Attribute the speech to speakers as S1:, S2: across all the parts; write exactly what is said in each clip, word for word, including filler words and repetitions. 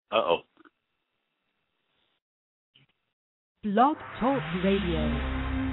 S1: Uh-oh.
S2: Blog Talk Radio.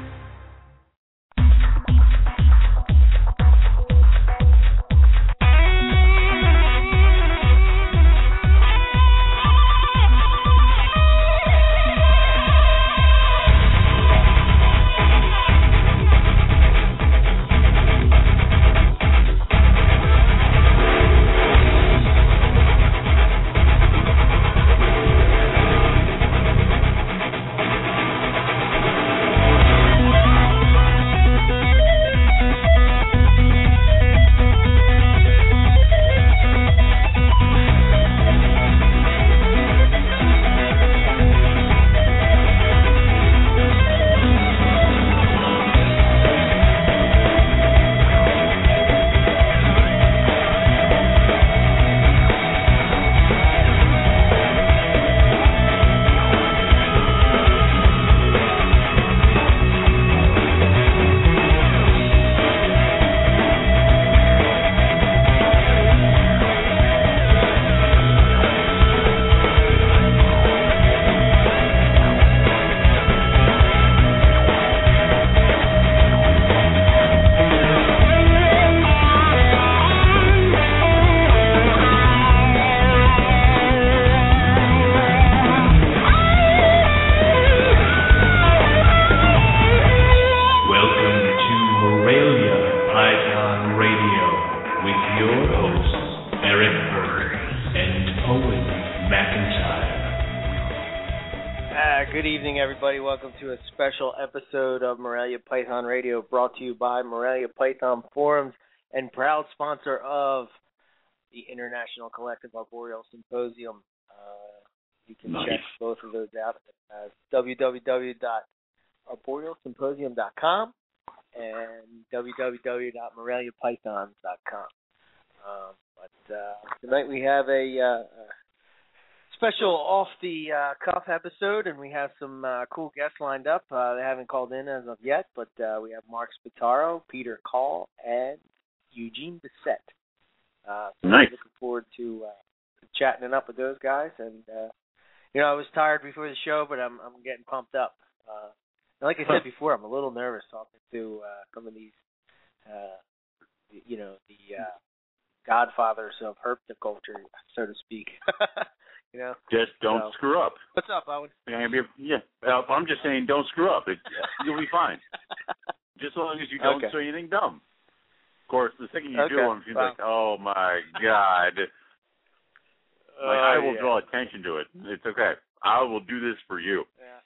S3: Special episode of Morelia Python Radio brought to you by Morelia Python Forums and proud sponsor of the International Collective Arboreal Symposium. Uh, you can
S1: nice.
S3: check both of those out at w w w dot arboreal symposium dot com and w w w dot morelia python dot com. Um, but uh, tonight we have a uh, special off the uh, cuff episode, and we have some uh, cool guests lined up. Uh, they haven't called in as of yet, but uh, we have Mark Spataro, Peter Call, and Eugene Bissett. Uh, so
S1: nice.
S3: I'm looking forward to uh, chatting it up with those guys. And uh, you know, I was tired before the show, but I'm I'm getting pumped up. Uh, and like I said before, I'm a little nervous talking to uh, some of these, uh, you know, the uh, godfathers of herpetoculture, so to speak. You know,
S1: just don't
S3: so.
S1: screw up.
S3: What's up, Owen?
S1: Yeah, I'm just saying don't screw up. It, you'll be fine. Just as long as you don't
S3: okay.
S1: say anything dumb. Of course, the second you
S3: okay.
S1: do, I'm
S3: wow.
S1: like, oh, my God.
S3: Uh,
S1: like, I will
S3: yeah.
S1: draw attention to it. It's okay. I will do this for you.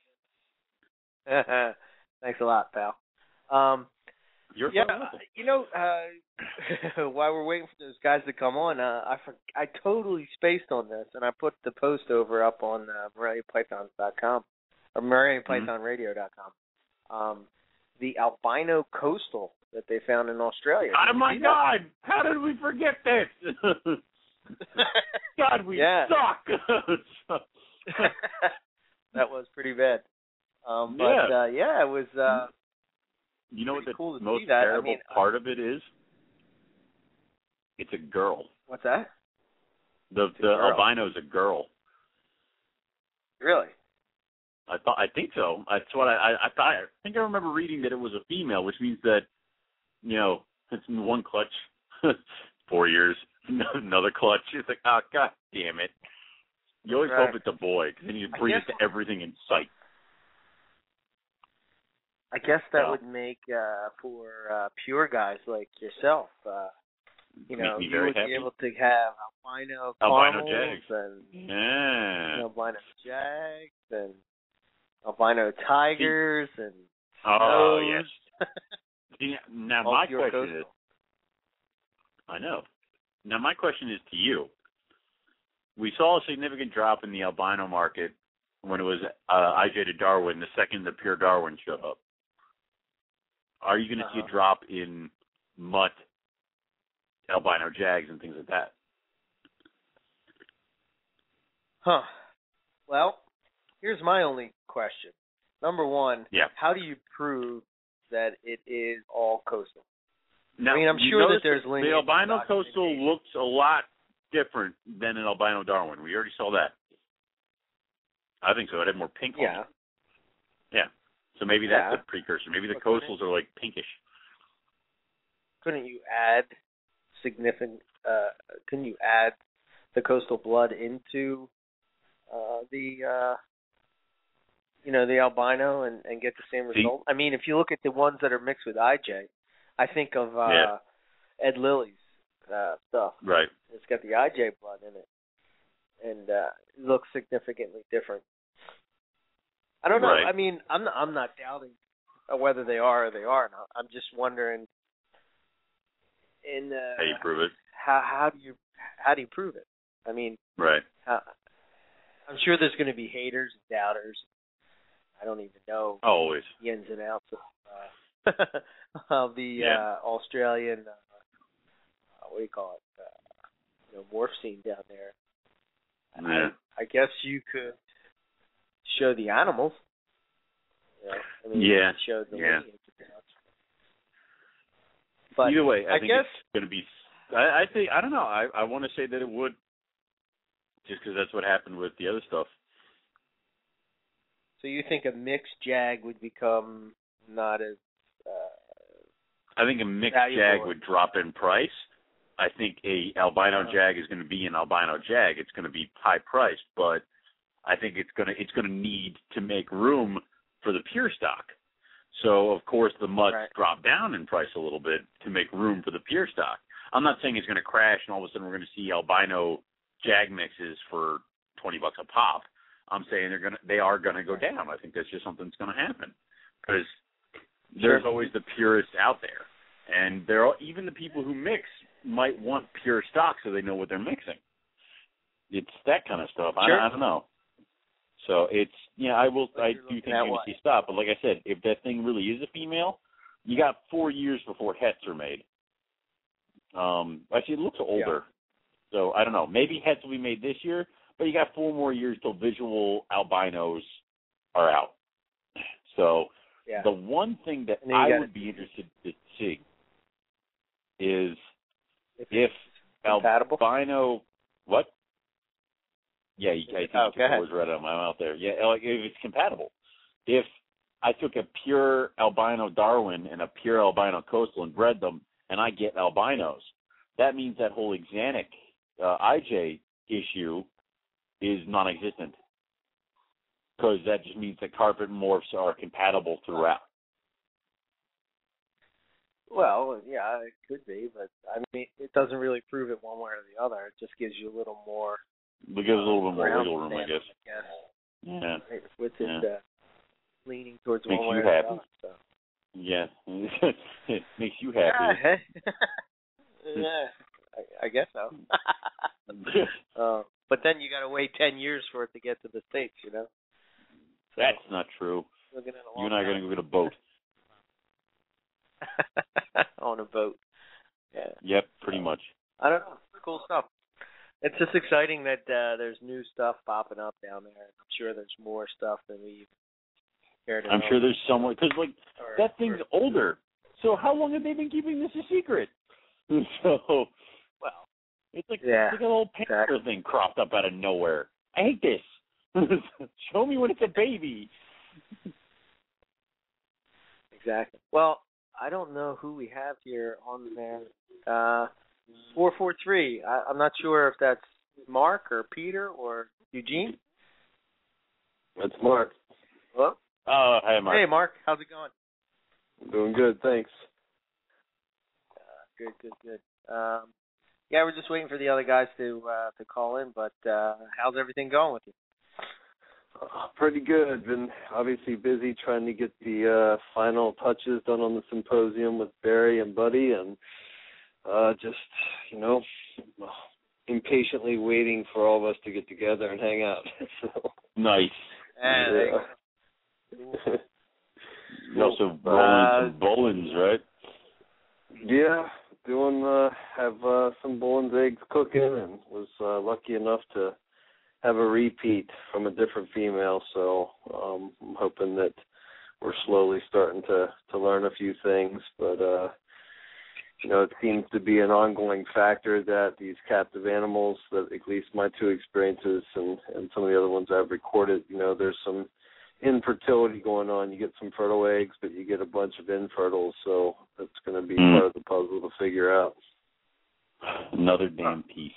S3: Yeah. Thanks a lot, pal. Um,
S1: You're
S3: yeah,
S1: fine.
S3: uh, you know, uh, while we're waiting for those guys to come on, uh, I for, I totally spaced on this, and I put the post over up on uh, morelia pythons dot com or morelia python radio dot com. Um, the albino coastal that they found in Australia.
S1: Oh, my God. How did we forget this? God, we
S3: yeah.
S1: suck.
S3: That was pretty bad. Um, but,
S1: yeah.
S3: Uh, yeah, it was... Uh,
S1: You know what the
S3: cool
S1: most
S3: that.
S1: terrible
S3: I mean,
S1: part of it is? It's a girl.
S3: What's that?
S1: The
S3: it's
S1: the albino is a girl.
S3: Really?
S1: I thought I think so. That's what I I, I thought. I think I remember reading that it was a female, which means that you know it's in one clutch, four years, another clutch. It's like, oh, God damn it! You always
S3: right.
S1: hope it's a boy, because then you breed it to everything in sight.
S3: I guess that
S1: so.
S3: would make uh, for uh, pure guys like yourself, uh, you know,
S1: make me
S3: you
S1: very
S3: would
S1: happy.
S3: be able to have albino
S1: albino
S3: caramels
S1: jags
S3: and
S1: yeah.
S3: you know, albino jags and albino tigers See, and
S1: oh
S3: snows.
S1: yes. See, now
S3: All
S1: my
S3: pure
S1: question
S3: coastal.
S1: is, I know. Now my question is to you. We saw a significant drop in the albino market when it was uh, I J to Darwin, the second the pure Darwin showed up. Are you going to
S3: uh-huh.
S1: see a drop in mutt, albino jags, and things like that?
S3: Huh. Well, here's my only question. Number one,
S1: yeah.
S3: how do you prove that it is all coastal?
S1: Now,
S3: I mean, I'm sure that there's lineage.
S1: The albino coastal looks a lot different than an albino Darwin. We already saw that. I think so. It had more pink on
S3: Yeah.
S1: it. Yeah. So maybe that's
S3: Yeah.
S1: a precursor. Maybe the
S3: But
S1: coastals
S3: couldn't-
S1: are like pinkish.
S3: Couldn't you add significant? Uh, couldn't you add the coastal blood into uh, the uh, you know the albino and, and get the same
S1: See?
S3: result? I mean, if you look at the ones that are mixed with I J, I think of uh,
S1: Yeah.
S3: Ed Lilly's uh, stuff.
S1: Right.
S3: It's got the I J blood in it, and uh, it looks significantly different. I don't know.
S1: Right.
S3: I mean, I'm not, I'm not doubting whether they are or they aren't. I'm just wondering. In uh,
S1: How you prove it?
S3: How how do you how do you prove it? I mean,
S1: Right.
S3: how, I'm sure there's going to be haters and doubters. I don't even know
S1: Always.
S3: the ins and outs of, uh, of the
S1: Yeah.
S3: uh, Australian uh, what do you call it? Uh, you know, morph scene down there.
S1: Yeah.
S3: I, I guess you could show the animals. You know, I mean,
S1: Yeah.
S3: show the
S1: Yeah.
S3: lineage. But
S1: either way, I,
S3: I
S1: think
S3: guess,
S1: it's going to be. I, I think I don't know. I I want to say that it would, just because that's what happened with the other stuff.
S3: So you think a mixed jag would become not as uh,
S1: I think a mixed
S3: valuable.
S1: jag would drop in price. I think a albino
S3: Uh-huh.
S1: jag is going to be an albino jag. It's going to be high priced, but I think it's going to it's going to need to make room for the pure stock. So of course the mutts
S3: Right.
S1: drop down in price a little bit to make room for the pure stock. I'm not saying it's going to crash and all of a sudden we're going to see albino jag mixes for twenty bucks a pop. I'm saying they're going to they are going to go down. I think that's just something that's going to happen because there's
S3: Sure.
S1: always the purists out there, and there are even the people who mix might want pure stock so they know what they're mixing. It's that kind of stuff.
S3: Sure.
S1: I, I don't know. So it's yeah, I will.
S3: But
S1: I
S3: you're
S1: do
S3: looking
S1: think
S3: at
S1: you're going
S3: what?
S1: to see stop. But like I said, if that thing really is a female, you got four years before hets are made. Um, actually, it looks older. So I don't know. Maybe hets will be made this year, but you got four more years till visual albinos are out. So
S3: Yeah.
S1: the one thing that
S3: And then you
S1: I
S3: got-
S1: would be interested to see is
S3: if
S1: if
S3: compatible?
S1: albino what? Yeah, you, I think
S3: Oh,
S1: you
S3: go
S1: took the
S3: ahead.
S1: words right out of my mouth there. Yeah, like if it's compatible. If I took a pure albino Darwin and a pure albino coastal and bred them, and I get albinos, that means that whole axanthic uh, I J issue is non-existent. Because that just means that carpet morphs are compatible throughout.
S3: Well, yeah, it could be, but I mean, it doesn't really prove it one way or the other. It just gives you a little more.
S1: It gives a little bit more
S3: ground
S1: wiggle room, I
S3: stamp,
S1: guess.
S3: I guess.
S1: Yeah.
S3: Right, with it
S1: Yeah.
S3: uh, leaning towards
S1: Makes
S3: one way
S1: you
S3: or
S1: happy.
S3: the other. So.
S1: Yeah. It makes you happy.
S3: Yeah, yeah I, I guess so. uh, but then you got to wait ten years for it to get to the States, you know. So,
S1: That's not true.
S3: looking at a
S1: You
S3: long
S1: and I are going to go get a boat.
S3: on a boat. Yeah.
S1: Yep, pretty much.
S3: I don't know. It's cool stuff. It's just exciting that uh, there's new stuff popping up down there. I'm sure there's more stuff than we even care to
S1: I'm
S3: know.
S1: sure there's someone, because, like,
S3: Or-
S1: that thing's
S3: or-
S1: older. So how long have they been keeping this a secret? So,
S3: Well,
S1: it's like,
S3: yeah,
S1: it's like an old panther
S3: exactly.
S1: thing cropped up out of nowhere. I hate this. Show me when it's a baby.
S3: Exactly. Well, I don't know who we have here on there. Uh, four four three. I, I'm not sure if that's Mark or Peter or Eugene.
S4: That's Mark.
S3: Hello?
S1: Oh, hey, Mark.
S3: Hey, Mark. How's it going?
S4: Doing good, thanks.
S3: Uh, good, good, good. Um, yeah, we're just waiting for the other guys to uh, to call in, but uh, how's everything going with you?
S4: Uh, pretty good. Been obviously busy trying to get the uh, final touches done on the symposium with Barry and Buddy, and uh, just, you know, impatiently waiting for all of us to get together and hang out. So,
S1: Nice.
S3: And
S4: yeah.
S1: You also
S3: Uh,
S1: rolling some Bolins, right?
S4: Yeah, doing uh have uh some Bolin's eggs cooking, and was uh, lucky enough to have a repeat from a different female, so um I'm hoping that we're slowly starting to to learn a few things, but uh you know, it seems to be an ongoing factor that these captive animals, that at least my two experiences and, and some of the other ones I've recorded, you know, there's some infertility going on. You get some fertile eggs, but you get a bunch of infertile, so that's going to be mm. part of the puzzle to figure out.
S1: Another damn piece.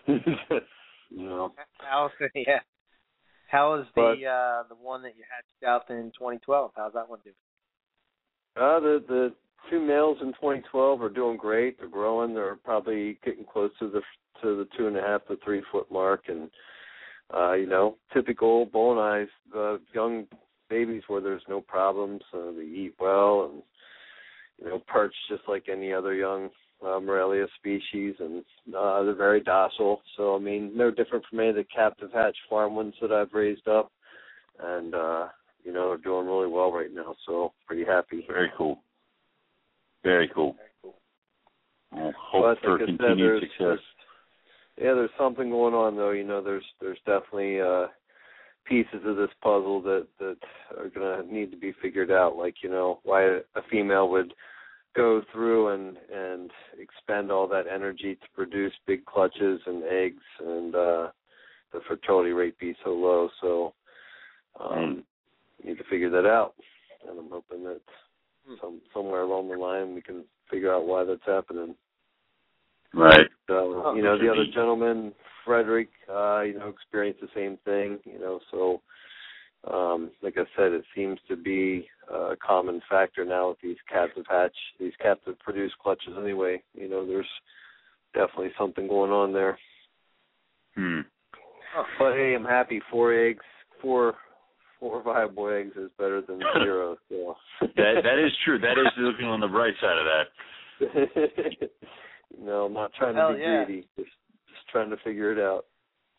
S4: You know.
S3: How, yeah. How is the but, uh, the one that you hatched out in twenty twelve? How's that one doing?
S4: Uh, the the two males in twenty twelve are doing great. They're growing. They're probably getting close to the to the two and a half to three foot mark, and uh, you know, typical bull and eyes uh, young babies where there's no problems. Uh, they eat well, and you know, perch just like any other young uh, Morelia species, and uh, they're very docile. So I mean, no different from any of the captive hatch farm ones that I've raised up, and uh, you know, they're doing really well right now. So pretty happy.
S1: Very cool. Very cool.
S3: Very cool.
S1: Well, hope for
S4: like
S1: continued success.
S4: There's, yeah, there's something going on though. You know, there's there's definitely uh, pieces of this puzzle that that are going to need to be figured out. Like, you know, why a female would go through and and expend all that energy to produce big clutches and eggs, and uh, the fertility rate be so low. So um, you need to figure that out, and I'm hoping that some somewhere along the line we can figure out why that's happening.
S1: Right.
S4: So, you know, the other gentleman, Frederick, uh, you know, experienced the same thing, you know, so um, like I said, it seems to be a common factor now with these captive hatch, these captive produced clutches anyway. You know, there's definitely something going on there.
S1: Hmm.
S4: But hey, I'm happy. Four eggs, four four viable eggs is better than zero. So.
S1: that that is true. That is looking on the bright side of that.
S4: No, I'm not trying to
S3: Hell
S4: be
S3: yeah.
S4: greedy. Just just trying to figure it out.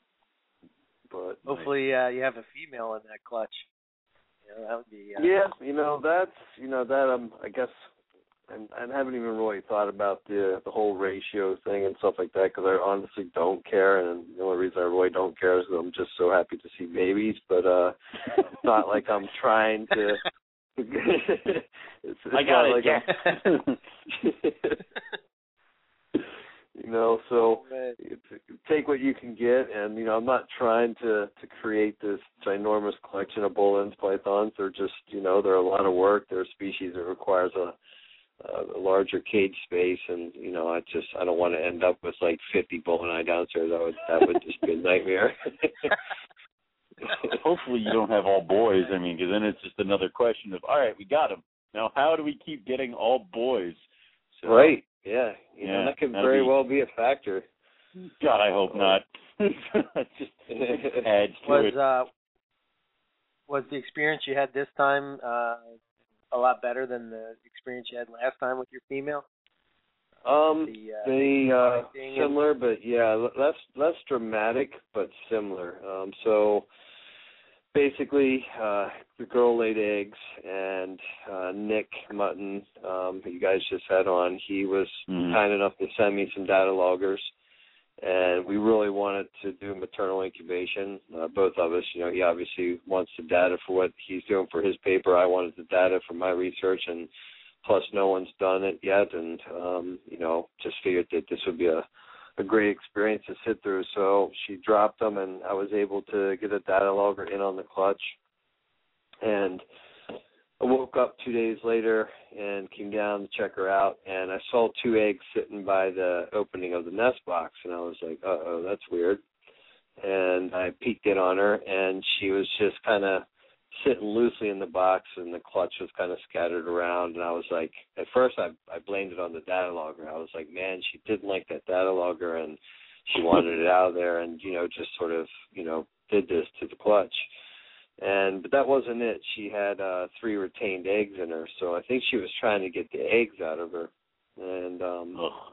S4: But
S3: hopefully uh, you have a female in that clutch. You know, that would be. Uh...
S4: Yeah, you know that's you know that um I guess and I haven't even really thought about the the whole ratio thing and stuff like that because I honestly don't care, and the only reason I really don't care is that I'm just so happy to see babies. But uh, it's not like I'm trying to. it's, it's
S1: I got it.
S4: Like
S1: yeah.
S4: You know, so
S3: oh,
S4: take what you can get, and you know, I'm not trying to to create this ginormous collection of bull ends pythons. They're just, you know, they're a lot of work. They're a species that requires a, a larger cage space, and you know, I just I don't want to end up with like fifty bull and eye downstairs. That would that would just be a nightmare.
S1: Hopefully, you don't have all boys. I mean, because then it's just another question of, all right, we got them. Now, how do we keep getting all boys? So,
S4: right. Yeah, you
S1: yeah,
S4: know, that could very
S1: be,
S4: well be a factor.
S1: God, I hope not. Just adds to
S3: was,
S1: it.
S3: Uh, was the experience you had this time uh, a lot better than the experience you had last time with your female?
S4: Um,
S3: the, uh,
S4: they uh, similar,
S3: and...
S4: but yeah, less less dramatic, but similar. Um, so. Basically, uh, the girl laid eggs, and uh, Nick Mutton, um, who you guys just had on, he was
S1: mm-hmm.
S4: kind enough to send me some data loggers, and we really wanted to do maternal incubation. Uh, both of us, you know, he obviously wants the data for what he's doing for his paper. I wanted the data for my research, and plus no one's done it yet, and, um, you know, just figured that this would be a a great experience to sit through. So she dropped them, and I was able to get a data logger in on the clutch. And I woke up two days later and came down to check her out, and I saw two eggs sitting by the opening of the nest box, and I was like, uh-oh, that's weird. And I peeked in on her, and she was just kind of sitting loosely in the box, and the clutch was kind of scattered around. And I was like, at first I I blamed it on the data logger. I was like, man, she didn't like that data logger, and she wanted it out of there, and, you know, just sort of, you know, did this to the clutch. And but that wasn't it. She had uh, three retained eggs in her, so I think she was trying to get the eggs out of her. And um,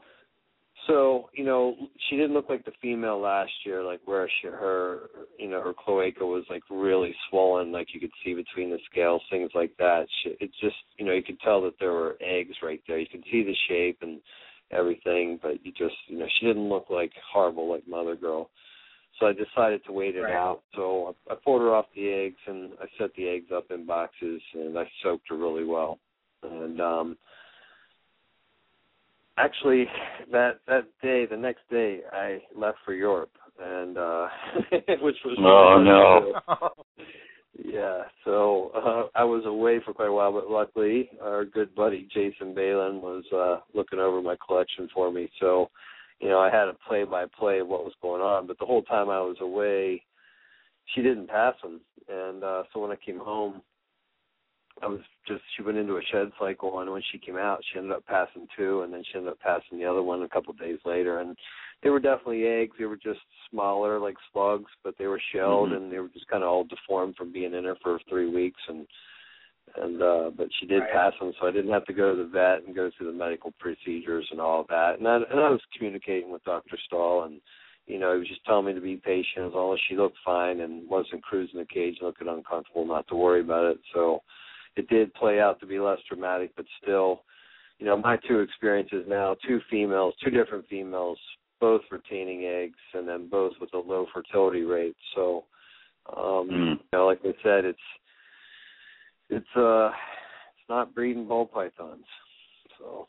S4: so, you know, she didn't look like the female last year, like where she, her, you know, her cloaca was like really swollen, like you could see between the scales, things like that. She, it's just, you know, you could tell that there were eggs right there. You could see the shape and everything, but you just, you know, she didn't look like horrible like mother girl. So I decided to wait it
S3: right.
S4: out. So I, I poured her off the eggs, and I set the eggs up in boxes, and I soaked her really well. And um, actually, that that day, the next day, I left for Europe, and uh, which was
S1: oh
S4: no, yeah. So uh, I was away for quite a while, but luckily, our good buddy Jason Balin was uh, looking over my collection for me. So, you know, I had a play-by-play of what was going on. But the whole time I was away, she didn't pass them, and uh, so when I came home, I was just, she went into a shed cycle, and when she came out, she ended up passing two, and then she ended up passing the other one a couple of days later. And they were definitely eggs. They were just smaller, like slugs, but they were shelled,
S1: Mm-hmm.
S4: and they were just kind of all deformed from being in her for three weeks. And and uh, but she did
S3: Right.
S4: pass them, so I didn't have to go to the vet and go through the medical procedures and all of that. And I, and I was communicating with Doctor Stahl, and you know, he was just telling me to be patient as long as she looked fine and wasn't cruising the cage and looking uncomfortable, not to worry about it. So it did play out to be less dramatic, but still, you know, my two experiences now, two females, two different females, both retaining eggs, and then both with a low fertility rate. So, um,
S1: Mm.
S4: you know, like I said, it's it's uh, it's not breeding ball pythons. So,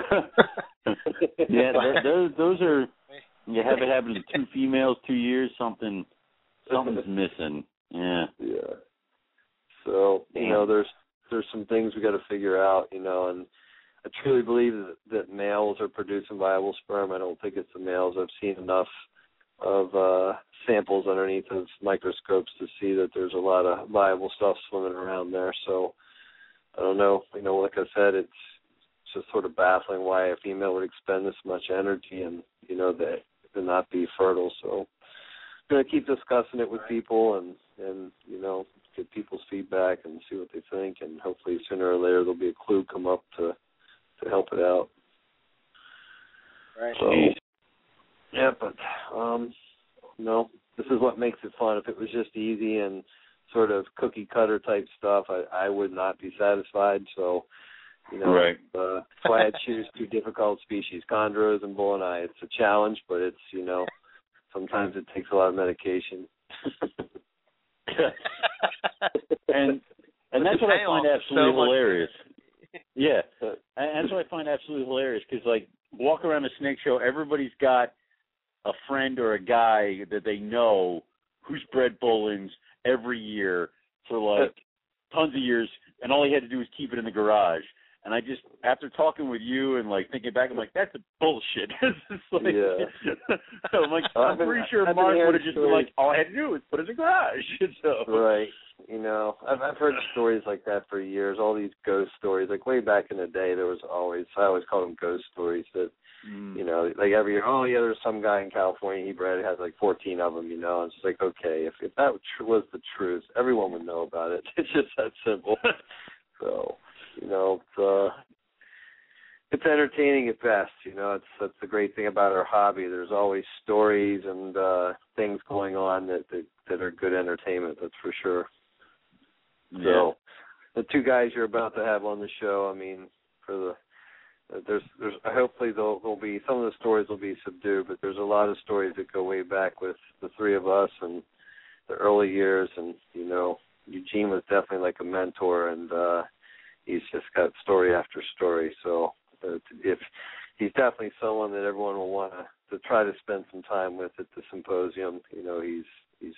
S1: yeah, th- those those are. You have it happen to two females, two years, something something's missing. Yeah.
S4: Yeah. So, you know, there's there's some things we got to figure out, you know, and I truly believe that, that males are producing viable sperm. I don't think it's the males. I've seen enough of uh, samples underneath of microscopes to see that there's a lot of viable stuff swimming around there. So, I don't know. You know, like I said, it's just sort of baffling why a female would expend this much energy and, you know, that to not be fertile. So I'm going to keep discussing it with people and, and, you know, get people's feedback and see what they think. And hopefully sooner or later there'll be a clue come up to, to help it out.
S3: Right.
S4: So, yeah, but, um, you know, this is what makes it fun. If it was just easy and sort of cookie cutter type stuff, I, I would not be satisfied. So, you know,
S1: right.
S4: uh, that's why I choose two difficult species, chondros and bull and eye. It's a challenge, but it's, you know, sometimes it takes a lot of medication.
S1: and and that's what I find absolutely
S3: so
S1: hilarious. Yeah, and that's what I find absolutely hilarious because, like, walk around a snake show, everybody's got a friend or a guy that they know who's bred bullens every year for, like, tons of years, and all he had to do was keep it in the garage. And I just, after talking with you and, like, thinking back, I'm like, that's a bullshit. It's just like,
S4: yeah.
S1: I'm like, I'm
S4: been,
S1: pretty sure
S4: I've
S1: Mark
S4: been
S1: would have just been
S4: stories.
S1: like, all I had to do was put it in the garage. So.
S4: Right. You know, I've, I've heard stories like that for years, all these ghost stories. Like, way back in the day, there was always, I always called them ghost stories that, mm. you know, like every year, oh, yeah, there's some guy in California, he bred, has like fourteen of them, you know. And it's just like, okay, if, if that was the truth, everyone would know about it. It's just that simple. So, you know, it's, uh, it's entertaining at best, you know. It's that's the great thing about our hobby. There's always stories and uh, things going on that, that that are good entertainment. That's for sure.
S1: Yeah.
S4: So, the two guys you're about to have on the show, I mean, for the uh, there's there's hopefully there'll, there'll be some of the stories will be subdued, but there's a lot of stories that go way back with the three of us and the early years, and you know, Eugene was definitely like a mentor, and uh, he's just got story after story. So. Uh, if he's definitely someone that everyone will want to, to try to spend some time with at the symposium. You know, he's he's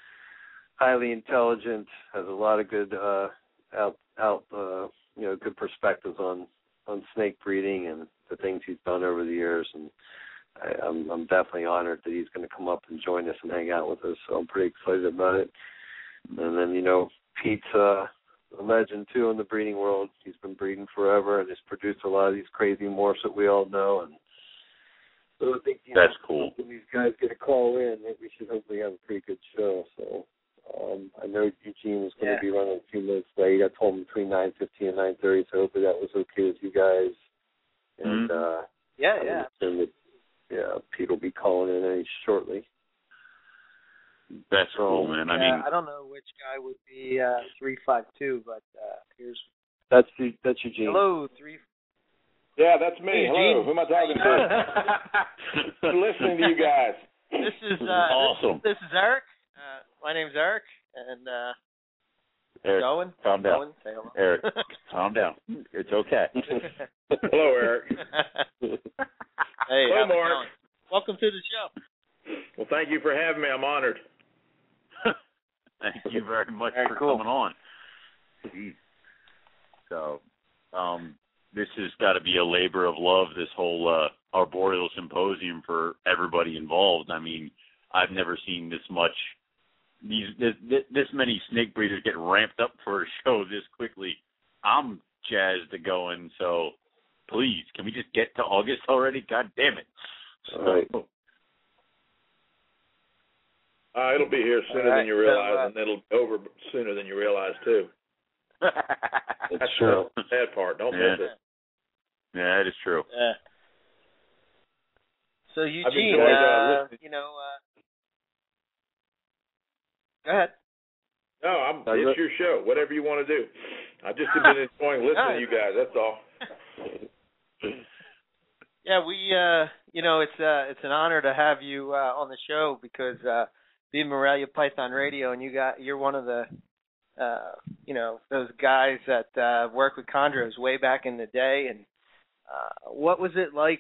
S4: highly intelligent, has a lot of good uh, out out uh, you know good perspectives on, on snake breeding and the things he's done over the years. And I, I'm I'm definitely honored that he's going to come up and join us and hang out with us. So I'm pretty excited about it. And then you know Pete's. Uh, a legend too in the breeding world. He's been breeding forever and has produced a lot of these crazy morphs that we all know. And so I think you
S1: that's
S4: know,
S1: cool.
S4: when these guys get a call in, I think we should hopefully have a pretty good show. So um, I know Eugene was going
S3: yeah.
S4: to be running a few minutes late. I told him between nine fifteen and nine thirty, so hopefully that was okay with you guys. And
S1: mm-hmm.
S4: uh,
S3: yeah,
S4: I
S3: yeah.
S4: understand that yeah, Pete will be calling in any shortly.
S1: That's cool, man. I
S3: yeah,
S1: mean,
S3: I don't know which guy would be uh, three five two, but uh, here's
S4: that's the, that's Eugene.
S3: hello three.
S5: Yeah, that's me.
S3: Hey,
S5: hello,
S3: Gene.
S5: who am I talking to? I'm listening to you guys.
S3: This is uh,
S1: awesome.
S3: This, this is Eric. Uh, my name's Eric, and uh,
S1: Eric,
S3: Owen?
S1: calm down.
S3: Owen, say hello.
S1: Eric, calm down. It's okay.
S5: Hello, Eric.
S3: Hey,
S5: hello,
S3: how's it
S5: Mark.
S3: going? Welcome to the show.
S5: Well, thank you for having me. I'm honored.
S1: Thank you very much
S3: Very
S1: for
S3: cool.
S1: coming on. Jeez. So, um, this has got to be a labor of love, this whole uh, Arboreal Symposium for everybody involved. I mean, I've never seen this much, these this, this many snake breeders get ramped up for a show this quickly. I'm jazzed to go in, so please, can we just get to August already? God damn it.
S4: All right.
S5: Uh, it'll be here sooner
S3: right,
S5: than you realize,
S3: so, uh,
S5: and it'll be over sooner than you realize, too.
S4: It's
S5: That's
S4: true.
S5: the sad part. Don't
S1: Yeah.
S5: miss it.
S1: Yeah, that is true.
S3: Yeah. So Eugene,
S5: enjoyed, uh,
S3: uh,
S5: listening.
S3: you know, uh, go ahead.
S5: No, I'm,
S4: Uh,
S5: it's your show. Whatever you want to do. I've just been enjoying listening to you guys. That's all.
S3: Yeah, we, uh, you know, it's uh, it's an honor to have you uh, on the show because uh, being Morelia Python Radio, and you got you're one of the, uh, you know, those guys that uh, worked with chondros way back in the day. And uh, what was it like,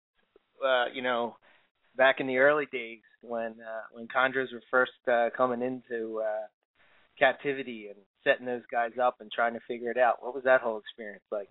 S3: uh, you know, back in the early days when uh, when chondros were first uh, coming into uh, captivity and setting those guys up and trying to figure it out? What was that whole experience like?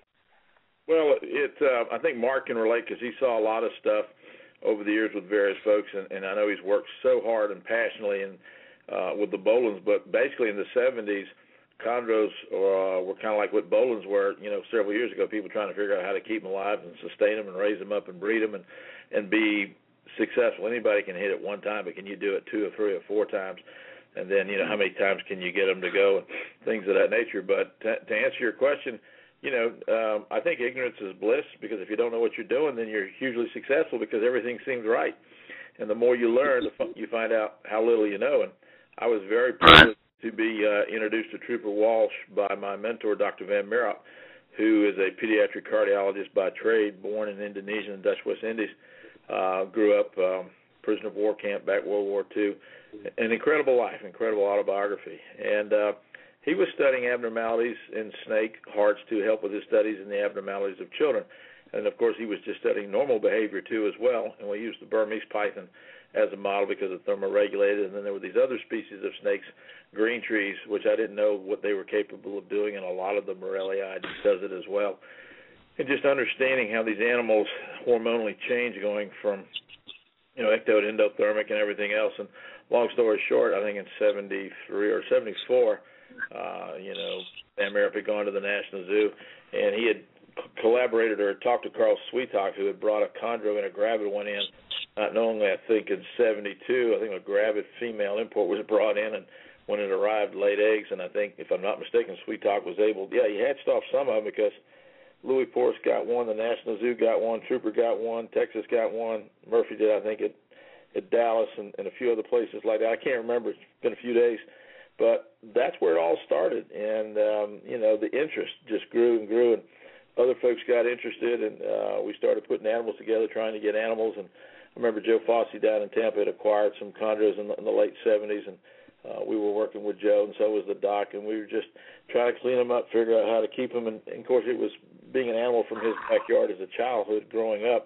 S5: Well, it. Uh, I think Mark can relate because he saw a lot of stuff over the years with various folks, and, and I know he's worked so hard and passionately and uh, with the Bolins. But basically, in the seventies, chondros uh, were kind of like what Bolins were. You know, several years ago, people trying to figure out how to keep them alive and sustain them and raise them up and breed them and and be successful. Anybody can hit it one time, but can you do it two or three or four times? And then, you know, how many times can you get them to go and things of that nature. But to, to answer your question, you know, um, I think ignorance is bliss because if you don't know what you're doing, then you're hugely successful because everything seems right. And the more you learn, the f- you find out how little you know. And I was very privileged to be uh, introduced to Trooper Walsh by my mentor, Doctor Van Merop, who is a pediatric cardiologist by trade, born in Indonesia and Dutch West Indies, uh, grew up um, prisoner of war camp back World War Two. An incredible life, incredible autobiography. And uh, he was studying abnormalities in snake hearts to help with his studies in the abnormalities of children. And, of course, he was just studying normal behavior, too, as well. And we used the Burmese python as a model because it's thermoregulated. And then there were these other species of snakes, green trees, which I didn't know what they were capable of doing, and a lot of the Morellii does it as well. And just understanding how these animals hormonally change going from, you know, ecto to endothermic and everything else. And long story short, I think in seventy-three or seventy-four, uh, you know, Van Merop had gone to the National Zoo, and he had collaborated or talked to Carl Sweetalk, who had brought a chondro and a gravid one in, not knowingly, I think, in seventy-two. I think a gravid female import was brought in, and when it arrived, laid eggs. And I think, if I'm not mistaken, Sweetalk was able, yeah, he hatched off some of them because Louis Porce got one, the National Zoo got one, Trooper got one, Texas got one, Murphy did, I think, at, at Dallas and, and a few other places like that. I can't remember. It's been a few days. But that's where it all started. And, um, you know, the interest just grew and grew, and other folks got interested, and uh, we started putting animals together, trying to get animals. And I remember Joe Fossey down in Tampa had acquired some chondros in the, in the late seventies, and uh, we were working with Joe, and so was the doc, and we were just trying to clean them up, figure out how to keep them. And, and of course, it was being an animal from his backyard as a childhood growing up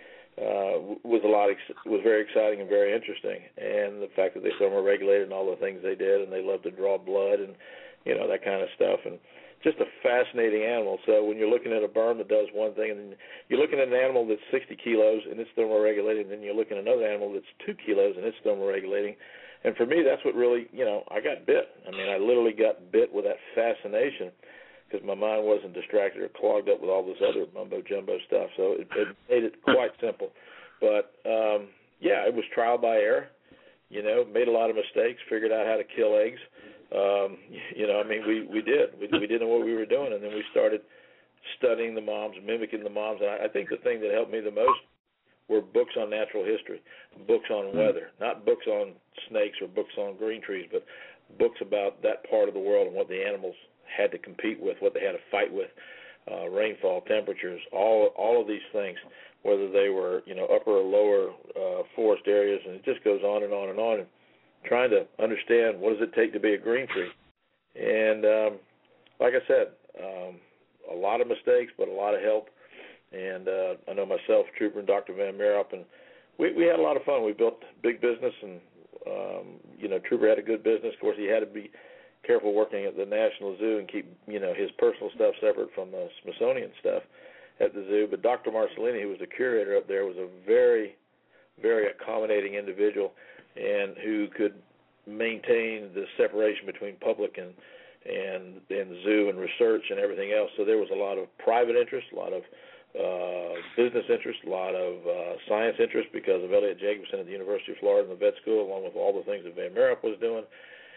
S5: uh, was a lot ex- was very exciting and very interesting. And the fact that they thermoregulated and all the things they did, and they loved to draw blood and you know that kind of stuff, and just a fascinating animal. So when you're looking at a berm that does one thing, and then you're looking at an animal that's sixty kilos and it's thermoregulating, and then you're looking at another animal that's two kilos and it's thermoregulating. And for me, that's what really, you know, I got bit. I mean, I literally got bit with that fascination because my mind wasn't distracted or clogged up with all this other mumbo-jumbo stuff. So it, it made it quite simple. But, um, yeah, it was trial by error. You know, made a lot of mistakes, figured out how to kill eggs. Um, you know, I mean, we, we did. We, we didn't know what we were doing, and then we started studying the moms, mimicking the moms. And I, I think the thing that helped me the most were books on natural history, books on weather, not books on snakes or books on green trees, but books about that part of the world and what the animals had to compete with, what they had to fight with, uh, rainfall, temperatures, all all of these things, whether they were, you know, upper or lower uh, forest areas, and it just goes on and on and on. And trying to understand what does it take to be a green tree, And um, like I said, um, a lot of mistakes, but a lot of help. And uh, I know myself, Trooper, and Doctor Van Merup, and we, we had a lot of fun. We built big business, and, um, you know, Trooper had a good business. Of course, he had to be careful working at the National Zoo and keep, you know, his personal stuff separate from the Smithsonian stuff at the zoo. But Doctor Marcellini, who was the curator up there, was a very, very accommodating individual and who could maintain the separation between public and and and the zoo and research and everything else. So there was a lot of private interest, a lot of uh, business interest, a lot of uh, science interest because of Elliot Jacobson at the University of Florida and the vet school, along with all the things that Van Merup was doing.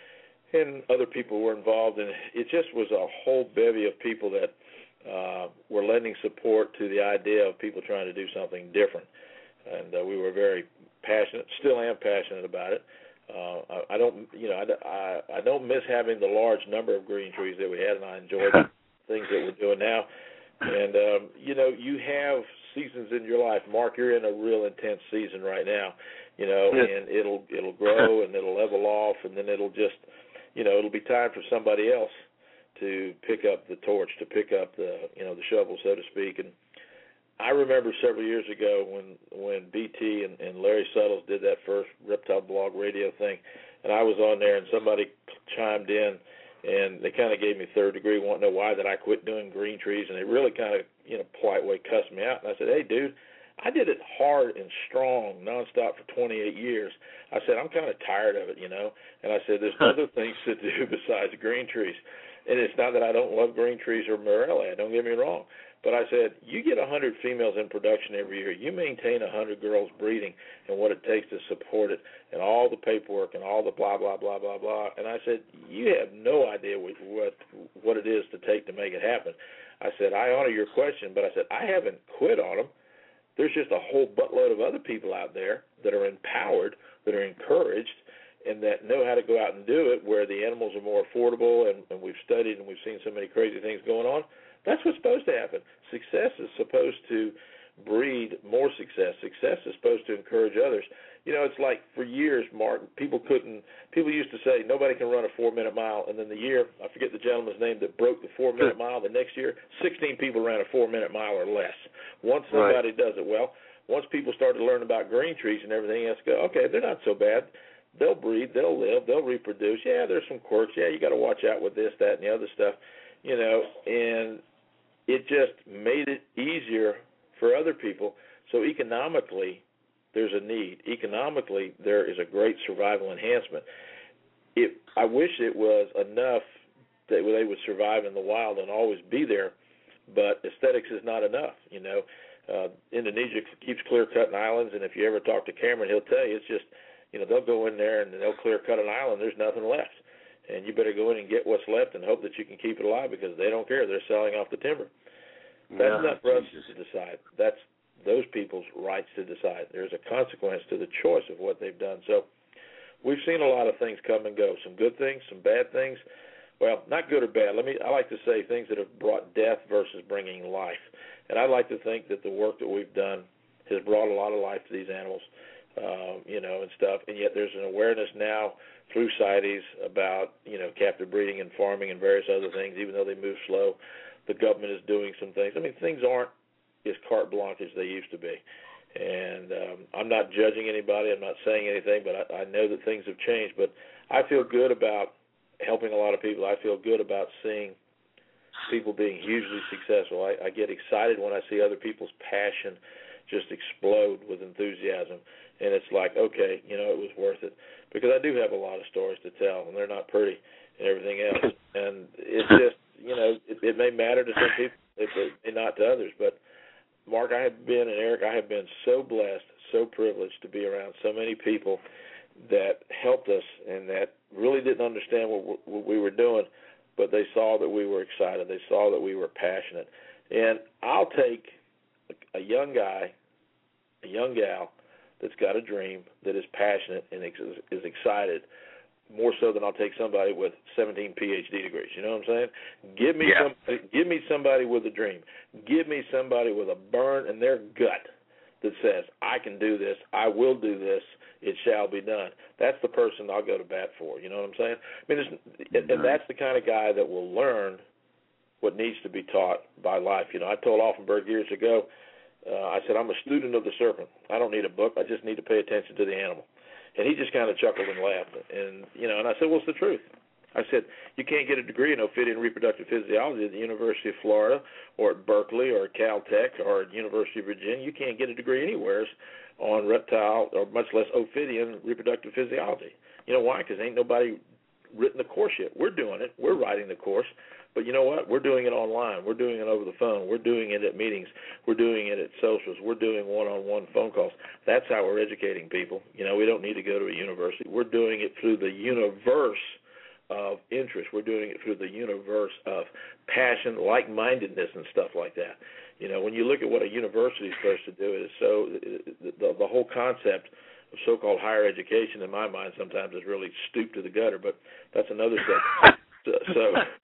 S5: And other people were involved, and it just was a whole bevy of people that uh, were lending support to the idea of people trying to do something different. And uh, we were very passionate, still am passionate about it. Uh, I, I don't, you know, I, I, I don't miss having the large number of green trees that we had, and I enjoy the things that we're doing now. And, um, you know, you have seasons in your life. Mark, you're in a real intense season right now, you know, yeah. and it'll it'll grow and it'll level off, and then it'll just, you know, it'll be time for somebody else to pick up the torch, to pick up the, you know, the shovel, so to speak. And I remember several years ago when when B T and, and Larry Suttles did that first Reptile Blog radio thing, and I was on there, and somebody chimed in, and they kind of gave me third degree, wanting to know why that I quit doing green trees, and they really kind of, you know, polite way cussed me out. And I said, hey, dude, I did it hard and strong, nonstop for twenty-eight years. I said, I'm kind of tired of it, you know. And I said, there's other things to do besides green trees. And it's not that I don't love green trees or Morelia, don't get me wrong. But I said, you get one hundred females in production every year. You maintain one hundred girls breeding and what it takes to support it and all the paperwork and all the blah, blah, blah, blah, blah. And I said, you have no idea what what, what it is to take to make it happen. I said, I honor your question, but I said, I haven't quit on them. There's just a whole buttload of other people out there that are empowered, that are encouraged, and that know how to go out and do it where the animals are more affordable, and, and we've studied and we've seen so many crazy things going on. That's what's supposed to happen. Success is supposed to breed more success. Success is supposed to encourage others. You know, it's like for years, Mark, people couldn't, people used to say nobody can run a four-minute mile, and then the year, I forget the gentleman's name that broke the four-minute mile, the next year, sixteen people ran a four-minute mile or less. Once somebody right. does it, well, once people started to learn about green trees and everything else, go, okay, they're not so bad. They'll breed, they'll live, they'll reproduce. Yeah, there's some quirks. Yeah, you got to watch out with this, that, and the other stuff, you know, and it just made it easier for other people. So economically, there's a need. Economically, there is a great survival enhancement. It, I wish it was enough that they would survive in the wild and always be there, but aesthetics is not enough, you know. Uh, Indonesia keeps clear-cutting islands, and if you ever talk to Cameron, he'll tell you it's just, you know, they'll go in there and they'll clear-cut an island, there's nothing left. And you better go in and get what's left and hope that you can keep it alive because they don't care. They're selling off the timber. That's yeah, not for Jesus. us to decide. That's those people's rights to decide. There's a consequence to the choice of what they've done. So we've seen a lot of things come and go, some good things, some bad things. Well, not good or bad. Let me. I like to say things that have brought death versus bringing life. And I like to think that the work that we've done has brought a lot of life to these animals, um, you know, and stuff. And yet there's an awareness now through CITES about, you know, captive breeding and farming and various other things, even though they move slow. The government is doing some things. I mean, things aren't as carte blanche as they used to be. And um, I'm not judging anybody. I'm not saying anything, but I, I know that things have changed. But I feel good about helping a lot of people. I feel good about seeing people being hugely successful. I, I get excited when I see other people's passion just explode with enthusiasm. And it's like, okay, you know, it was worth it. Because I do have a lot of stories to tell, and they're not pretty and everything else. And it's just, you know, it, it may matter to some people, it may not to others. But, Mark, I have been, and Eric, I have been so blessed, so privileged to be around so many people that helped us and that really didn't understand what, what we were doing, but they saw that we were excited. They saw that we were passionate. And I'll take a young guy, a young gal that's got a dream, that is passionate and is excited, more so than I'll take somebody with seventeen P H D degrees. You know what I'm saying? Give me
S1: yeah.
S5: somebody, give me somebody with a dream. Give me somebody with a burn in their gut that says, I can do this, I will do this, it shall be done. that's the person I'll go to bat for. You know what I'm saying? I mean, there's, and that's the kind of guy that will learn what needs to be taught by life. You know, I told Offenberg years ago, uh, I said, I'm a student of the serpent. I don't need a book. I just need to pay attention to the animal. And he just kind of chuckled and laughed. And, you know, and I said, well, it's the truth. I said, you can't get a degree in Ophidian reproductive physiology at the University of Florida or at Berkeley or at Caltech or at University of Virginia. You can't get a degree anywhere on reptile or much less Ophidian reproductive physiology. You know why? Because ain't nobody written the course yet. We're doing it. We're writing the course. But you know what? We're doing it online. We're doing it over the phone. We're doing it at meetings. We're doing it at socials. We're doing one-on-one phone calls. That's how we're educating people. You know, we don't need to go to a university. We're doing it through the universe of interest. We're doing it through the universe of passion, like-mindedness, and stuff like that. You know, when you look at what a university is supposed to do, is so the, the whole concept of so-called higher education, in my mind, sometimes is really stooped to the gutter. But that's another subject. so. so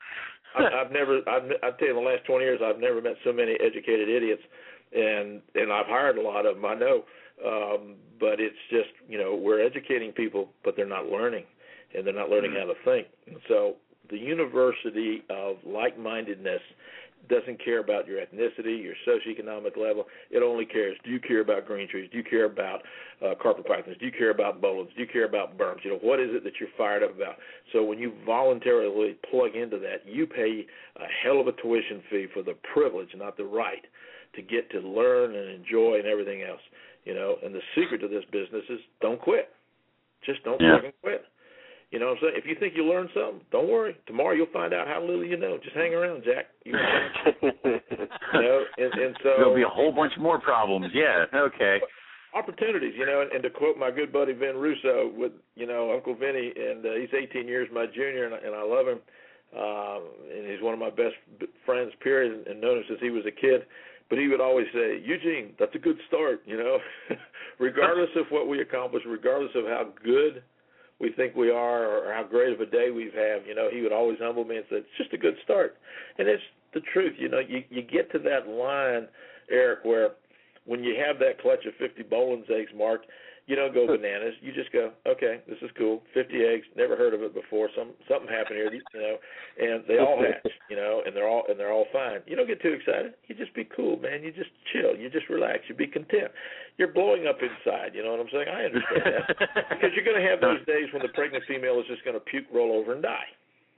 S5: I've never, I've, I'll tell you, in the last twenty years, I've never met so many educated idiots, and and I've hired a lot of them, I know, um, but it's just, you know, we're educating people, but they're not learning, and they're not learning mm-hmm. how to think. And so the university of like-mindedness doesn't care about your ethnicity, your socioeconomic level. It only cares, do you care about green trees? Do you care about uh, carpet pythons? Do you care about bolins? Do you care about berms? You know, what is it that you're fired up about? So when you voluntarily plug into that, you pay a hell of a tuition fee for the privilege, not the right, to get to learn and enjoy and everything else. You know, and the secret to this business is don't quit. Just don't
S1: yeah.
S5: fucking quit. You know what I'm saying? If you think you learn something, don't worry. Tomorrow you'll find out how little you know. Just hang around, Jack. You know, you know and, and so
S1: there'll be a whole bunch more problems. Yeah, okay.
S5: Opportunities, you know, and, and to quote my good buddy Vin Russo, with you know Uncle Vinny, and uh, he's eighteen years my junior, and, and I love him, um, and he's one of my best friends, period, and known him since he was a kid. But he would always say, Eugene, that's a good start, you know, regardless of what we accomplish, regardless of how good we think we are or how great of a day we've had, you know, he would always humble me and say, it's just a good start. And it's the truth, you know, you, you get to that line, Eric, where when you have that clutch of fifty Bolin's eggs, Mark, you don't go bananas. You just go, okay, this is cool. fifty eggs, never heard of it before. Some something happened here, you know, and they all hatch, you know, and they're all and they're all fine. You don't get too excited. You just be cool, man. You just chill. You just relax. You be content. You're blowing up inside. You know what I'm saying? I understand that because you're going to have those days when the pregnant female is just going to puke, roll over, and die.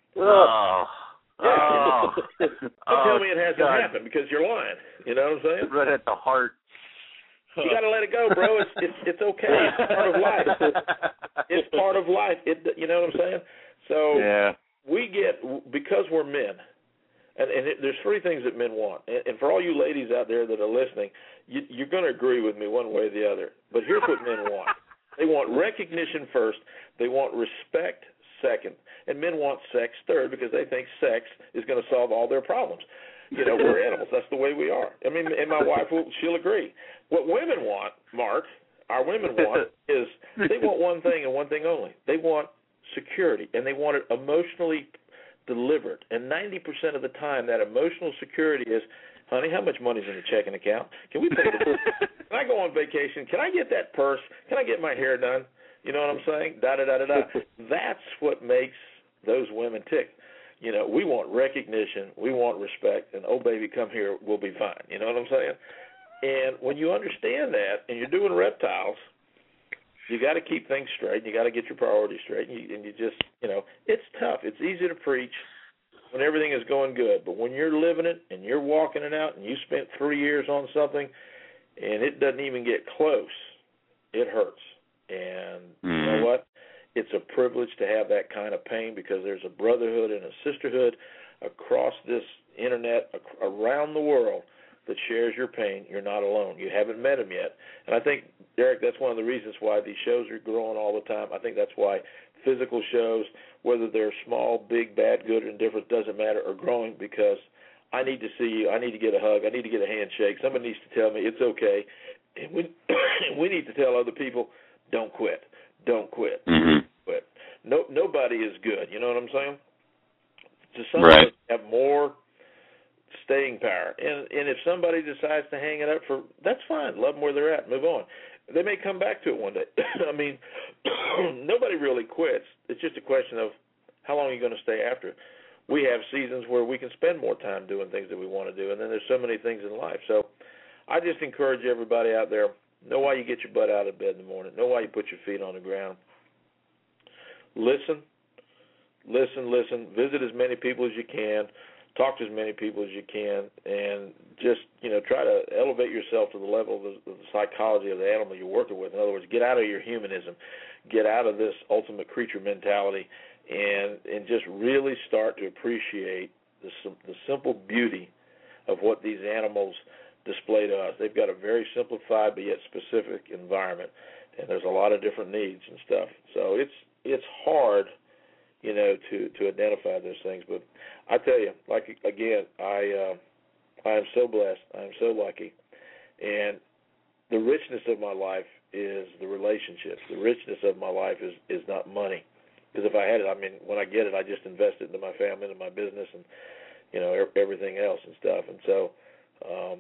S1: Oh.
S5: Yeah.
S1: Oh.
S5: Don't
S1: oh,
S5: tell me it hasn't
S1: God.
S5: happened because you're lying. You know what I'm saying?
S1: Right at the heart.
S5: You got to let it go, bro. It's it's it's okay. It's part of life. It's part of life. It you know what I'm saying? So
S1: yeah.
S5: we get because we're men, and and it, there's three things that men want. And, and for all you ladies out there that are listening, you, you're going to agree with me one way or the other. But here's what men want: they want recognition first. They want respect second, and men want sex third because they think sex is going to solve all their problems. You know, we're animals. That's the way we are. I mean, and my wife will, she'll agree. What women want, Mark, our women want, is they want one thing and one thing only. They want security, and they want it emotionally delivered. And ninety percent of the time, that emotional security is, honey, how much money's in the checking account? Can we pay the Can I go on vacation? Can I get that purse? Can I get my hair done? You know what I'm saying? Da-da-da-da-da. That's what makes those women tick. You know, we want recognition, we want respect, and oh, baby, come here, we'll be fine. You know what I'm saying? And when you understand that and you're doing reptiles, you got to keep things straight, and you got to get your priorities straight, and you, and you just, you know, it's tough. It's easy to preach when everything is going good, but when you're living it and you're walking it out and you spent three years on something and it doesn't even get close, it hurts. And mm-hmm. you know what? It's a privilege to have that kind of pain because there's a brotherhood and a sisterhood across this internet, ac- around the world, that shares your pain. You're not alone. You haven't met them yet. And I think, Derek, that's one of the reasons why these shows are growing all the time. I think that's why physical shows, whether they're small, big, bad, good, or indifferent, doesn't matter, are growing because I need to see you. I need to get a hug. I need to get a handshake. Somebody needs to tell me it's okay. And we, we need to tell other people, don't quit. Don't quit.
S1: Mm-hmm.
S5: Quit. No, nobody is good. You know what I'm saying? To some
S1: right.
S5: of us have more staying power. And and if somebody decides to hang it up for, that's fine. Love them where they're at. Move on. They may come back to it one day. I mean, nobody really quits. It's just a question of how long are you going to stay after it. We have seasons where we can spend more time doing things that we want to do, and then there's so many things in life. So I just encourage everybody out there, know why you get your butt out of bed in the morning. Know why you put your feet on the ground. Listen, listen, listen. Visit as many people as you can. Talk to as many people as you can, and just, you know, try to elevate yourself to the level of the, of the psychology of the animal you're working with. In other words, get out of your humanism. Get out of this ultimate creature mentality, and and just really start to appreciate the, the simple beauty of what these animals display to us. They've got a very simplified but yet specific environment, and there's a lot of different needs and stuff. So it's it's hard, you know, to, to identify those things. But I tell you, like, again, I uh, I am so blessed. I am so lucky. And the richness of my life is the relationships. The richness of my life is, is not money. Because if I had it, I mean, when I get it, I just invest it into my family, into my business, and, you know, everything else and stuff. And so, um,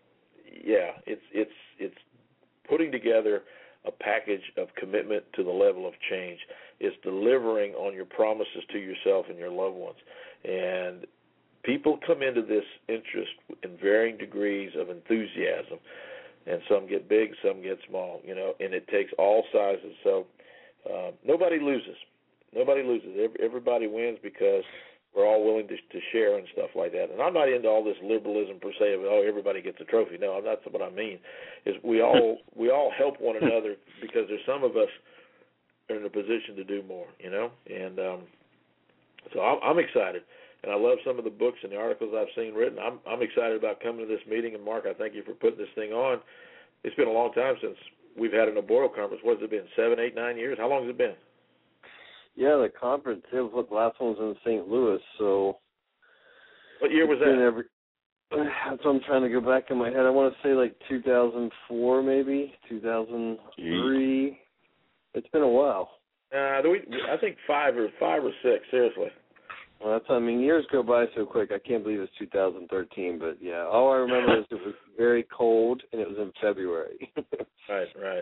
S5: yeah, it's it's it's putting together a package of commitment to the level of change. It's delivering on your promises to yourself and your loved ones. And people come into this interest in varying degrees of enthusiasm, and some get big, some get small, you know, and it takes all sizes. So uh, nobody loses. Nobody loses. Everybody wins because we're all willing to, to share and stuff like that. And I'm not into all this liberalism per se of, oh, everybody gets a trophy. No, that's what I mean. Is we all we all help one another because there's some of us are in a position to do more, you know. And um, so I'm, I'm excited, and I love some of the books and the articles I've seen written. I'm I'm excited about coming to this meeting. And Mark, I thank you for putting this thing on. It's been a long time since we've had an arboreal conference. What has it been? Seven, eight, nine years? How long has it been?
S4: Yeah, the conference, it was, the last one was in Saint Louis, so.
S5: What year was that?
S4: Every, that's what I'm trying to go back in my head. I want to say like two thousand four, maybe, two thousand three. Jeez. It's been a while.
S5: Uh, I think five or five or six, seriously.
S4: Well, that's, I mean, years go by so quick. I can't believe it's two thousand thirteen, but yeah, all I remember is it was very cold, and it was in February.
S5: Right, right.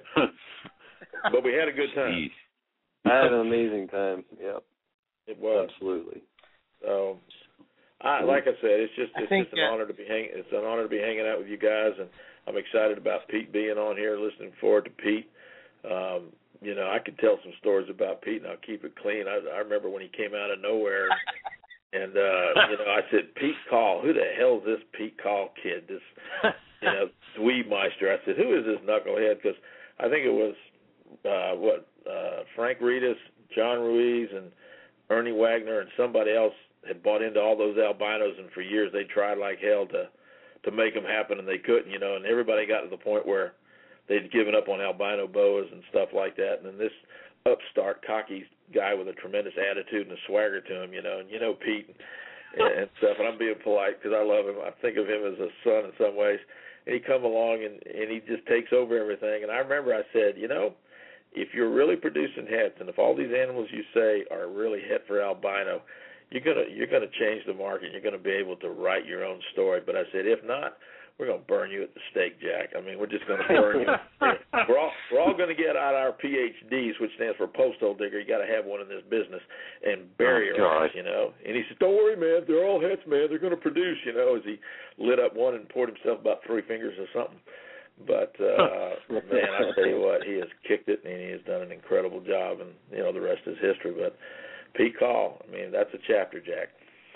S5: But we had a good time.
S1: Jeez.
S4: I had an amazing time. Yep.
S5: It was.
S4: Absolutely.
S5: So, I, like I said, it's just it's
S3: think,
S5: just an
S3: uh,
S5: honor to be hang, it's an honor to be hanging out with you guys, and I'm excited about Pete being on here. Listening forward to Pete. Um, you know, I could tell some stories about Pete, and I'll keep it clean. I, I remember when he came out of nowhere, and uh, you know, I said, Pete Call, who the hell is this Pete Call kid? This, you know, Dweebmeister. I said, who is this knucklehead? Because I think it was uh, what. Uh, Frank Reedus, John Ruiz, and Ernie Wagner, and somebody else had bought into all those albinos, and for years they tried like hell to to make them happen, and they couldn't, you know, and everybody got to the point where they'd given up on albino boas and stuff like that, and then this upstart, cocky guy with a tremendous attitude and a swagger to him, you know, and you know Pete and, and stuff, and I'm being polite because I love him. I think of him as a son in some ways, and he come along, and, and he just takes over everything, and I remember I said, you know, if you're really producing hets, and if all these animals you say are really het for albino, you're gonna you're gonna change the market. You're gonna be able to write your own story. But I said, if not, we're gonna burn you at the stake, Jack. I mean, we're just gonna burn you. We're all we're all gonna get out our P H Ds, which stands for post hole digger. You got to have one in this business, and bury
S1: oh,
S5: your ass, you know. And he said, don't worry, man. They're all hets, man. They're gonna produce, you know. As he lit up one and poured himself about three fingers or something. But, uh, man, I tell you what, he has kicked it, and he has done an incredible job, and, you know, the rest is history. But Pete Call, I mean, that's a chapter, Jack.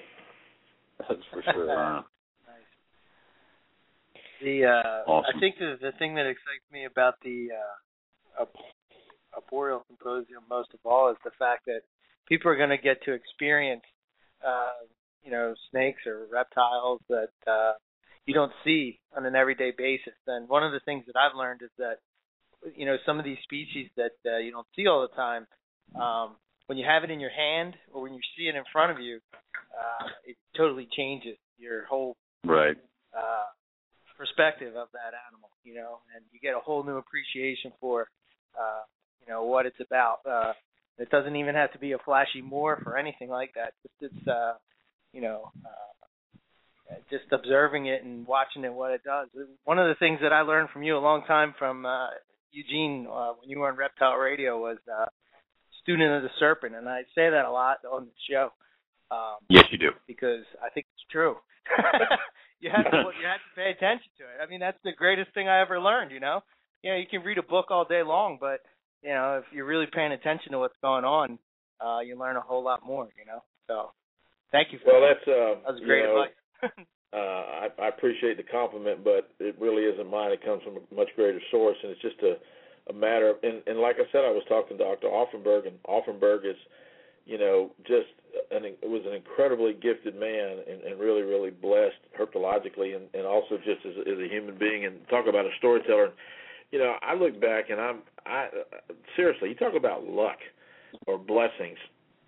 S4: That's for sure.
S1: Wow.
S3: The uh,
S1: Awesome.
S3: I think the, the thing that excites me about the uh, Arboreal Symposium most of all is the fact that people are going to get to experience, uh, you know, snakes or reptiles that uh, you don't see on an everyday basis. And one of the things that I've learned is that, you know, some of these species that uh, you don't see all the time, um, when you have it in your hand or when you see it in front of you, uh, it totally changes your whole
S1: right.
S3: uh, perspective of that animal, you know, and you get a whole new appreciation for, uh, you know, what it's about. Uh, it doesn't even have to be a flashy morph or anything like that. Just it's, uh, you know, uh, just observing it and watching it, what it does. One of the things that I learned from you a long time from uh, Eugene, uh, when you were on Reptile Radio, was uh, student of the serpent, and I say that a lot on the show. Um,
S1: yes, you do.
S3: Because I think it's true. you have to you have to pay attention to it. I mean, that's the greatest thing I ever learned. You know, you know, you can read a book all day long, but you know, if you're really paying attention to what's going on, uh, you learn a whole lot more. You know, so thank you for
S5: well,
S3: that.
S5: that's uh,
S3: that was great
S5: you know,
S3: advice.
S5: uh, I, I appreciate the compliment, but it really isn't mine. It comes from a much greater source, and it's just a, a matter of. And, and like I said, I was talking to Doctor Offenberg, and Offenberg is, you know, just an, it was an incredibly gifted man and, and really, really blessed herpetologically and, and also just as, as a human being. And talk about a storyteller. You know, I look back and I'm, I seriously, you talk about luck or blessings.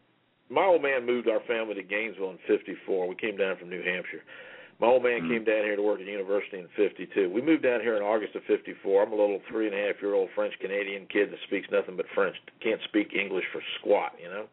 S5: My old man moved our family to Gainesville in fifty-four. We came down from New Hampshire. My old man mm-hmm. came down here to work at the university in fifty-two. We moved down here in August of fifty-four. I'm a little three and a half year old French Canadian kid that speaks nothing but French, can't speak English for squat, you know.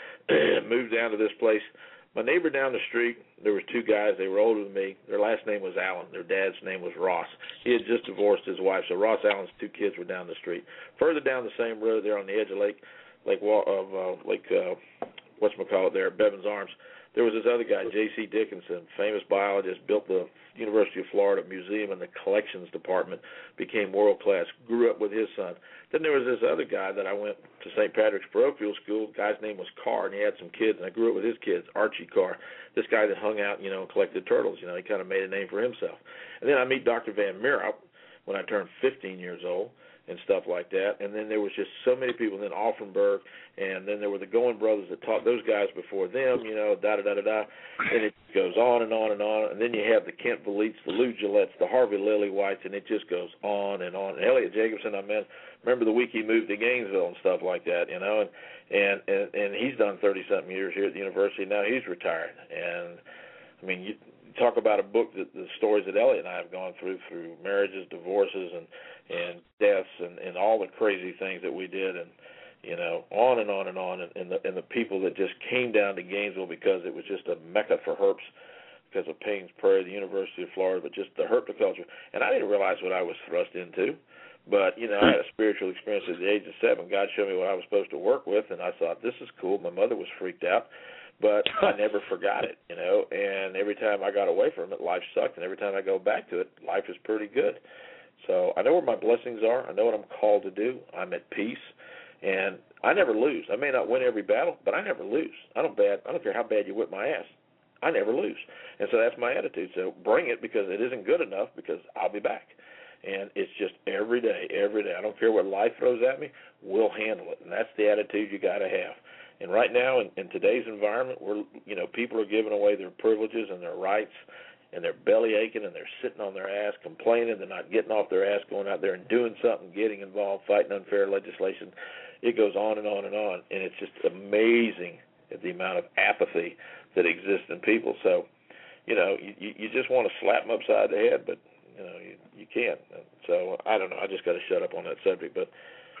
S5: Moved down to this place. My neighbor down the street, there was two guys. They were older than me. Their last name was Allen. Their dad's name was Ross. He had just divorced his wife, so Ross Allen's two kids were down the street. Further down the same road, there on the edge of Lake, Lake of uh, Lake, uh, whatchamacallit there, Bevins Arms, there was this other guy, J C Dickinson, famous biologist, built the University of Florida Museum and the collections department, became world class, grew up with his son. Then there was this other guy that I went to Saint Patrick's Parochial School. The guy's name was Carr, and he had some kids, and I grew up with his kids, Archie Carr, this guy that hung out, you know, and collected turtles. You know, he kind of made a name for himself. And then I meet Doctor Van Meerhout when I turned fifteen years old and stuff like that. And then there was just so many people. And then Offenberg, and then there were the Goen brothers that taught those guys before them, you know, da-da-da-da-da. And it goes on and on and on. And then you have the Kent Valites, the Lou Gillettes, the Harvey Lillywhites, and it just goes on and on. And Elliot Jacobson, I mean, remember the week he moved to Gainesville and stuff like that, you know, and and and, and he's done thirty-something years here at the university. Now he's retired. And, I mean, you talk about a book, that the stories that Elliot and I have gone through, through marriages, divorces, and, and deaths, and, and all the crazy things that we did, and, you know, on and on and on, and, and, the, and the people that just came down to Gainesville because it was just a mecca for herps, because of Payne's Prairie, the University of Florida, but just the herpetoculture. And I didn't realize what I was thrust into. But, you know, I had a spiritual experience at the age of seven. God showed me what I was supposed to work with, and I thought, this is cool. My mother was freaked out, but I never forgot it, you know. And every time I got away from it, life sucked. And every time I go back to it, life is pretty good. So I know where my blessings are. I know what I'm called to do. I'm at peace. And I never lose. I may not win every battle, but I never lose. I don't bad. I don't care how bad you whip my ass. I never lose. And so that's my attitude. So bring it, because it isn't good enough, because I'll be back. And it's just every day, every day. I don't care what life throws at me. We'll handle it. And that's the attitude you got to have. And right now, in, in today's environment, we're, you know, people are giving away their privileges and their rights, and they're belly aching, and they're sitting on their ass complaining. They're not getting off their ass, going out there and doing something, getting involved, fighting unfair legislation. It goes on and on and on. And it's just amazing at the amount of apathy that exists in people. So, you know, you, you just want to slap them upside the head, but you know, you, you can't. So I don't know. I just got to shut up on that subject. But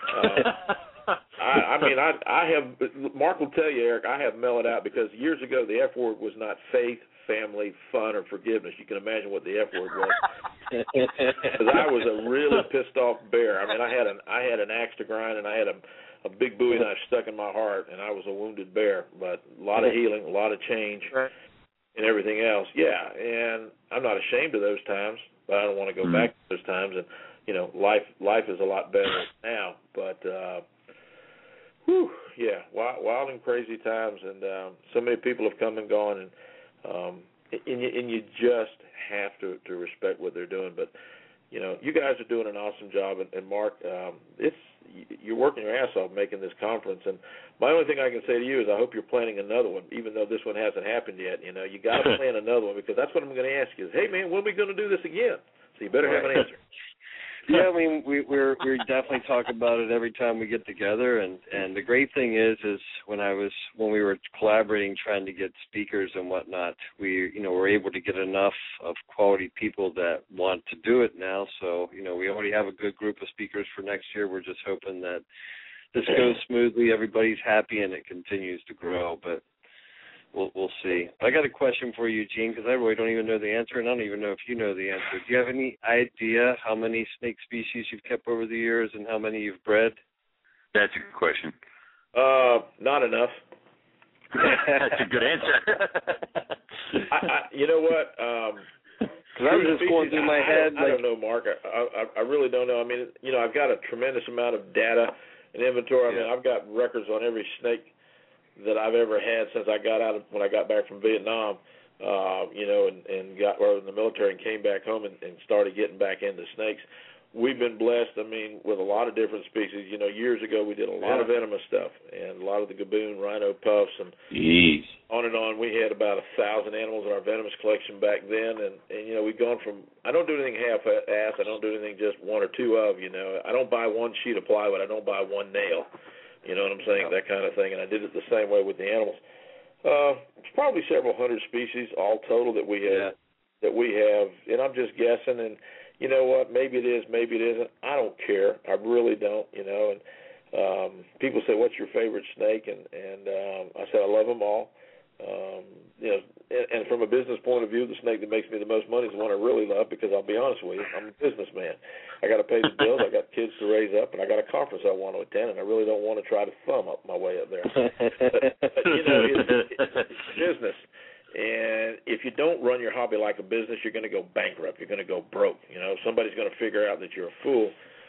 S5: uh, I, I mean, I, I have. Mark will tell you, Eric. I have mellowed out, because years ago the F word was not faith, family, fun, or forgiveness. You can imagine what the F word was. Because I was a really pissed off bear. I mean, I had an I had an axe to grind, and I had a a big Bowie knife stuck in my heart, and I was a wounded bear. But a lot of healing, a lot of change, and everything else. Yeah, and I'm not ashamed of those times. But I don't want to go mm-hmm. back to those times, and you know, life life is a lot better now. But uh, whew, yeah, wild, wild and crazy times, and um, so many people have come and gone, and um, and you, and you just have to, to respect what they're doing. But you know, you guys are doing an awesome job, and, and Mark, um, it's you're working your ass off making this conference. And my only thing I can say to you is I hope you're planning another one, even though this one hasn't happened yet. You know, you got to plan another one, because that's what I'm going to ask you is, hey, man, when are we going to do this again? So you better have an answer.
S4: Yeah, I mean, we we're we definitely talk about it every time we get together, and and the great thing is is when I was when we were collaborating, trying to get speakers and whatnot, we you know were able to get enough of quality people that want to do it now. So you know we already have a good group of speakers for next year. We're just hoping that this goes smoothly, everybody's happy, and it continues to grow. But we'll we'll see. I got a question for you, Gene, because I really don't even know the answer, and I don't even know if you know the answer. Do you have any idea how many snake species you've kept over the years and how many you've bred?
S1: That's a good question.
S5: Uh, not enough.
S1: That's a good answer.
S5: I, I, you know what? Um,
S4: Because I was just going through my
S5: I,
S4: head.
S5: I, I don't know, Mark. I, I I really don't know. I mean, you know, I've got a tremendous amount of data and inventory. I
S4: yeah.
S5: mean, I've got records on every snake that I've ever had since I got out of when I got back from Vietnam. Uh, you know, and, and got or in the military and came back home and, and started getting back into snakes. We've been blessed, I mean, with a lot of different species. You know, years ago we did a lot
S4: yeah.
S5: of venomous stuff and a lot of the gaboon, rhino puffs, and
S1: Jeez.
S5: on and on. We had about a thousand animals in our venomous collection back then, and, and you know, we've gone from, I don't do anything half-assed, I don't do anything just one or two of, you know. I don't buy one sheet of plywood, I don't buy one nail, you know what I'm saying, that kind of thing, and I did it the same way with the animals. Uh, it's probably several hundred species all total that we have,
S4: yeah.
S5: that we have, and I'm just guessing, and you know what, maybe it is, maybe it isn't. I don't care. I really don't, you know. And um, people say, what's your favorite snake? And, and um, I said, I love them all. Um, you know, and, and from a business point of view, the snake that makes me the most money is the one I really love because I'll be honest with you, I'm a businessman. I got to pay the bills, I got kids to raise up, and I got a conference I want to attend, and I really don't want to try to thumb up my way up there. but, but, you know, it's, it's business. And if you don't run your hobby like a business, you're going to go bankrupt. You're going to go broke. You know, somebody's going to figure out that you're a fool,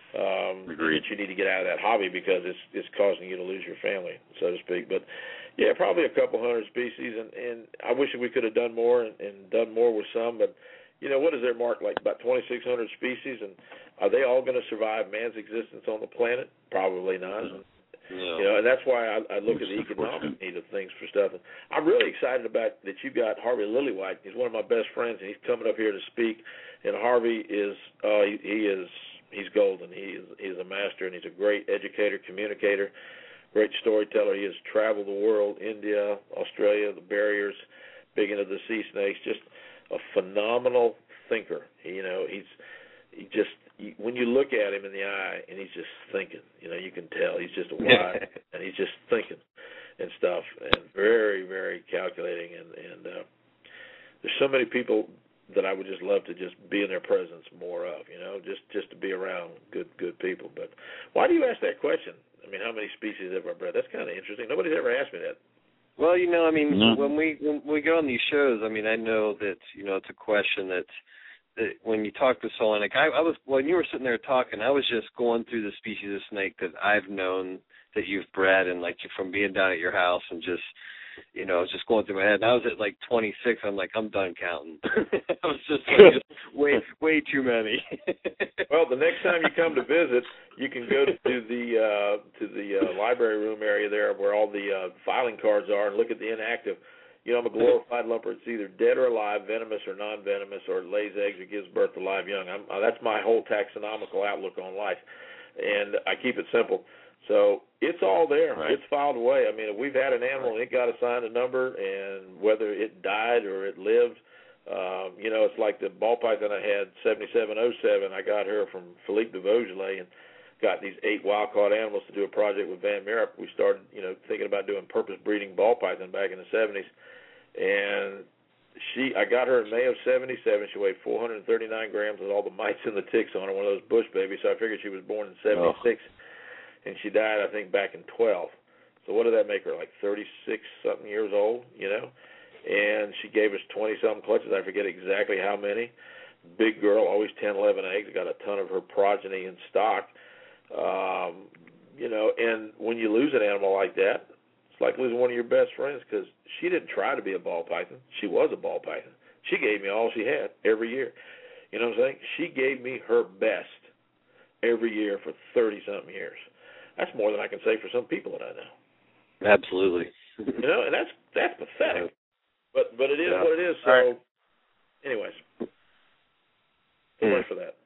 S5: um, that you need to get out of that hobby because it's it's causing you to lose your family, so to speak. But yeah, probably a couple hundred species, and, and I wish we could have done more and, and done more with some. But you know, what is there, Mark? Like about twenty-six hundred species, and are they all going to survive man's existence on the planet? Probably not.
S4: No.
S5: You know, and that's why I, I look at the economic need of things for stuff. And I'm really excited about that you got Harvey Lillywhite. He's one of my best friends, and he's coming up here to speak. And Harvey is uh, he, he is he's golden. He is he's a master, and he's a great educator, communicator, great storyteller. He has traveled the world, India, Australia, the barriers, big into the sea snakes. Just a phenomenal thinker. He, you know, he's he just. When you look at him in the eye and he's just thinking, you know, you can tell he's just a wise and he's just thinking and stuff and very, very calculating. And, and uh, there's so many people that I would just love to just be in their presence more of, you know, just, just to be around good, good people. But why do you ask that question? I mean, how many species have I bred? That's kind of interesting. Nobody's ever asked me that.
S4: Well, you know, I mean,
S1: mm-hmm.
S4: when we when we go on these shows, I mean, I know that, you know, it's a question that's, when you talk to someone, like I, I was, when you were sitting there talking, I was just going through the species of snake that I've known that you've bred, and like from being down at your house and just, you know, just going through my head. And I was at like twenty-six. I'm like, I'm done counting. I was just like, way, way too many.
S5: Well, the next time you come to visit, you can go to the uh, to the uh, library room area there where all the uh, filing cards are and look at the inactive. You know, I'm a glorified lumper. It's either dead or alive, venomous or non-venomous, or it lays eggs or gives birth to live young. I'm, uh, that's my whole taxonomical outlook on life, and I keep it simple. So it's all there.
S1: Right.
S5: It's filed away. I mean, if we've had an animal and it got assigned a number, and whether it died or it lived, um, you know, it's like the ball python I had, seventy-seven oh seven. I got her from Philippe de Vaugelet and got these eight wild-caught animals to do a project with Van Merup. We started, you know, thinking about doing purpose breeding ball python back in the seventies. And she, I got her in May of seventy-seven. She weighed four hundred thirty-nine grams with all the mites and the ticks on her, one of those bush babies. So I figured she was born in seventy-six, oh. and she died, I think, back in twelve. So what did that make her, like thirty-six-something years old, you know? And she gave us twenty-something clutches. I forget exactly how many. Big girl, always ten, eleven eggs. Got a ton of her progeny in stock. Um, you know, and when you lose an animal like that, it's like losing one of your best friends because she didn't try to be a ball python. She was a ball python. She gave me all she had every year. You know what I'm saying? She gave me her best every year for thirty-something years. That's more than I can say for some people that I know.
S4: Absolutely.
S5: You know, and that's that's pathetic. But but it is
S4: yeah.
S5: what it is. So,
S4: right.
S5: anyways, so
S4: hmm.
S5: much for that.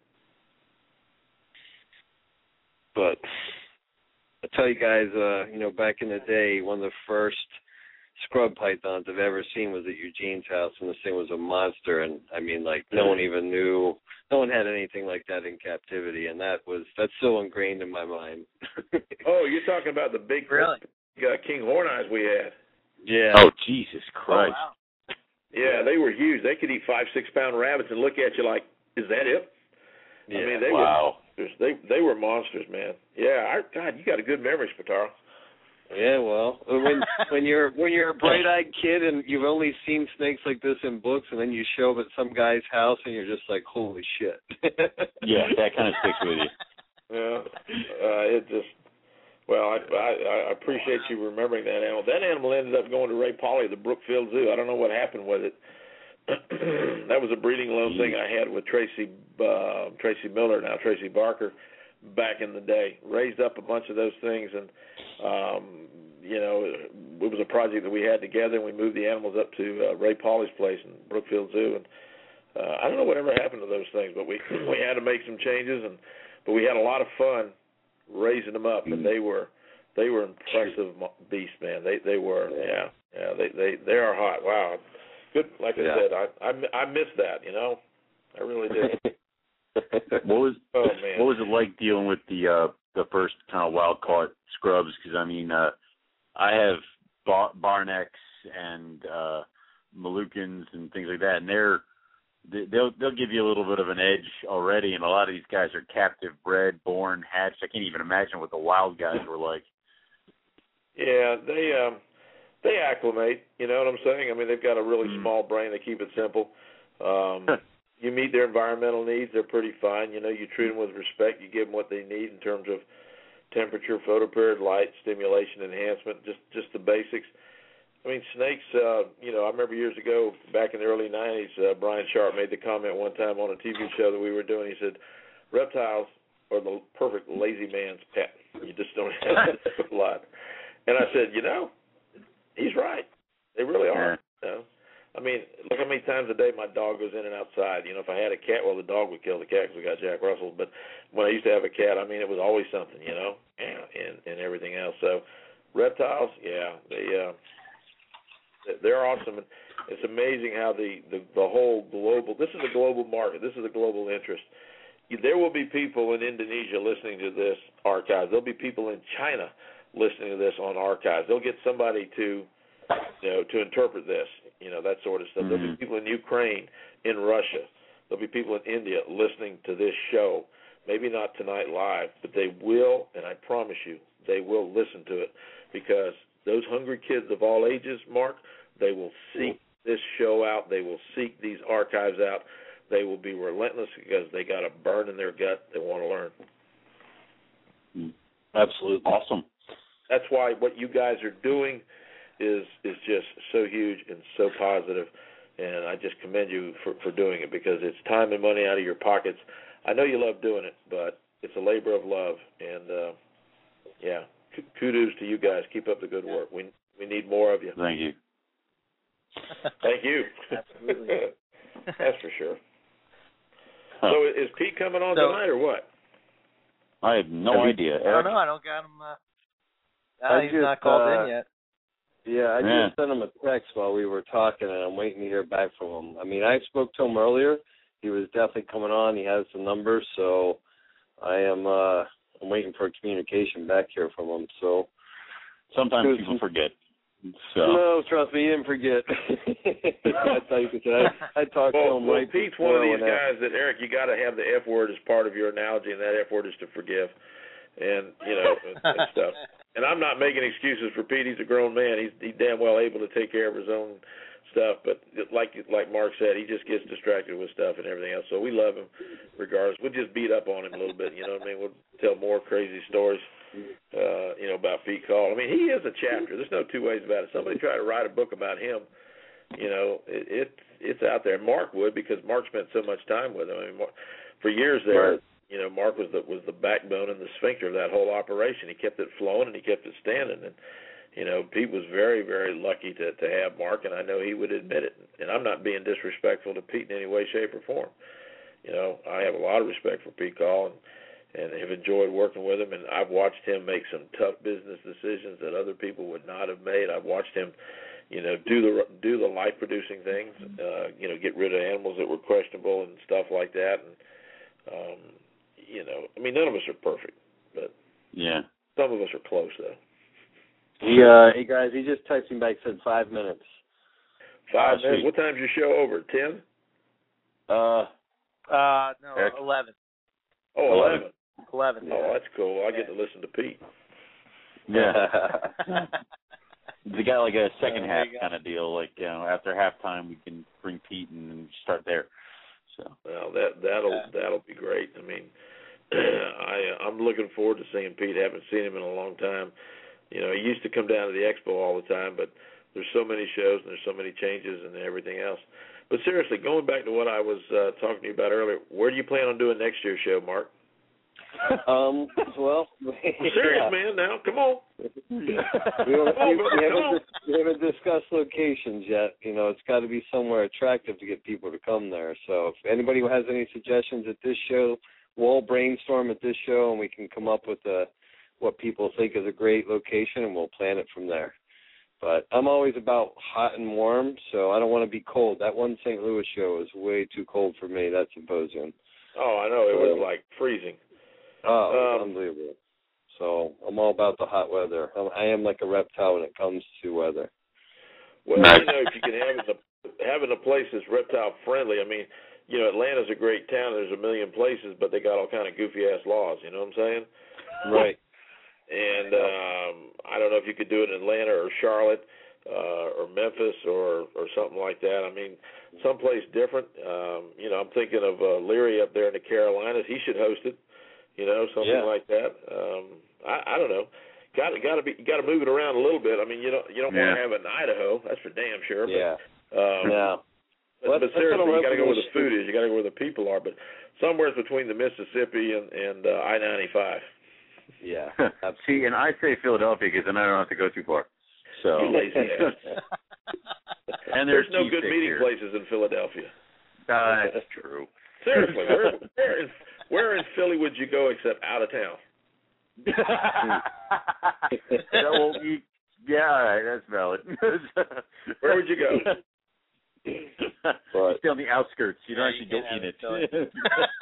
S4: But I tell you guys, uh, you know, back in the day, one of the first scrub pythons I've ever seen was at Eugene's house, and this thing was a monster. And I mean, like, no one even knew, no one had anything like that in captivity, and that was that's so ingrained in my mind.
S5: Oh, you're talking about the big,
S3: really?
S5: uh, King Horn Eyes we had.
S4: Yeah.
S1: Oh, Jesus Christ.
S3: Oh, wow.
S5: Yeah, they were huge. They could eat five, six pound rabbits and look at you like, is that it?
S4: Yeah.
S5: I mean, they
S1: Wow.
S5: were monsters. They they were monsters, man. Yeah, I, God, you got a good memory, Spataro.
S4: Yeah, well, when when you're when you're a bright-eyed kid and you've only seen snakes like this in books, and then you show up at some guy's house and you're just like, holy shit.
S1: Yeah, that kind of sticks with you.
S5: Yeah, uh, it just. Well, I, I I appreciate you remembering that animal. That animal ended up going to Ray Polly, the Brookfield Zoo. I don't know what happened with it. That was a breeding loan thing I had with Tracy uh, Tracy Miller, now Tracy Barker, back in the day. Raised up a bunch of those things, and um, you know, it was a project that we had together. And we moved the animals up to uh, Ray Polly's place in Brookfield Zoo, and uh, I don't know whatever happened to those things, but we we had to make some changes, and but we had a lot of fun raising them up, and they were they were impressive beasts, man. They they were, yeah, yeah. They they they are hot. Wow, good. Like I
S4: yeah.
S5: said, I I I missed that. You know, I really did.
S1: What was
S5: oh man,
S1: what was it like dealing with the uh, the first kind of wild caught scrubs? Because I mean, uh, I have bar- Barnecks and uh, Moluccans and things like that, and they're They'll they'll give you a little bit of an edge already, and a lot of these guys are captive bred, born, hatched. I can't even imagine what the wild guys were like.
S5: Yeah, they um they acclimate. You know what I'm saying? I mean, they've got a really
S1: Mm.
S5: small brain. They keep it simple. Um, you meet their environmental needs. They're pretty fine. You know, you treat them with respect. You give them what they need in terms of temperature, photoperiod, light, stimulation, enhancement, just just the basics. I mean, snakes, uh, you know, I remember years ago, back in the early nineties, uh, Brian Sharp made the comment one time on a T V show that we were doing. He said, reptiles are the perfect lazy man's pet. You just don't have to do a lot. And I said, you know, he's right. They really are. You know? I mean, look how many times a day my dog goes in and outside. You know, if I had a cat, well, the dog would kill the cat because we got Jack Russell. But when I used to have a cat, I mean, it was always something, you know, and, and, and everything else. So reptiles, yeah, they uh, – they're awesome. It's amazing how the, the, the whole global, this is a global market. This is a global interest. There will be people in Indonesia listening to this archive. There'll be people in China listening to this on archives. They'll get somebody to, you know, to interpret this, you know, that sort of stuff. Mm-hmm. There'll be people in Ukraine, in Russia. There'll be people in India listening to this show. Maybe not tonight live, but they will, and I promise you, they will listen to it because those hungry kids of all ages, Mark, they will seek this show out. They will seek these archives out. They will be relentless because they got a burn in their gut. They want to learn.
S1: Absolutely. Awesome.
S5: That's why what you guys are doing is is just so huge and so positive, and I just commend you for, for doing it because it's time and money out of your pockets. I know you love doing it, but it's a labor of love, and, uh, yeah, kudos to you guys. Keep up the good work. We we need more of you.
S1: Thank you.
S5: Thank you.
S3: Absolutely.
S5: That's for sure.
S1: Huh.
S5: So is Pete coming on
S3: So,
S5: tonight or what?
S1: I have no
S3: have
S1: idea.
S3: You, I don't know. I don't got him. Uh,
S4: I
S3: uh, he's
S4: just,
S3: not called
S4: uh,
S3: in yet.
S4: Yeah, I
S1: Yeah.
S4: just sent him a text while we were talking, and I'm waiting to hear back from him. I mean, I spoke to him earlier. He was definitely coming on. He has the numbers, so I am uh, I'm waiting for a communication back here from him. So
S1: Sometimes people forget. So.
S4: No, trust me, he didn't forget. That's how you could say. I, I talked
S5: Well,
S4: to him
S5: well
S4: right
S5: Pete's one of these
S4: when
S5: guys that, Eric, you got to have the F word as part of your analogy, and that F word is to forgive, and you know, and, and stuff. And I'm not making excuses for Pete. He's a grown man. He's he damn well able to take care of his own stuff. But like like Mark said, he just gets distracted with stuff and everything else. So we love him regardless. We'll just beat up on him a little bit. You know what I mean? We'll tell more crazy stories. Uh, you know, about Pete Call. I mean, he is a chapter. There's no two ways about it. Somebody try to write a book about him, you know, it, it it's out there. Mark would because Mark spent so much time with him. I mean, Mark, for years there,
S4: Right.
S5: you know, Mark was the was the backbone and the sphincter of that whole operation. He kept it flowing and he kept it standing. And you know, Pete was very, very lucky to to have Mark, and I know he would admit it. And I'm not being disrespectful to Pete in any way, shape, or form. You know, I have a lot of respect for Pete Call and. and have enjoyed working with him, and I've watched him make some tough business decisions that other people would not have made. I've watched him, you know, do the do the life-producing things, uh, you know, get rid of animals that were questionable and stuff like that. And, um, you know, I mean, none of us are perfect, but
S1: Yeah.
S5: some of us are close, though.
S4: He, uh, hey guys, he just texted me back, said five minutes.
S5: Five
S1: Oh,
S5: minutes.
S1: sweet.
S5: What time's your show over? Ten?
S4: Uh,
S3: Uh, no,
S1: Eric?
S3: eleven.
S5: Oh, eleven.
S3: Eleven.
S5: Oh, that's cool. I get to listen to Pete.
S1: Yeah. They got like a second
S3: Uh,
S1: half
S3: there you go.
S1: kind of deal. Like, you know, after halftime, we can bring Pete and start there. So.
S5: Well, that that'll
S3: Yeah.
S5: that'll be great. I mean, I I'm looking forward to seeing Pete. Haven't seen him in a long time. You know, he used to come down to the expo all the time, but there's so many shows and there's so many changes and everything else. But seriously, going back to what I was uh, talking to you about earlier, where do you plan on doing next year's show, Mark?
S4: um, well,
S5: I'm serious,
S4: yeah.
S5: man. Now, come on.
S4: we, don't,
S5: Come on,
S4: we,
S5: brother,
S4: we,
S5: come on.
S4: haven't, we haven't discussed locations yet. You know, it's got to be somewhere attractive to get people to come there. So if anybody has any suggestions at this show, we'll all brainstorm at this show, and we can come up with a, what people think is a great location, and we'll plan it from there. But I'm always about hot and warm, so I don't want to be cold. That one Saint Louis show was way too cold for me, that symposium.
S5: Oh, I know. It was like freezing.
S4: Oh,
S5: Um,
S4: unbelievable. So I'm all about the hot weather. I'm, I am like a reptile when it comes to weather.
S5: Well,
S1: Nice.
S5: you know, if you can have it in a, having a place that's reptile friendly. I mean, you know, Atlanta's a great town. There's a million places, but they got all kind of goofy ass laws. You know what I'm saying?
S4: Right.
S5: And um, I don't know if you could do it in Atlanta or Charlotte uh, or Memphis or or something like that. I mean, someplace different. Um, you know, I'm thinking of uh, Leary up there in the Carolinas. He should host it. You know, something
S4: Yeah.
S5: like that. Um, I, I don't know. Got got to be got to move it around a little bit. I mean, you don't you don't want
S1: Yeah.
S5: to have it in Idaho. That's for damn sure. But,
S4: Yeah.
S5: Um,
S4: Yeah.
S5: But,
S4: Well,
S5: but
S4: that's what
S5: seriously,
S4: I'm
S5: you got to go where
S4: hoping
S5: the food is. You got to go where the people are. But somewhere between the Mississippi and and uh, I ninety-five.
S4: Yeah.
S1: See, and I say Philadelphia because then I don't have to go too far. So.
S5: You lazy ass.
S1: And
S5: There's
S1: there's
S5: no good
S1: cheesesteak
S5: meeting
S1: here.
S5: places in Philadelia.
S1: Uh, that's true.
S5: Seriously, where where in, where in Philly would you go except out of town?
S1: Yeah, well, you, yeah, all right, that's valid.
S5: Where would you go?
S4: But-
S1: Stay on the outskirts. You don't
S3: Yeah,
S1: actually
S3: you
S1: go
S3: can't
S1: in
S3: have
S1: it.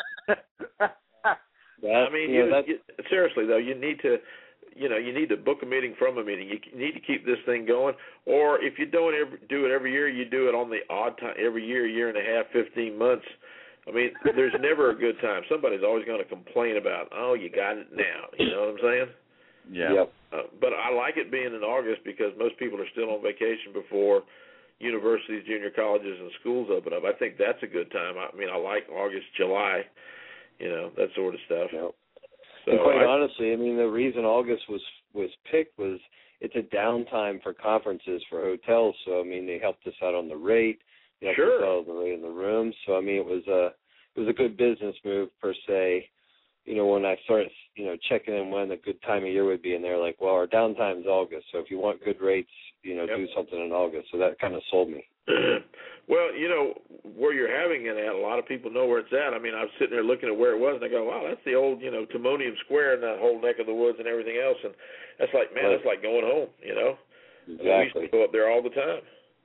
S4: That,
S5: I mean,
S4: you
S5: you,
S4: know, that's,
S5: you, seriously though, you need to, you know, you need to book a meeting from a meeting. You need to keep this thing going. Or if you don't ever do it every year, you do it on the odd time every year, year and a half, fifteen months. I mean, there's never a good time. Somebody's always going to complain about, oh, you got it now. You know what I'm saying?
S1: Yeah.
S4: Yep.
S5: Uh, but I like it being in August because most people are still on vacation before universities, junior colleges, and schools open up. I think that's a good time. I mean, I like August, July, you know, that sort of stuff.
S4: Yep.
S5: So
S4: and quite
S5: I,
S4: honestly, I mean, the reason August was was picked was it's a downtime for conferences for hotels. So I mean, they helped us out on the rate. They helped
S5: Sure.
S4: us out on the rate in the rooms. So I mean, it was a it was a good business move per se. You know, when I started, you know, checking in when a good time of year would be, and they're like, well, our downtime is August. So if you want good rates, you know,
S5: Yep.
S4: do something in August. So that kind of sold me.
S5: well, you know, where you're having it at, a lot of people know where it's at. I mean, I was sitting there looking at where it was, and I go, wow, that's the old, you know, Timonium Square and that whole neck of the woods and everything else. And that's like, man,
S4: Right.
S5: that's like going home, you know. I mean, we used
S4: Exactly.
S5: to go up there all the time,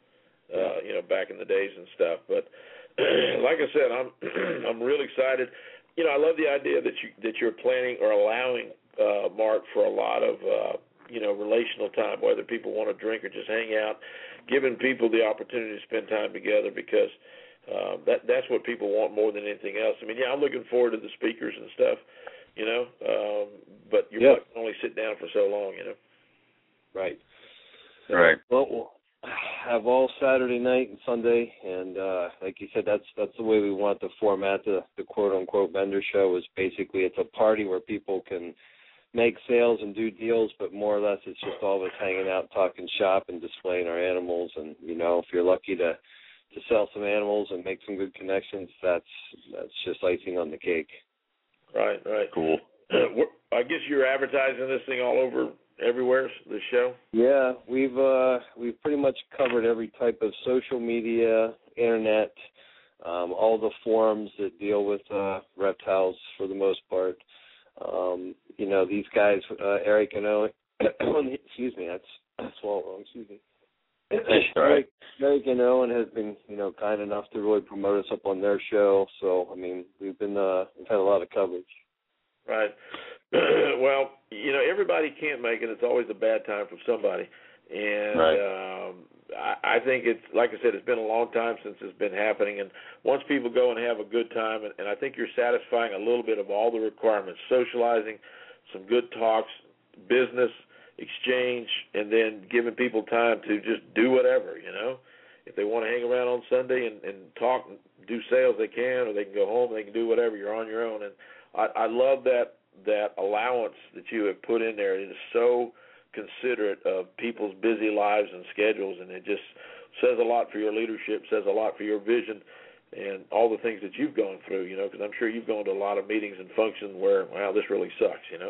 S5: uh, you know, back in the days and stuff. But like I said, I'm I'm real excited. You know, I love the idea that you that you're planning or allowing uh, Mark for a lot of uh, you know relational time, whether people want to drink or just hang out, giving people the opportunity to spend time together because uh, that that's what people want more than anything else. I mean, yeah, I'm looking forward to the speakers and stuff, you know, um, but your
S4: Yeah.
S5: butt can only sit down for so long, you know.
S4: Right.
S1: Right.
S4: Well, we'll have all Saturday night and Sunday, and uh, like you said, that's that's the way we want to format the, the quote-unquote vendor show. Is basically it's a party where people can make sales and do deals, but more or less it's just all of us hanging out, talking shop, and displaying our animals. And you know, if you're lucky to to sell some animals and make some good connections, that's that's just icing on the cake.
S5: Right, right.
S1: Cool.
S5: I guess you're advertising this thing all over everywhere, this show?
S4: Yeah, we've uh, we've pretty much covered every type of social media, internet, um, all the forums that deal with uh, reptiles for the most part. Um, you know, these guys, uh, Eric and Owen, excuse me, that's that's all wrong. Excuse me. Eric, Eric and Owen has been, you know, kind enough to really promote us up on their show. So, I mean, we've been uh, we've had a lot of coverage.
S5: Right. Well, you know, everybody can't make it. It's always a bad time for somebody. And
S1: right.
S5: um, I, I think it's, like I said, it's been a long time since it's been happening. And once people go and have a good time, and, and I think you're satisfying a little bit of all the requirements, socializing, some good talks, business, exchange, and then giving people time to just do whatever, you know. If they want to hang around on Sunday and, and talk and do sales, they can, or they can go home, they can do whatever. You're on your own. And I, I love that that allowance that you have put in there. It is so considerate of people's busy lives and schedules, and it just says a lot for your leadership, says a lot for your vision, and all the things that you've gone through, you know, because I'm sure you've gone to a lot of meetings and functions where, wow, this really sucks, you know.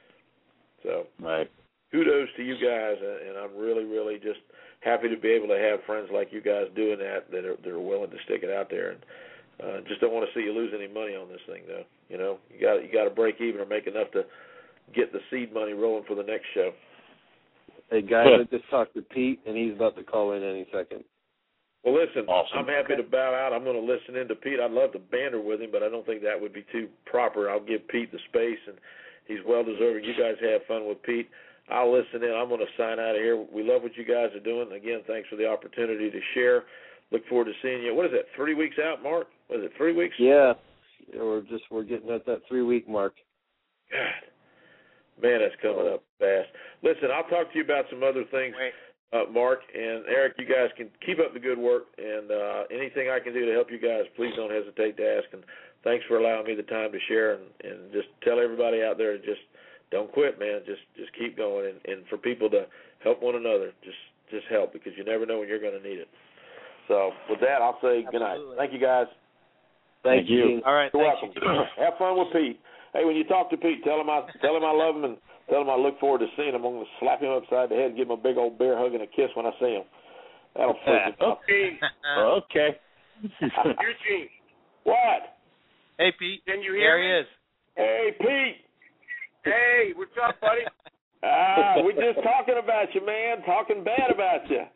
S5: So
S1: right.
S5: kudos to you guys, and I'm really, really just happy to be able to have friends like you guys doing that, that are, that are willing to stick it out there. And uh, just don't want to see you lose any money on this thing, though. You know, you got you got to break even or make enough to get the seed money rolling for the next show.
S4: Hey, guys, I just talked to Pete, and he's about to call in any second.
S5: Well, listen,
S1: awesome.
S5: I'm happy to bow out. I'm going to listen in to Pete. I'd love to banter with him, but I don't think that would be too proper. I'll give Pete the space, and he's well-deserving. You guys have fun with Pete. I'll listen in. I'm going to sign out of here. We love what you guys are doing. Again, thanks for the opportunity to share. Look forward to seeing you. What is that, three weeks out, Mark? Was it three weeks?
S4: Yeah. yeah we're just we're getting at that three-week mark.
S5: God. Man, that's coming up fast. Listen, I'll talk to you about some other things, uh, Mark and Eric. You guys can keep up the good work, and uh, anything I can do to help you guys, please don't hesitate to ask. And thanks for allowing me the time to share, and, and just tell everybody out there to just don't quit, man. Just just keep going, and, and for people to help one another, just just help, because you never know when you're going to need it. So with that, I'll say good night. Thank you, guys.
S4: Thank, Thank you.
S3: you. All right,
S5: you're
S3: thank
S5: welcome.
S3: You.
S5: Have fun with Pete. Hey, when you talk to Pete, tell him I tell him I love him, and tell him I look forward to seeing him. I'm going to slap him upside the head and give him a big old bear hug and a kiss when I see him. That'll freak him out.
S1: Okay. okay.
S5: Eugene. What?
S3: Hey, Pete.
S6: Can you hear
S3: there
S6: me?
S3: There he is.
S5: Hey, Pete.
S6: Hey, what's up, buddy?
S5: Ah, we're just talking about you, man. Talking bad about you.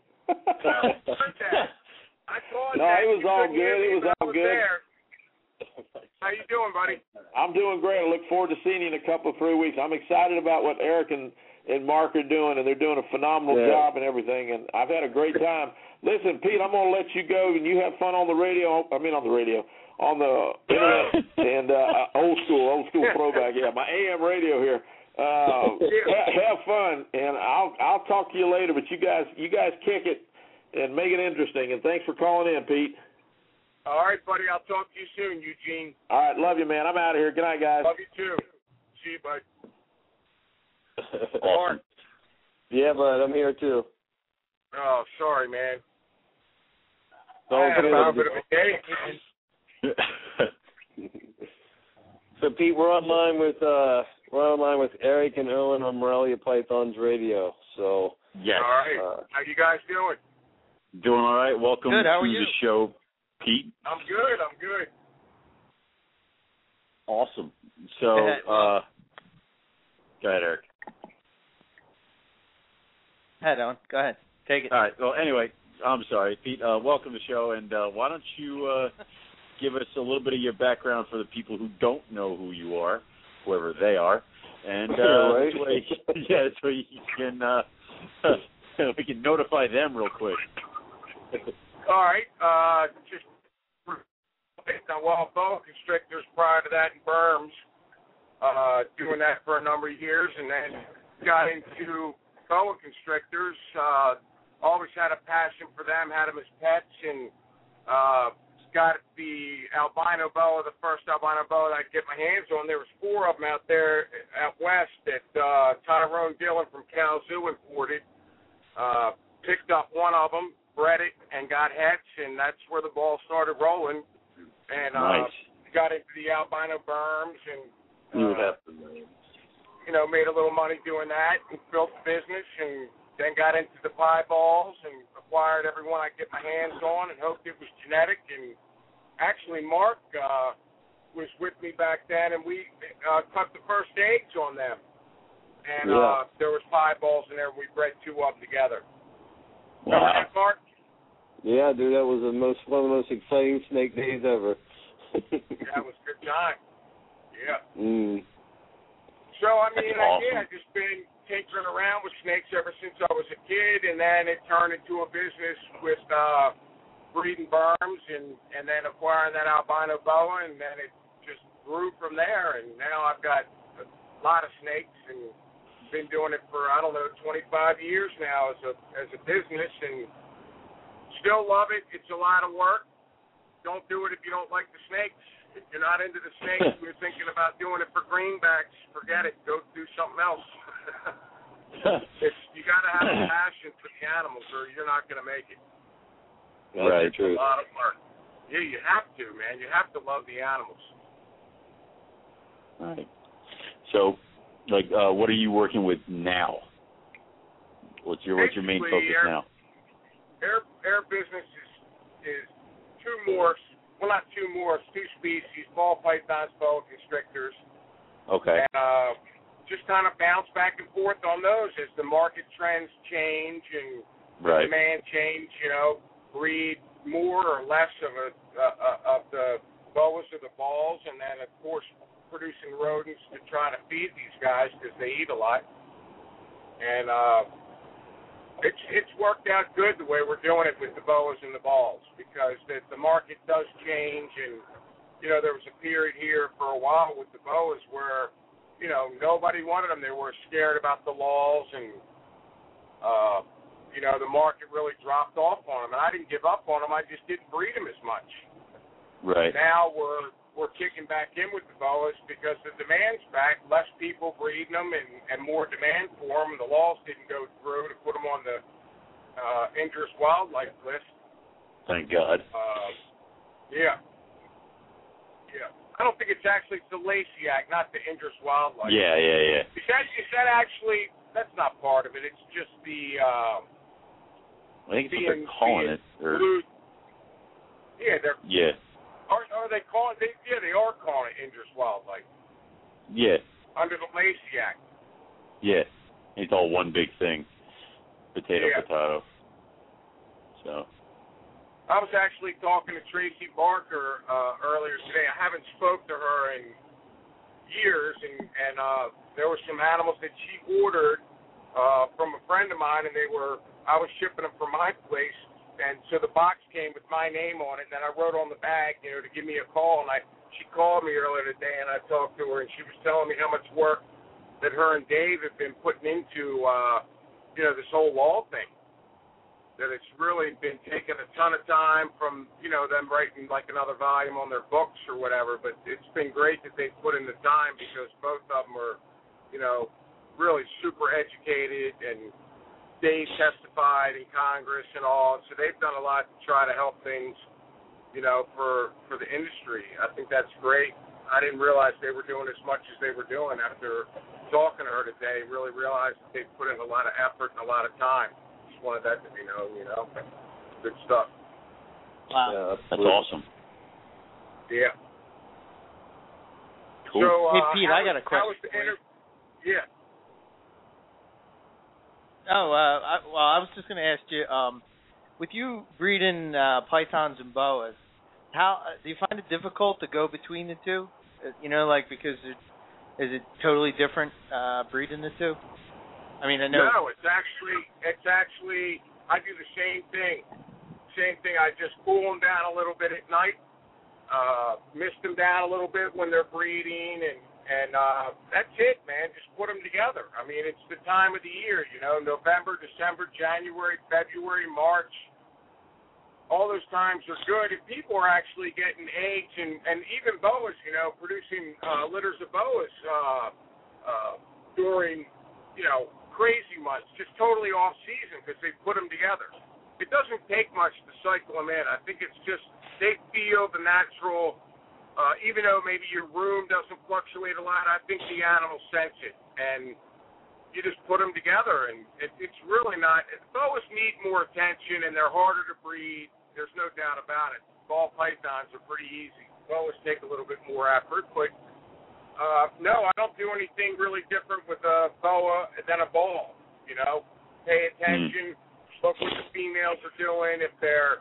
S6: I thought
S5: no,
S6: that
S5: it was
S6: you
S5: all
S6: couldn't
S5: good.
S6: hear me
S5: It was
S6: if I
S5: all
S6: was
S5: good.
S6: There. How you doing, buddy?
S5: I'm doing great. I look forward to seeing you in a couple of three weeks. I'm excited about what Eric and, and Mark are doing, and they're doing a phenomenal
S4: yeah.
S5: job and everything, and I've had a great time. Listen, Pete, I'm going to let you go, and you have fun on the radio. I mean on the radio, on the internet, and uh, old school, old school throwback, yeah, my A M radio here. Uh, ha- have fun, and I'll I'll talk to you later, but you guys, you guys kick it and make it interesting, and thanks for calling in, Pete.
S6: All right, buddy. I'll talk to you soon, Eugene.
S5: All right. Love you, man. I'm out of here. Good night, guys.
S6: Love you, too. See you, bud.
S1: Awesome.
S4: Yeah, bud. I'm here, too.
S6: Oh, sorry, man.
S4: So,
S6: I had a little bit of a day.
S4: so, Pete, we're online with uh, we're online with Eric and Owen on Morelia Pythons Radio. So,
S1: yes.
S6: All right.
S4: Uh,
S6: How you guys doing?
S1: Doing all right. Welcome
S3: Good. How
S1: to
S3: are you?
S1: the show, Pete.
S6: I'm good. I'm good.
S1: Awesome. So,
S3: Go ahead.
S1: uh, go ahead, Eric.
S3: Head on. Go ahead. Take it.
S1: All right. Well, anyway, I'm sorry, Pete. Uh, welcome to the show, and uh, why don't you uh, give us a little bit of your background for the people who don't know who you are, whoever they are, and uh,
S4: yeah, right?
S1: this way, yeah, so you can uh, we can notify them real quick.
S6: All right. Uh, just on wild boa constrictors prior to that in Berms, uh, doing that for a number of years, and then got into boa constrictors. Uh, always had a passion for them, had them as pets, and uh, got the albino boa, the first albino boa that I could get my hands on. There was four of them out there out west that uh, Tyrone Dillon from Kalamazoo imported. Uh, picked up one of them, bred it, and got hets, and that's where the ball started rolling. And uh,
S1: Nice.
S6: got into the albino Berms, and uh,
S1: You would have to.
S6: you know, made a little money doing that, and built the business, and then got into the pie balls and acquired everyone I could get my hands on, and hoped it was genetic. And actually, Mark uh, was with me back then, and we uh, cut the first eggs on them. And
S4: Yeah.
S6: uh, there was pie balls in there. We bred two up together.
S1: Wow.
S6: Remember that, Mark?
S4: Yeah, dude, that was the most one of the most exciting snake days ever.
S6: That was a good time. Yeah.
S4: Mm.
S6: So, I mean,
S1: awesome.
S6: I, yeah, I've just been tinkering around with snakes ever since I was a kid, and then it turned into a business with uh, breeding berms and, and then acquiring that albino boa, and then it just grew from there, and now I've got a lot of snakes and been doing it for, I don't know, twenty-five years now as a as a business, and still love it. It's a lot of work. Don't do it if you don't like the snakes. If you're not into the snakes and you're thinking about doing it for greenbacks, forget it. Go do something else. it's, you got to have a passion for the animals or you're not going to make it.
S4: That's
S1: right.
S4: true.
S6: It's a lot of work. Yeah, you have to, man. You have to love the animals.
S1: Right. So, like, uh, what are you working with now? What's your What's your main
S6: Basically,
S1: focus
S6: air,
S1: now?
S6: Air air business is is two morphs. Well, not two morphs, two species: ball pythons, boa constrictors.
S1: Okay.
S6: And uh, just kind of bounce back and forth on those as the market trends change and
S1: right.
S6: demand change. You know, breed more or less of a uh, of the boas or the balls, and then of course producing rodents to try to feed these guys because they eat a lot. And uh, it's it's worked out good the way we're doing it with the boas and the balls because the, the market does change. And, you know, there was a period here for a while with the boas where, you know, nobody wanted them. They were scared about the laws and, uh, you know, the market really dropped off on them. And I didn't give up on them. I just didn't breed them as much.
S1: Right.
S6: Now we're we're kicking back in with the boas because the demand's back, less people breeding them and, and more demand for them. The laws didn't go through to put them on the uh, dangerous wildlife list.
S1: Thank God.
S6: Uh, yeah. Yeah. I don't think it's actually it's the Lacey Act, not the dangerous wildlife.
S1: Yeah, yeah, yeah.
S6: Is that, is that actually, that's not part of it. It's just the, uh,
S1: I think it's
S6: being,
S1: what they're calling it. Or,
S6: blue, yeah, they're,
S1: yeah.
S6: Are, are they calling? They, yeah, they are calling it dangerous wildlife
S1: Yeah.
S6: under the Lacey Act.
S1: Yeah. It's all one big thing. Potato,
S6: Yeah.
S1: potato. So.
S6: I was actually talking to Tracy Barker uh, earlier today. I haven't spoke to her in years, and and uh, there were some animals that she ordered uh, from a friend of mine, and they were I was shipping them from my place. And so the box came with my name on it, and then I wrote on the bag, you know, to give me a call. And I, she called me earlier today, and I talked to her, and she was telling me how much work that her and Dave have been putting into, uh, you know, this whole law thing. That it's really been taking a ton of time from, you know, them writing like another volume on their books or whatever. But it's been great that they've put in the time because both of them are, you know, really super educated and Dave testified in Congress and all, so they've done a lot to try to help things, you know, for for the industry. I think that's great. I didn't realize they were doing as much as they were doing after talking to her today. Really realized that they put in a lot of effort and a lot of time. Just wanted that to be known, you know. Good stuff.
S3: Wow.
S4: Yeah,
S1: That's awesome.
S6: Yeah.
S1: Cool.
S6: So, uh,
S3: Hey, Pete,
S6: how
S3: I got
S6: was,
S3: a question
S6: How was the
S3: for you.
S6: inter- yeah.
S3: Oh, uh, I, well, I was just going to ask you, um, with you breeding uh, pythons and boas, how do you find it difficult to go between the two? Uh, you know, like because it, is it totally different uh, breeding the two? I mean, I know.
S6: No, it's actually it's actually I do the same thing. Same thing. I just cool them down a little bit at night, uh, mist them down a little bit when they're breeding, and and uh, that's it, man. Just put them together. I mean, it's the time of the year, you know, November, December, January, February, March. All those times are good. If people are actually getting eggs and, and even boas, you know, producing uh, litters of boas uh, uh, during, you know, crazy months, just totally off season because they put them together. It doesn't take much to cycle them in. I think it's just they feel the natural. Uh, even though maybe your room doesn't fluctuate a lot, I think the animals sense it, and you just put them together, and it, it's really not. Boas need more attention, and they're harder to breed. There's no doubt about it. Ball pythons are pretty easy. Boas take a little bit more effort, but uh, no, I don't do anything really different with a boa than a ball. You know, pay attention, mm. look what the females are doing. If they're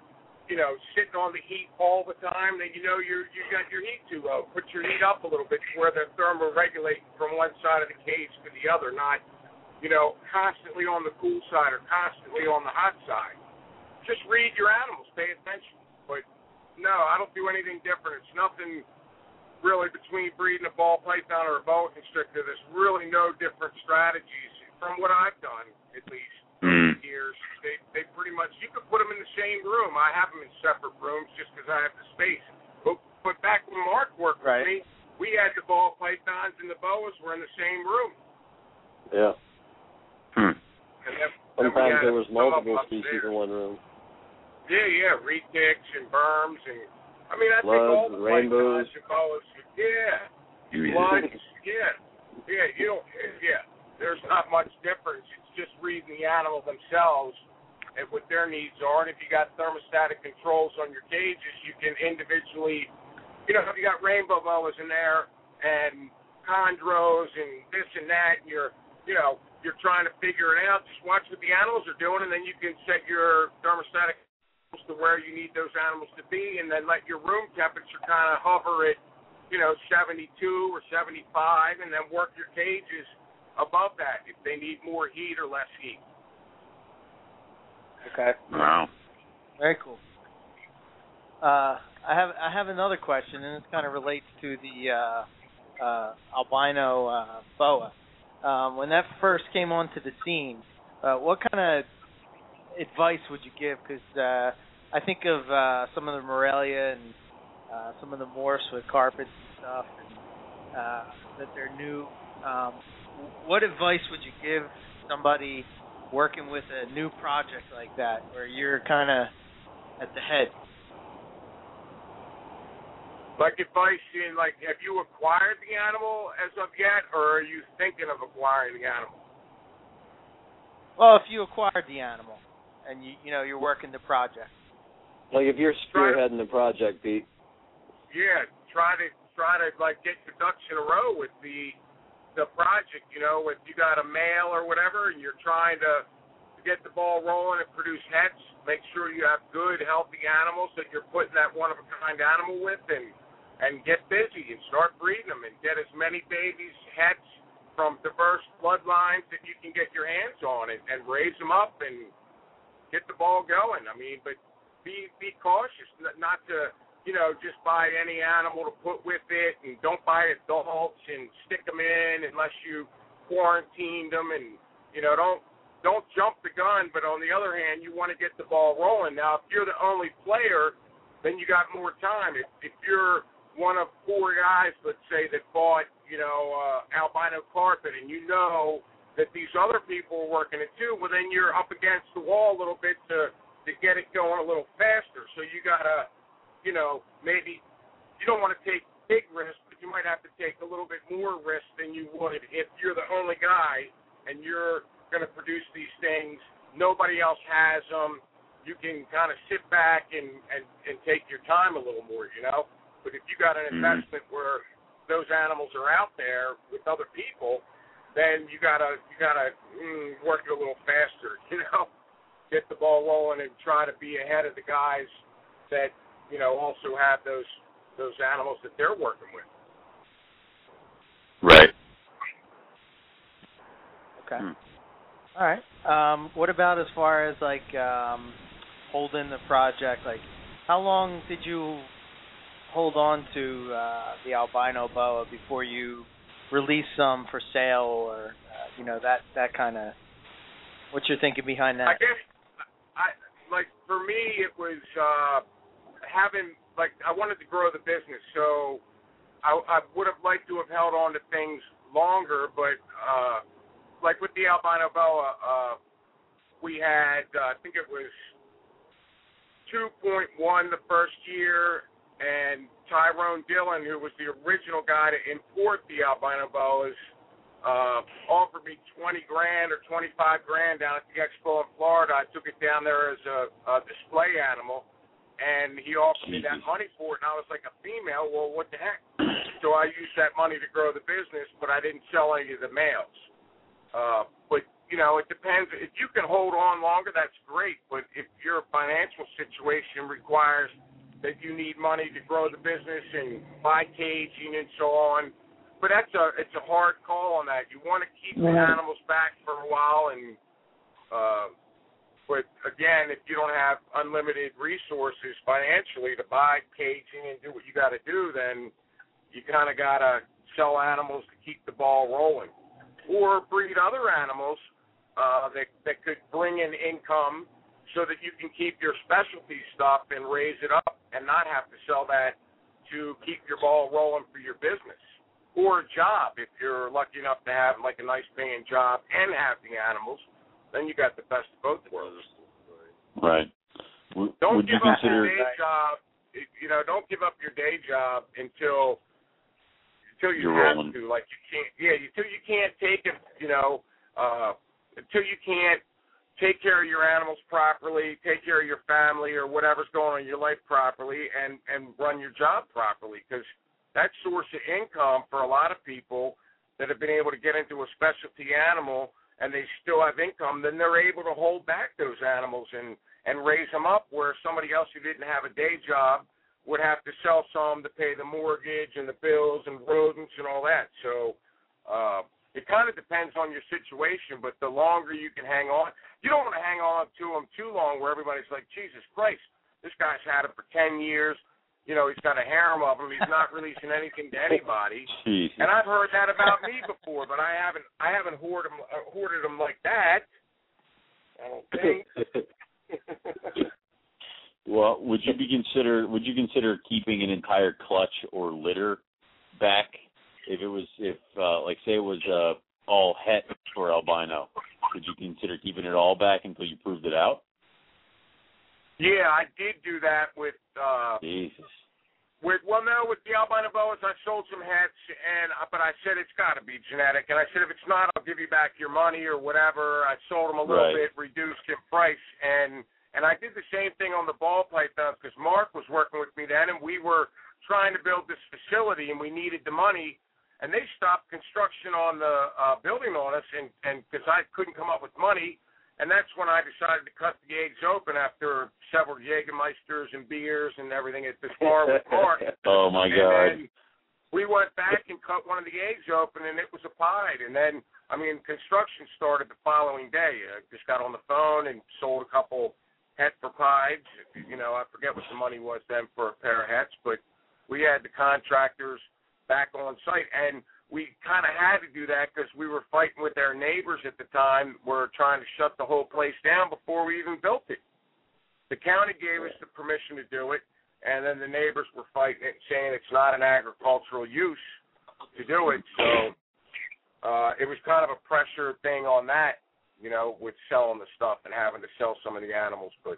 S6: you know, sitting on the heat all the time, then you know you're you got your heat too low. Put your heat up a little bit to where they're thermoregulating from one side of the cage to the other, not, you know, constantly on the cool side or constantly on the hot side. Just read your animals, pay attention. But no, I don't do anything different. It's nothing really between breeding a ball python or a boa constrictor. There's really no different strategies from what I've done, at least.
S1: Mm.
S6: Years, they they pretty much, you could put them in the same room. I have them in separate rooms just because I have the space. But but back when Mark worked
S4: right.
S6: with me, we had the ball pythons and the boas were in the same room.
S4: Yeah.
S1: Hmm.
S6: And then,
S4: Sometimes
S6: then
S4: there was multiple species in one room.
S6: Yeah, yeah, retics and berms and I mean I
S4: Bloods,
S6: think all the
S4: rainbows.
S6: pythons and boas. Yeah, bloods. Yeah, yeah. You don't. Yeah. There's not much difference. It's just reading the animal themselves and what their needs are. And if you got thermostatic controls on your cages, you can individually, you know, if you got rainbow boas in there and chondros and this and that, and you're, you know, you're trying to figure it out, just watch what the animals are doing, and then you can set your thermostatic controls to where you need those animals to be, and then let your room temperature kind of hover at, you know, seventy-two or seventy-five, and then work your cages above that if they need more heat or less heat.
S3: Okay.
S1: Wow.
S3: Very cool. Uh, I have I have another question, and this kind of relates to the uh, uh, albino uh, boa. Um, when that first came onto the scene, uh, what kind of advice would you give? Because uh, I think of uh, some of the Morelia and uh, some of the morphs with carpets and stuff, and uh, that they're new. Um, What advice would you give somebody working with a new project like that, where you're kind of at the head?
S6: Like advice in, like, have you acquired the animal as of yet, or are you thinking of acquiring the animal?
S3: Well, if you acquired the animal and you you know you're working the project.
S4: Like if you're spearheading the project, Pete.
S6: Yeah, try to try to like get your ducks in a row with the. the project, you know, if you got a male or whatever and you're trying to, to get the ball rolling and produce hets, make sure you have good, healthy animals that you're putting that one-of-a-kind animal with, and and get busy and start breeding them and get as many babies, hets from diverse bloodlines that you can get your hands on and, and raise them up and get the ball going. I mean, but be be cautious not to, you know, just buy any animal to put with it, and don't buy adults and stick them in unless you quarantined them, and, you know, don't don't jump the gun, but on the other hand, you want to get the ball rolling. Now, if you're the only player, then you got more time. If, if you're one of four guys, let's say, that bought, you know, uh, albino carpet, and you know that these other people are working it too, well, then you're up against the wall a little bit to, to get it going a little faster. So you got to, you know, maybe you don't want to take big risks, but you might have to take a little bit more risk than you would if you're the only guy and you're going to produce these things. Nobody else has them. You can kind of sit back and, and, and take your time a little more, you know. But if you got an
S1: Mm-hmm.
S6: investment where those animals are out there with other people, then you gotta you gotta mm, work it a little faster, you know. Get the ball rolling and try to be ahead of the guys that, you know, also have those those animals that they're working with.
S1: Right.
S3: Okay.
S1: Hmm.
S3: All right. Um, what about as far as like um, holding the project? Like, how long did you hold on to uh, the albino boa before you release some for sale, or uh, you know that that kind of? What's your thinking behind that?
S6: I guess, I like for me it was. Uh, having, like, I wanted to grow the business, so I, I would have liked to have held on to things longer, but, uh, like with the albino boa, uh, we had, uh, I think it was two point one the first year, and Tyrone Dillon, who was the original guy to import the albino boas, uh, offered me twenty grand or twenty-five grand down at the expo in Florida. I took it down there as a, a display animal. And he offered me that money for it, and I was like, a female? Well, what the heck? So I used that money to grow the business, but I didn't sell any of the males. Uh, but you know, it depends. If you can hold on longer, that's great. But if your financial situation requires that you need money to grow the business and buy caging and so on, but that's a it's a hard call on that. You want to keep the animals back for a while, and uh, but again, if you don't have unlimited resources financially to buy caging and do what you got to do, then you kind of got to sell animals to keep the ball rolling, or breed other animals uh, that that could bring in income, so that you can keep your specialty stuff and raise it up and not have to sell that to keep your ball rolling for your business, or a job. If you're lucky enough to have like a nice paying job and have the animals, then you got the best of both worlds.
S1: Right. W-
S6: don't
S1: would
S6: give
S1: you
S6: up
S1: consider...
S6: your day job. You know, don't give up your day job until until you
S1: You're
S6: have
S1: rolling.
S6: to. Like you can't. Yeah, until you can't take it. You know, uh, until you can't take care of your animals properly, take care of your family or whatever's going on in your life properly, and, and run your job properly. Because that source of income for a lot of people that have been able to get into a specialty animal and they still have income, then they're able to hold back those animals and, and raise them up, where somebody else who didn't have a day job would have to sell some to pay the mortgage and the bills and rodents and all that. So uh, it kind of depends on your situation, but the longer you can hang on, you don't want to hang on to them too long where everybody's like, Jesus Christ, this guy's had it for ten years. You know, he's got a harem of them. He's not releasing anything to anybody.
S1: Jesus.
S6: And I've heard that about me before, but I haven't I haven't hoarded them, uh, hoarded them like that. I don't think.
S1: Well, would you be consider would you consider keeping an entire clutch or litter back if it was if uh, like say it was uh, all het for albino? Would you consider keeping it all back until you proved it out?
S6: Yeah, I did do that with uh,
S1: Jesus.
S6: with well, no, with the albino boas, I sold some hets, and but I said it's got to be genetic, and I said if it's not, I'll give you back your money or whatever. I sold them a little
S1: Right.
S6: bit, reduced in price, and and I did the same thing on the ball pythons because Mark was working with me then, and we were trying to build this facility, and we needed the money. And they stopped construction on the uh, building on us, and and because I couldn't come up with money, and that's when I decided to cut the eggs open after several Jägermeisters and beers and everything at this bar with Mark.
S1: Oh my
S6: and
S1: God.
S6: then we went back and cut one of the eggs open, and it was a pied. And then, I mean, construction started the following day. I just got on the phone and sold a couple het for pieds. You know, I forget what the money was then for a pair of hets, but we had the contractors back on site, and we kind of had to do that because we were fighting with our neighbors at the time. We're trying to shut the whole place down before we even built it. The county gave us the permission to do it, and then the neighbors were fighting it, saying it's not an agricultural use to do it. So uh, it was kind of a pressure thing on that, you know, with selling the stuff and having to sell some of the animals. But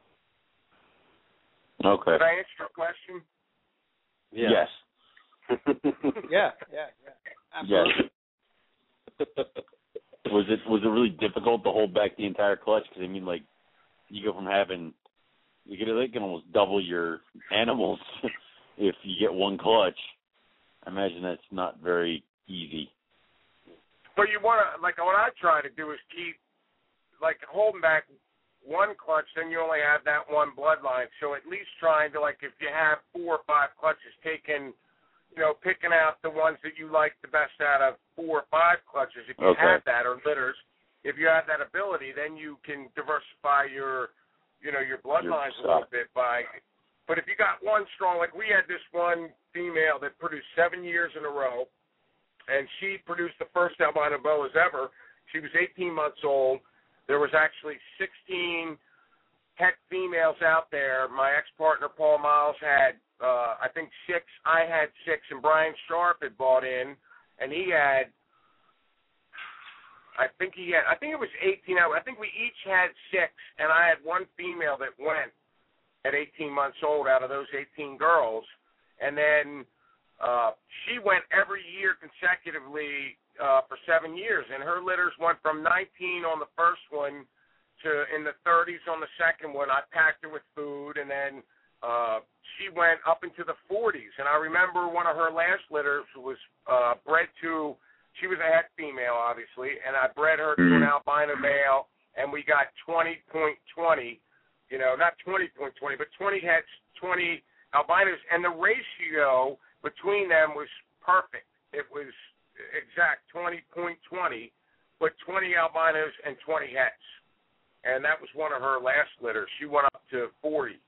S1: Okay.
S6: did I answer your question?
S1: Yes.
S3: Yeah, yeah, yeah.
S1: Yes.
S3: Absolutely.
S1: Was it was it really difficult to hold back the entire clutch? Because I mean, like, you go from having you can they can almost double your animals if you get one clutch. I imagine that's not very easy.
S6: But you want to, like, what I try to do is keep, like, holding back one clutch, then you only have that one bloodline. So at least trying to, like, if you have four or five clutches, taking, you know, picking out the ones that you like the best out of four or five clutches, if you
S1: Okay.
S6: have that, or litters. If you have that ability, then you can diversify your, you know, your bloodlines a little bit by. But if you got one strong, like we had this one female that produced seven years in a row, and she produced the first albino boas ever. She was eighteen months old. There was actually sixteen het females out there. My ex-partner, Paul Miles, had, uh, I think, six. I had six, and Brian Sharp had bought in, and he had, I think he had, I think it was eighteen. I think we each had six, and I had one female that went at eighteen months old out of those eighteen girls. And then uh, she went every year consecutively uh, for seven years, and her litters went from nineteen on the first one to in the thirties on the second one. I packed her with food, and then uh, she went up into the forties. And I remember one of her last litters was uh, bred to she was a het female, obviously, and I bred her mm-hmm. to an albino male, and we got twenty point two zero, you know, not twenty point two zero, but twenty hets, twenty albinos, and the ratio between them was perfect. It was exact twenty point two zero, but twenty albinos and twenty hets. And that was one of her last litters. She went up to forty.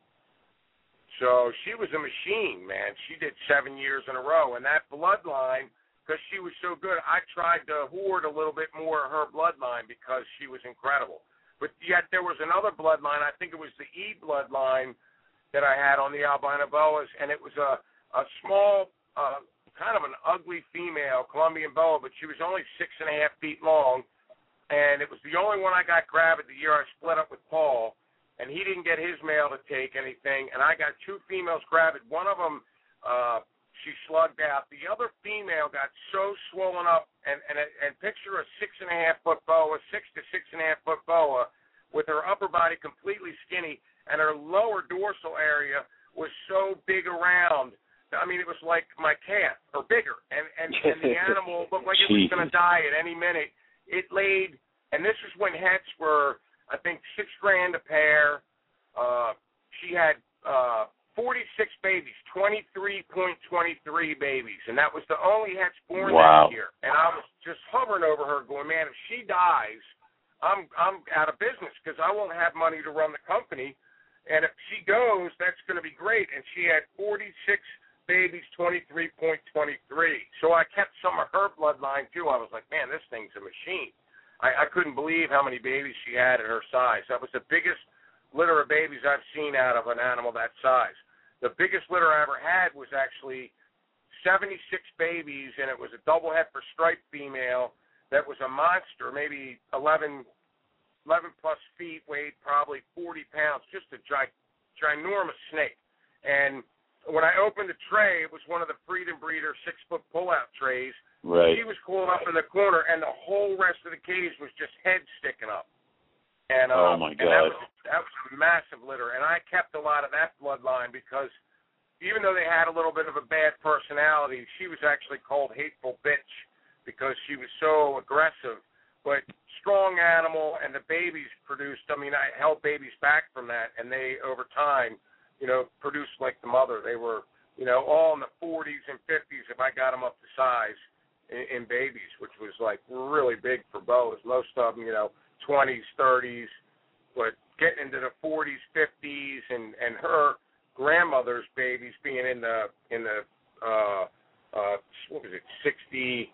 S6: So she was a machine, man. She did seven years in a row. And that bloodline, because she was so good, I tried to hoard a little bit more of her bloodline because she was incredible. But yet there was another bloodline, I think it was the E bloodline that I had on the albino boas, and it was a, a small, uh, kind of an ugly female Colombian boa, but she was only six and a half feet long, and it was the only one I got gravid the year I split up with Paul. And he didn't get his male to take anything, and I got two females gravid. One of them, uh, she slugged out. The other female got so swollen up, and, and, and picture a six and a half foot boa, six to six and a half foot boa, with her upper body completely skinny, and her lower dorsal area was so big around. I mean, it was like my calf, or bigger, and, and, and the animal looked like it was going to die at any minute. It laid, and this is when hets were, I think, six grand a pair. Uh, she had uh, forty-six babies, twenty-three point two three babies, and that was the only hets born
S1: wow.
S6: that year. And I was just hovering over her going, man, if she dies, I'm I'm out of business because I won't have money to run the company. And if she goes, that's going to be great. And she had forty-six babies, twenty-three point two three. So I kept some of her bloodline, too. I was like, man, this thing's a machine. I, I couldn't believe how many babies she had at her size. That was the biggest litter of babies I've seen out of an animal that size. The biggest litter I ever had was actually seventy-six babies, and it was a double heifer striped female that was a monster, maybe eleven, eleven plus feet, weighed probably forty pounds, just a gi- ginormous snake. And when I opened the tray, it was one of the Freedom Breeder six-foot pull-out trays.
S1: Right.
S6: She was coiled up in the corner, and the whole rest of the cage was just head sticking up. And, uh,
S1: oh, my God.
S6: And that, was, that was a massive litter. And I kept a lot of that bloodline because even though they had a little bit of a bad personality, she was actually called Hateful Bitch because she was so aggressive. But strong animal, and the babies produced, I mean, I held babies back from that, and they, over time, you know, produced like the mother. They were, you know, all in the forties and fifties if I got them up to size. In, in babies, which was like really big for boas. Most of them, you know, twenties, thirties, but getting into the forties, fifties, and, and her grandmother's babies being in the in the uh, uh, what was it, sixty,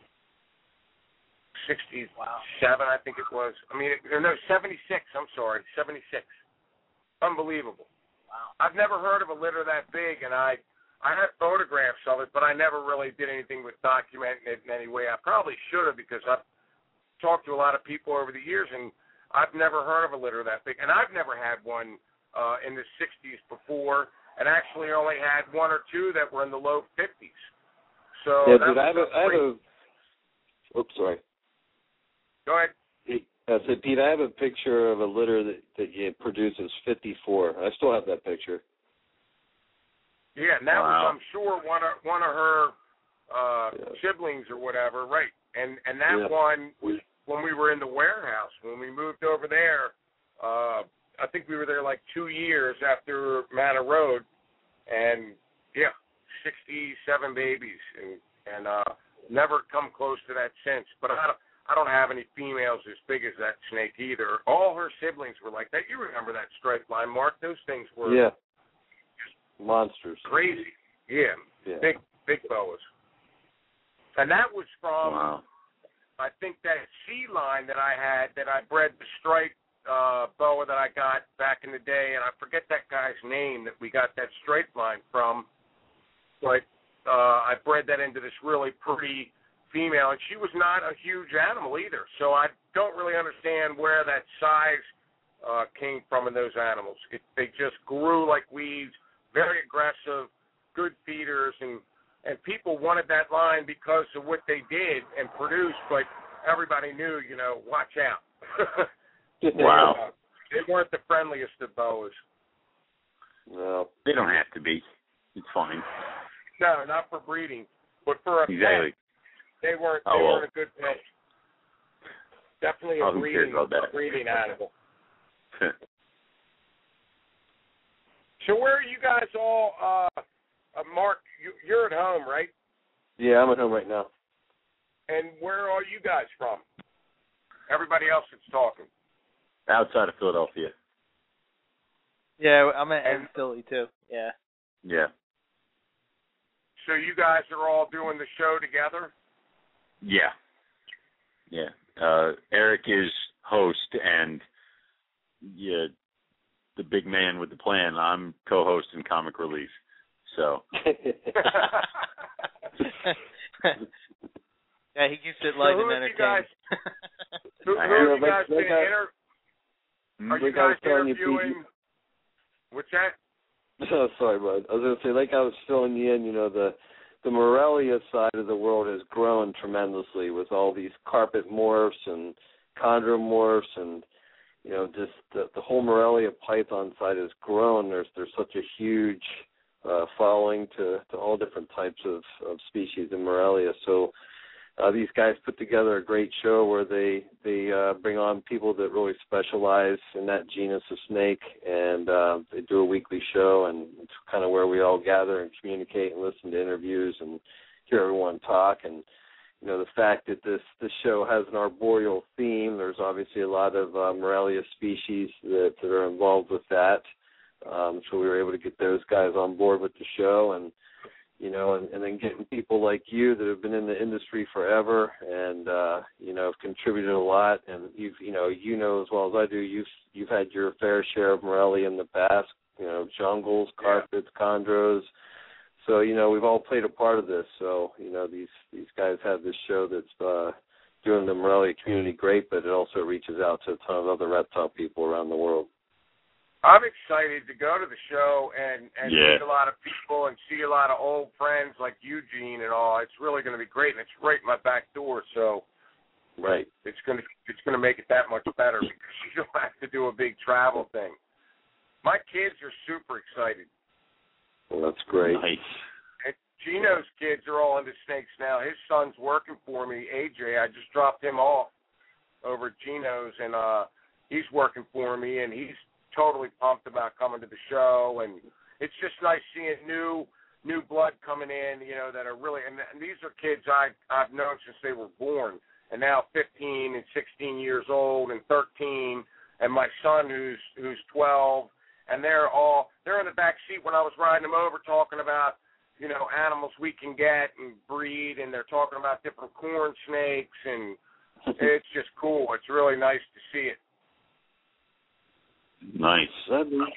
S6: sixty-seven, wow. I think it was. I mean, it, no, seventy-six. I'm sorry, seventy-six. Unbelievable. Wow. I've never heard of a litter that big, and I. I had photographs of it, but I never really did anything with documenting it in any way. I probably should have because I've talked to a lot of people over the years, and I've never heard of a litter that big. And I've never had one uh, in the sixties before, and actually only had one or two that were in the low fifties. So
S4: yeah,
S6: that
S4: dude, I have a, I have a, oops, sorry.
S6: Go ahead.
S4: I said, Pete, I have a picture of a litter that, that you produces fifty-four. I still have that picture.
S6: Yeah, and that
S1: wow.
S6: was, I'm sure, one of one of her uh,
S4: yeah.
S6: siblings or whatever, right? And and that
S4: yeah.
S6: one was when we were in the warehouse. When we moved over there, uh, I think we were there like two years after Manor Road, and yeah, sixty-seven babies, and and uh, never come close to that since. But I don't, I don't have any females as big as that snake either. All her siblings were like that. You remember that striped line, Mark? Those things were
S4: yeah. monsters.
S6: Crazy. Yeah.
S4: yeah.
S6: Big, big boas. And that was from,
S1: wow.
S6: I think, that C line that I had that I bred the striped uh, boa that I got back in the day, and I forget that guy's name that we got that striped line from, but uh, I bred that into this really pretty female, and she was not a huge animal either, so I don't really understand where that size uh, came from in those animals. It, they just grew like weeds, very aggressive, good feeders, and, and people wanted that line because of what they did and produced, but everybody knew, you know, watch out.
S1: Wow.
S6: uh, they weren't the friendliest of boas.
S4: No.
S1: They don't have to be. It's fine.
S6: No, not for breeding, but for a
S1: exactly.
S6: pet. they weren't they
S1: Oh, well.
S6: weren't a good pet. Definitely a
S1: Oh, who cares
S6: breeding,
S1: about that?
S6: breeding animal. So where are you guys all? Uh, uh, Mark, you, you're at home, right?
S4: Yeah, I'm at home right now.
S6: And where are you guys from? Everybody else that's talking.
S1: Outside of Philadelphia.
S3: Yeah, I'm in,
S6: And-
S3: in Philly too. Yeah.
S1: Yeah.
S6: So you guys are all doing the show together?
S1: Yeah. Yeah. Uh, Eric is host and yeah, the big man with the plan. I'm co-host and comic relief. So.
S3: Yeah, he keeps it light
S6: so
S3: and
S6: who have you
S3: entertaining.
S6: guys, who, who
S1: I
S6: have
S1: have-
S6: you guys
S4: like-
S6: been
S4: like I-
S6: inter- Are you
S4: Like I was
S6: guys
S4: telling you,
S6: interviewing?
S4: Pete,
S6: What's that?
S4: Oh, sorry, bud. I was going to say, like I was filling you in, you know, the the Morelia side of the world has grown tremendously with all these carpet morphs and chondromorphs and, you know, just the, the whole Morelia python side has grown. There's there's such a huge uh, following to, to all different types of, of species in Morelia. So uh, these guys put together a great show where they they uh, bring on people that really specialize in that genus of snake, and uh, they do a weekly show, and it's kind of where we all gather and communicate and listen to interviews and hear everyone talk. And you know, the fact that this this show has an arboreal theme, there's obviously a lot of uh, Morelia species that, that are involved with that. Um, so we were able to get those guys on board with the show, and you know, and, and then getting people like you that have been in the industry forever and, uh, you know, have contributed a lot. And you've, you know, you know as well as I do, you've, you've had your fair share of Morelia in the past, you know, jungles, carpets, chondros. So, you know, we've all played a part of this. So, you know, these, these guys have this show that's, uh, doing the Morelia community great, but it also reaches out to a ton of other reptile people around the world.
S6: I'm excited to go to the show and, and
S1: Yeah.
S6: meet a lot of people and see a lot of old friends like Eugene and all. It's really going to be great, and it's right in my back door, so
S4: Right.
S6: it's going to it's going to make it that much better because you don't have to do a big travel thing. My kids are super excited.
S4: Well, that's great.
S1: Nice.
S6: And Gino's kids are all into snakes now. His son's working for me, A J. I just dropped him off over at Gino's, and uh, he's working for me, and he's totally pumped about coming to the show, and it's just nice seeing new new blood coming in, you know, that are really, and, and these are kids I, I've known since they were born, and now fifteen and sixteen years old and thirteen, and my son who's who's twelve, and they're all, they're in the back seat when I was riding them over talking about, you know, animals we can get and breed, and they're talking about different corn snakes, and it's just cool. It's really nice to see it.
S1: Nice.
S4: That'd be-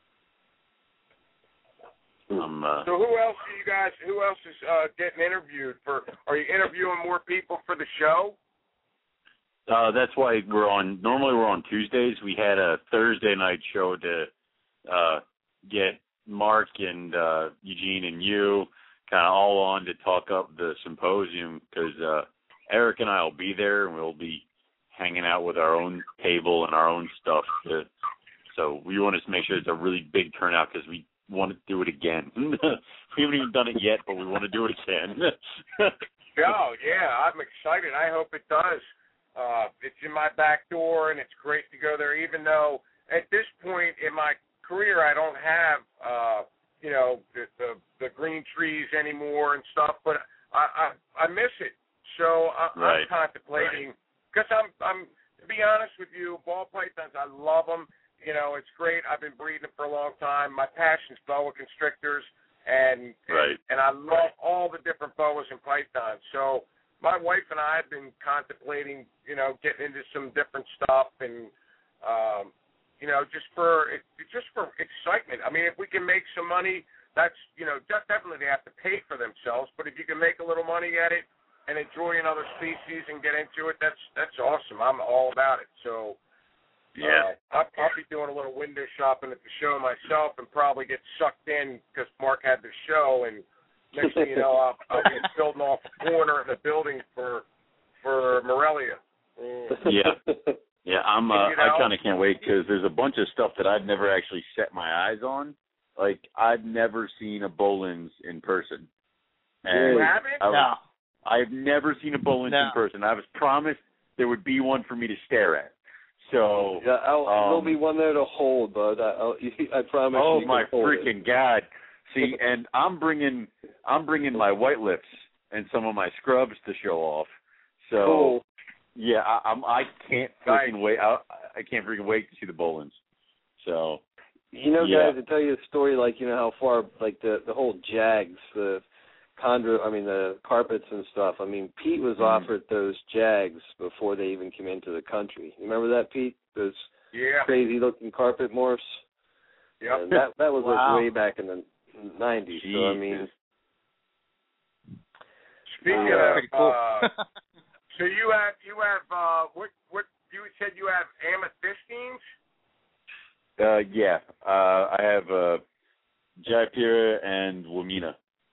S1: Um, uh,
S6: So who else are you guys, who else is uh, getting interviewed for, are you interviewing more people for the show?
S1: uh, that's why we're on, normally we're on Tuesdays. We had a Thursday night show to uh, get Mark and uh, Eugene and you kind of all on to talk up the symposium because uh, Eric and I will be there, and we'll be hanging out with our own table and our own stuff. To, so we want to make sure it's a really big turnout because we want to do it again. We haven't even done it yet, but we want to do it again.
S6: Oh, yeah, I'm excited. I hope it does. Uh, it's in my back door, and it's great to go there, even though at this point in my career I don't have, uh, you know, the, the, the green trees anymore and stuff, but I, I, I miss it. So I,
S1: Right.
S6: I'm contemplating, because I'm, I'm, to be honest with you, ball pythons, I love them. You know, it's great. I've been breeding for a long time. My passion's boa constrictors, and
S1: Right.
S6: and I love all the different boas and pythons. So my wife and I have been contemplating, you know, getting into some different stuff, and um, you know, just for just for excitement. I mean, if we can make some money, that's, you know, definitely they have to pay for themselves. But if you can make a little money at it and enjoy another species and get into it, that's that's awesome. I'm all about it. So.
S1: Yeah.
S6: Uh, I'll, I'll be doing a little window shopping at the show myself and probably get sucked in because Mark had the show, and next thing you know, I'll, I'll be building off a corner in the building for for Morelia. Mm.
S1: Yeah. Yeah, I'm. Uh,
S6: You know?
S1: I kind of can't wait because there's a bunch of stuff that I've never actually set my eyes on. Like I've never seen a Bolin's in person. And
S6: You haven't?
S1: I was, I've never seen a Bolin's
S3: no.
S1: in person. I was promised there would be one for me to stare at. So
S4: yeah, I'll,
S1: um,
S4: there'll be one there to hold, bud. I, I'll, I promise.
S1: Oh
S4: you
S1: my
S4: can hold
S1: freaking
S4: it.
S1: God! See, and I'm bringing I'm bringing my white lips and some of my scrubs to show off. So
S4: Cool.
S1: yeah, I, I'm I can't freaking wait. I, I can't freaking wait to see the Bolin's. So
S4: you know,
S1: yeah.
S4: guys, to tell you a story, like you know how far, like the the whole Jags, the Condor, I mean the carpets and stuff. I mean, Pete was
S1: mm.
S4: offered those Jags before they even came into the country. You remember that, Pete? Those
S6: Yeah.
S4: crazy looking carpet morphs.
S6: Yep.
S4: And that that was
S3: Wow.
S4: like way back in the nineties. So I mean,
S6: Speaking
S4: Yeah.
S6: of,
S3: Pretty cool.
S6: uh, so you have you have uh, what what you said you have amethystines?
S1: Uh, yeah, uh, I have uh, Jaipira and Wamena.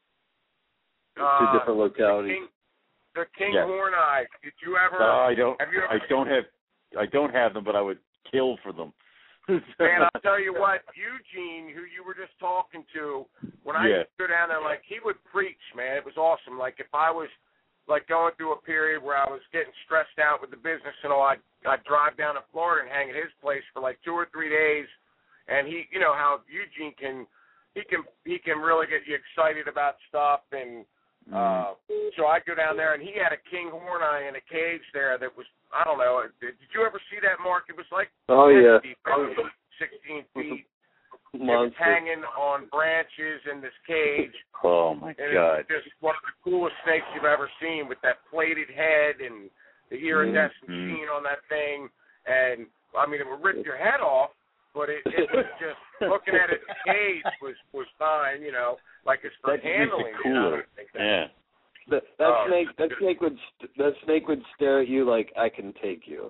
S6: Uh,
S4: two different localities.
S6: The King, the King
S1: Yeah.
S6: Horn Eye. Did you ever?
S1: No, I don't.
S6: Have you ever?
S1: I don't have. I don't have them, but I would kill for them.
S6: Man, I'll tell you what, Eugene, who you were just talking to, when I
S1: Yeah.
S6: used to go down there, like, he would preach, man. It was awesome. Like, if I was, like, going through a period where I was getting stressed out with the business and all, I'd, I'd drive down to Florida and hang at his place for, like, two or three days. And he, you know, how Eugene can, he can, he can really get you excited about stuff. And uh, so I'd go down there, and he had a king horn eye in a cage there that was, I don't know. Did you ever see that, Mark? It was like
S4: Oh yeah,
S6: fifteen feet, sixteen feet. It was
S4: monster.
S6: hanging on branches in this cage.
S1: Oh my
S6: And
S1: God!
S6: it's just one of the coolest snakes you've ever seen, with that plated head and the iridescent
S1: Mm-hmm.
S6: sheen on that thing. And I mean, it would rip your head off, but it, it was just looking at it in the cage was was fine, you know, like it's for
S1: That makes it
S6: handling.
S1: cooler.
S6: You know?
S1: Yeah.
S4: That, that
S6: Oh.
S4: snake, that snake would, st- that snake would stare at you like, I can take you.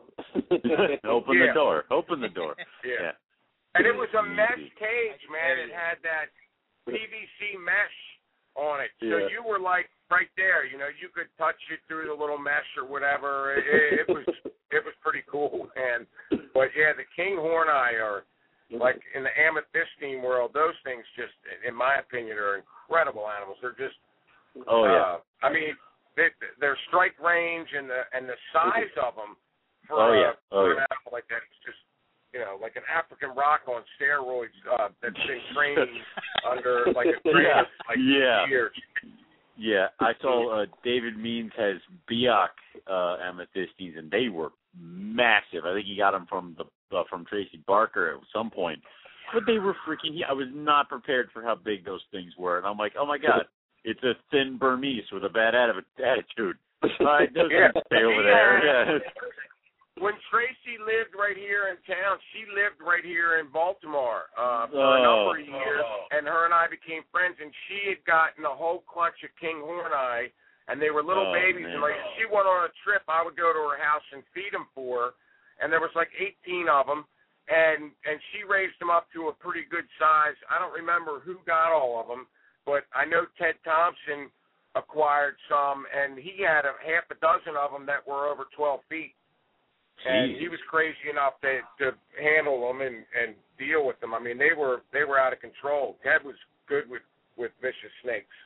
S1: Open
S6: Yeah.
S1: the door. Open the door.
S6: Yeah.
S1: Yeah.
S6: And it was a
S1: Easy.
S6: mesh cage, man. It had that P V C mesh on it. So
S4: Yeah.
S6: you were like right there, you know, you could touch it through the little mesh or whatever. It, it, it was it was pretty cool, man. But yeah, the king horn eye, or like in the amethystine world, those things just, in my opinion, are incredible animals. They're just
S1: Oh yeah.
S6: uh, I mean, they, their strike range and the and the size of them for,
S1: Oh, yeah.
S6: uh,
S1: Oh,
S6: for an
S1: yeah.
S6: animal like that, it's just, you know, like an African rock on steroids uh, that's been trained under like a trainer
S1: Yeah.
S6: for like
S1: Yeah.
S6: years.
S1: Yeah, I saw uh, David Means has Biak uh, amethystines, and they were massive. I think he got them from the uh, from Tracy Barker at some point, but they were freaking. I was not prepared for how big those things were, and I'm like, oh my God, it's a thin Burmese with a bad attitude. Uh, it doesn't
S6: Yeah.
S1: stay over there. Yeah.
S6: When Tracy lived right here in town, she lived right here in Baltimore uh, for
S1: Oh.
S6: a number of years, and her and I became friends, and she had gotten a whole clutch of king horn eye, and they were little
S1: Oh,
S6: babies,
S1: man.
S6: and like she went on a trip, I would go to her house and feed them for her, and there was like eighteen of them, and, and she raised them up to a pretty good size. I don't remember who got all of them, but I know Ted Thompson acquired some, and he had a half a dozen of them that were over twelve feet. And he was crazy enough to, to handle them and, and deal with them. I mean, they were they were out of control. Ted was good with, with vicious snakes.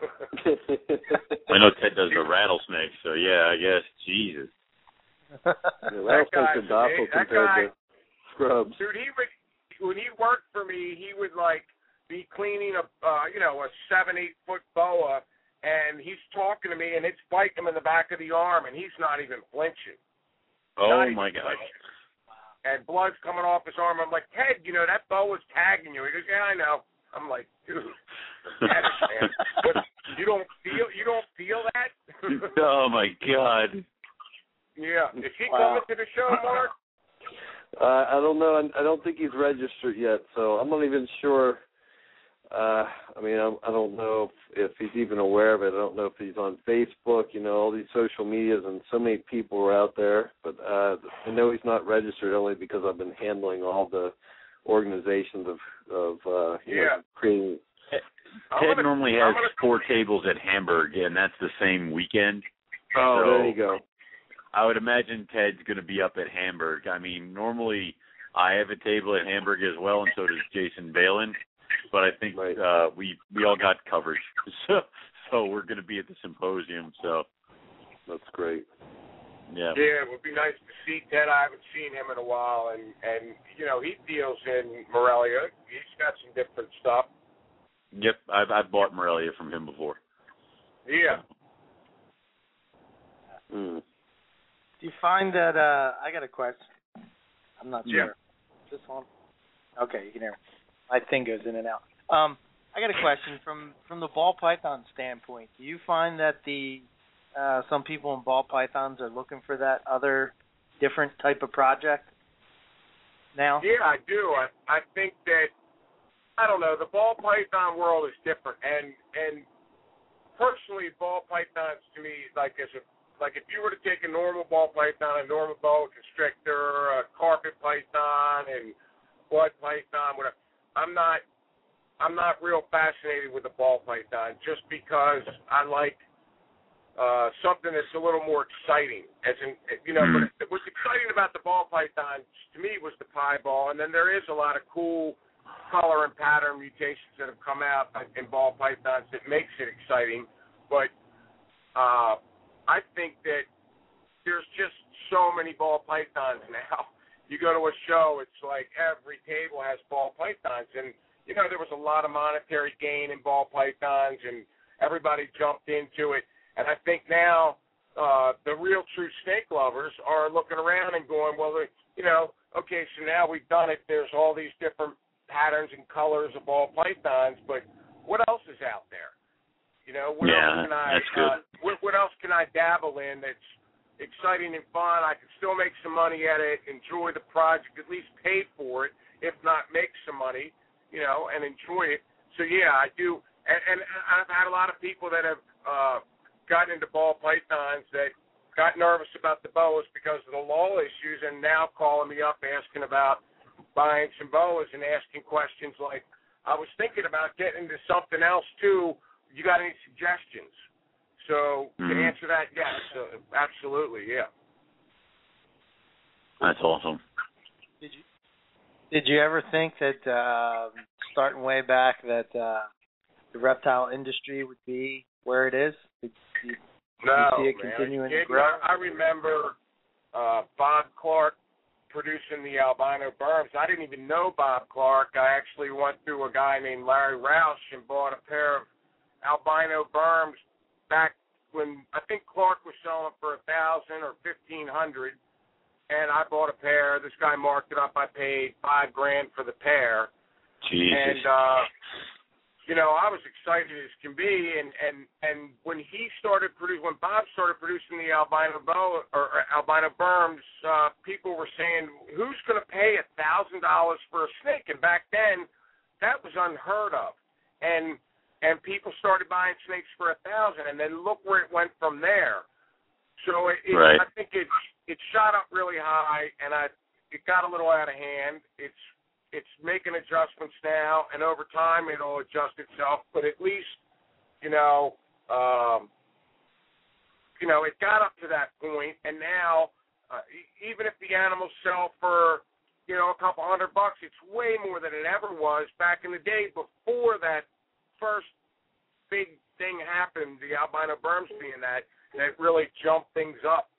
S1: I know Ted does the rattlesnakes, so yeah, I guess. Jesus.
S4: Yeah,
S6: That guy,
S4: rattlesnakes are docile
S6: that
S4: compared
S6: guy,
S4: to scrubs.
S6: dude, he would when he worked for me, he would like be cleaning a uh, you know a seven eight foot boa, and he's talking to me, and it's biting him in the back of the arm, and he's not even flinching.
S1: Oh
S6: Not even
S1: my God.
S6: flinching. And blood's coming off his arm. I'm like, Ted, you know that boa's tagging you. He goes, yeah, I know. I'm like, dude, get it, man. But you don't feel you don't feel that?
S1: Oh my God.
S6: Yeah. Is he
S4: Wow.
S6: coming to the show, Mark?
S4: Uh, I don't know. I, I don't think he's registered yet, so I'm not even sure. Uh, I mean, I'm, I don't know if, if he's even aware of it. I don't know if he's on Facebook. You know, all these social medias, and so many people are out there. But uh, I know he's not registered only because I've been handling all the organizations of of uh, you
S6: Yeah.
S4: know, creating.
S6: I'm
S1: Ted
S6: gonna-
S1: normally
S6: I'm
S1: has
S6: gonna-
S1: four tables at Hamburg, and that's the same weekend.
S4: Oh,
S1: So
S4: there you go.
S1: I would imagine Ted's going to be up at Hamburg. I mean, normally I have a table at Hamburg as well, and so does Jason Balin. But I think
S4: Right.
S1: uh, we we all got coverage, so so we're going to be at the symposium. So
S4: That's great.
S1: Yeah.
S6: Yeah, it would be nice to see Ted. I haven't seen him in a while, and and you know he deals in Morelia. He's got some different stuff.
S1: Yep, I've I've bought Morelia from him before.
S6: Yeah.
S4: Mm.
S3: Do you find that? Uh, I got a question. I'm not sure.
S1: Yeah.
S3: This one. Okay, you can hear me. My thing goes in and out. Um, I got a question from from the ball python standpoint. Do you find that the uh, some people in ball pythons are looking for that other different type of project now?
S6: Yeah, I do. I I think that I don't know. The ball python world is different, and and personally, ball pythons to me like as a like if you were to take a normal ball python, a normal boa constrictor, a carpet python, and blood python, whatever. I'm not. I'm not real fascinated with the ball python just because I like uh, something that's a little more exciting. As in, you know,
S1: Mm.
S6: but what's exciting about the ball python to me was the pie ball, and then there is a lot of cool color and pattern mutations that have come out in ball pythons that makes it exciting. But uh, I think that there's just so many ball pythons now. You go to a show, it's like every table has ball pythons, and you know, there was a lot of monetary gain in ball pythons, and everybody jumped into it. And I think now uh, the real true snake lovers are looking around and going, well, you know, okay, so now we've done it. There's all these different patterns and colors of ball pythons, but what else is out there? You know, what
S1: Yeah,
S6: else can I?
S1: that's good.
S6: Uh, what, what else can I dabble in that's exciting and fun? I can still make some money at it, enjoy the project, at least pay for it, if not make some money. You know, and enjoy it. So yeah, I do, and, and I've had a lot of people that have uh, gotten into ball pythons that got nervous about the boas because of the lull issues, and now calling me up asking about buying some boas and asking questions like, "I was thinking about getting into something else too. You got any suggestions?" So
S1: Mm-hmm.
S6: to answer that, yes, uh, absolutely, yeah.
S1: That's awesome.
S3: Did you Did you ever think that uh, starting way back that uh, the reptile industry would be where it is? Did you,
S6: No,
S3: did you see it
S6: man.
S3: continuing
S6: It,
S3: to grow?
S6: I remember uh, Bob Clark producing the albino berms. I didn't even know Bob Clark. I actually went through a guy named Larry Roush and bought a pair of albino berms back when I think Clark was selling for a thousand or fifteen hundred. And I bought a pair. This guy marked it up. I paid five grand for the pair.
S1: Jesus.
S6: And uh, you know, I was excited as can be. And and and when he started producing, when Bob started producing the albino boa or, or albino berms, uh, people were saying, "Who's going to pay a thousand dollars for a snake?" And back then, that was unheard of. And and people started buying snakes for a thousand. And then look where it went from there. So it, it,
S1: right.
S6: I think it's it shot up really high, and I it got a little out of hand. It's it's making adjustments now, and over time it'll adjust itself. But at least, you know, um, you know, it got up to that point, and now uh, even if the animals sell for, you know, a couple hundred bucks, it's way more than it ever was back in the day before that first big thing happened. The albino berms being that. That really jumped things up.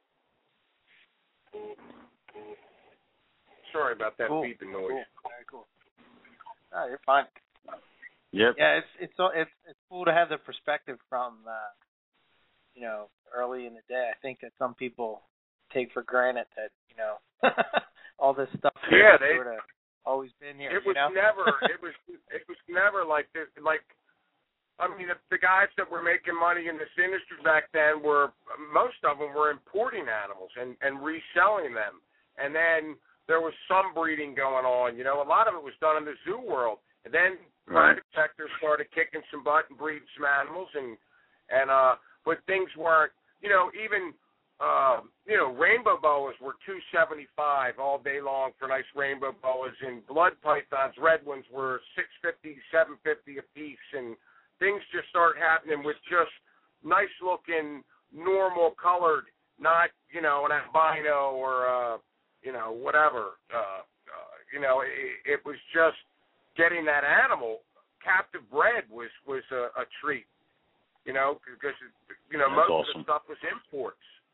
S6: Sorry about that
S3: Cool.
S6: beeping noise.
S3: Cool. Very cool. Oh, you're fine.
S1: Yep.
S3: Yeah, it's it's it's it's cool to have the perspective from uh, you know, early in the day. I think that some people take for granted that, you know, all this stuff
S6: Yeah,
S3: has
S6: they
S3: sort of always been here.
S6: It
S3: you
S6: was
S3: know?
S6: never. It was. It was never like this. Like, I mean, the, the guys that were making money in this industry back then were, most of them were importing animals and, and reselling them. And then there was some breeding going on. You know, a lot of it was done in the zoo world. And then
S1: Right.
S6: private sector started kicking some butt and breeding some animals. And, and uh, but things weren't, you know, even, uh, you know, rainbow boas were two seventy-five all day long for nice rainbow boas. And blood pythons, red ones, were six fifty, seven fifty a piece. And things just start happening with just nice-looking, normal-colored, not, you know, an albino or, uh, you know, whatever. Uh, uh, you know, it, it was just getting that animal captive bred was, was a, a treat, you know, because, you know,
S1: That's
S6: most
S1: awesome.
S6: of the stuff was imports.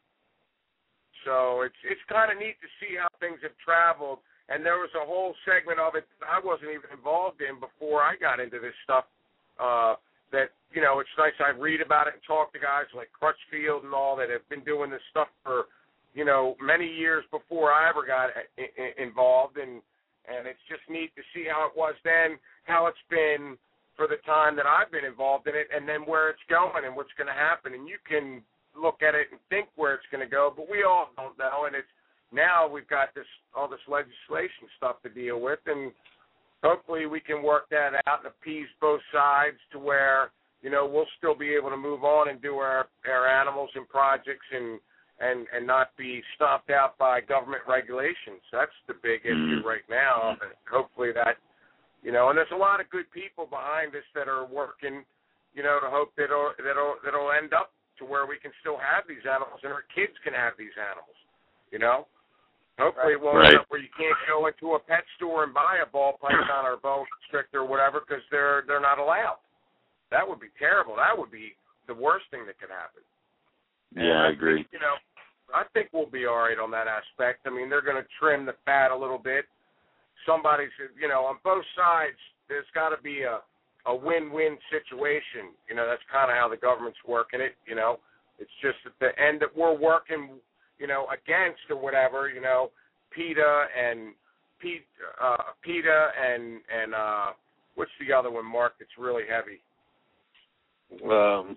S6: So it's it's kind of neat to see how things have traveled. And there was a whole segment of it that I wasn't even involved in before I got into this stuff. Uh, that, you know, it's nice. I read about it and talk to guys like Crutchfield and all that have been doing this stuff for, you know, many years before I ever got I- I- involved. And, and it's just neat to see how it was then, how it's been for the time that I've been involved in it, and then where it's going and what's going to happen. And you can look at it and think where it's going to go, but we all don't know. And it's, now we've got this all this legislation stuff to deal with, and hopefully we can work that out and appease both sides to where, you know, we'll still be able to move on and do our, our animals and projects and, and, and not be stomped out by government regulations. That's the big issue right now. And hopefully that, you know, and there's a lot of good people behind us that are working, you know, to hope that it'll, that it'll, that it'll end up to where we can still have these animals and our kids can have these animals, you know? Hopefully it won't
S1: right.
S6: end up where you can't go into a pet store and buy a ball python or a boa constrictor or whatever because they're they're not allowed. That would be terrible. That would be the worst thing that could happen.
S1: Yeah,
S6: and
S1: I agree.
S6: Think, you know, I think we'll be all right on that aspect. I mean, they're going to trim the fat a little bit. Somebody's, you know, on both sides, there's got to be a, a win-win situation. You know, that's kind of how the government's working it, you know. It's just at the end that we're working, you know, against or whatever, you know, PETA and Pete, uh, PETA and and uh, what's the other one, Mark? That's really heavy.
S4: Um.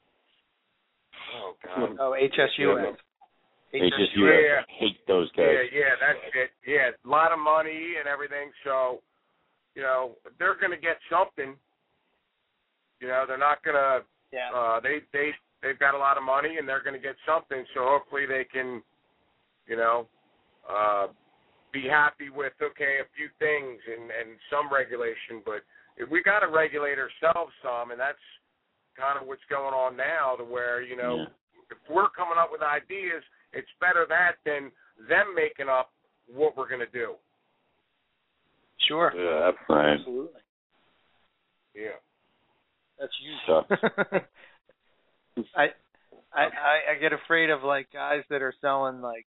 S6: Oh God.
S3: Oh, H S U S.
S1: H S U S.
S6: Yeah.
S1: I hate those guys.
S6: Yeah, yeah, that's it. Yeah, a lot of money and everything. So, you know, they're going to get something. You know, they're not going to.
S3: Yeah.
S6: Uh, they they. They've got a lot of money, and they're going to get something, so hopefully they can, you know, uh, be happy with, okay, a few things and, and some regulation. But if we got to regulate ourselves some, and that's kind of what's going on now to where, you know, yeah. if we're coming up with ideas, it's better that than them making up what we're going to do.
S3: Sure.
S4: Yeah,
S1: right.
S3: Absolutely.
S6: Yeah.
S3: That's you.
S1: Sucks.
S3: I, I I get afraid of like guys that are selling like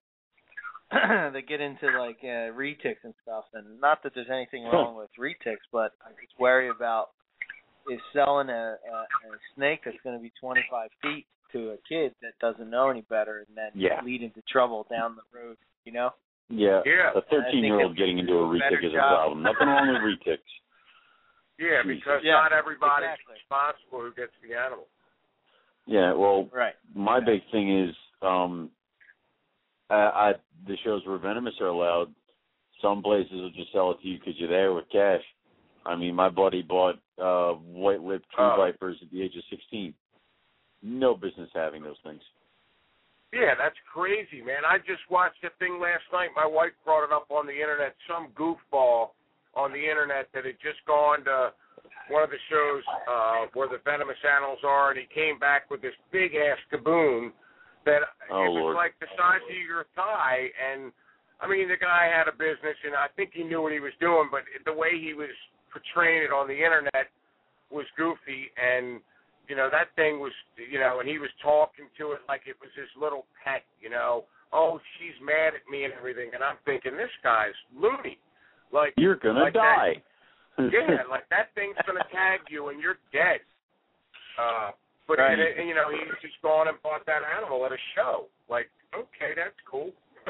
S3: uh they get into like uh, retics and stuff, and not that there's anything wrong with retics, but I just worry about is selling a, a, a snake that's going to be twenty-five feet to a kid that doesn't know any better, and then
S1: yeah.
S3: lead into trouble down the road, you know?
S1: Yeah.
S6: Yeah.
S1: A thirteen-year-old getting into a retic is a problem. Nothing wrong with retics.
S6: Yeah, because
S3: yeah,
S6: not everybody's
S3: exactly.
S6: responsible who gets the animal.
S1: Yeah, well,
S3: right.
S1: my big thing is um, I, I, the shows where venomous are allowed, some places will just sell it to you because you're there with cash. I mean, my buddy bought uh, white-lipped tree
S6: oh.
S1: vipers at the age of sixteen. No business having those things.
S6: Yeah, that's crazy, man. I just watched a thing last night. My wife brought it up on the Internet, some goofball on the Internet that had just gone to one of the shows uh, where the venomous animals are, and he came back with this big-ass gaboon that
S1: oh,
S6: it was
S1: Lord.
S6: like the size of your thigh. And, I mean, the guy had a business, and I think he knew what he was doing, but the way he was portraying it on the Internet was goofy. And, you know, that thing was, you know, and he was talking to it like it was his little pet, you know. Oh, she's mad at me and everything. And I'm thinking, this guy's loony. Like,
S1: You're going
S6: like
S1: to die.
S6: That, yeah, like that thing's gonna tag you and you're dead. Uh, but
S3: right.
S6: and, and, you know, he's just gone and bought that animal at a show. Like, okay, that's cool.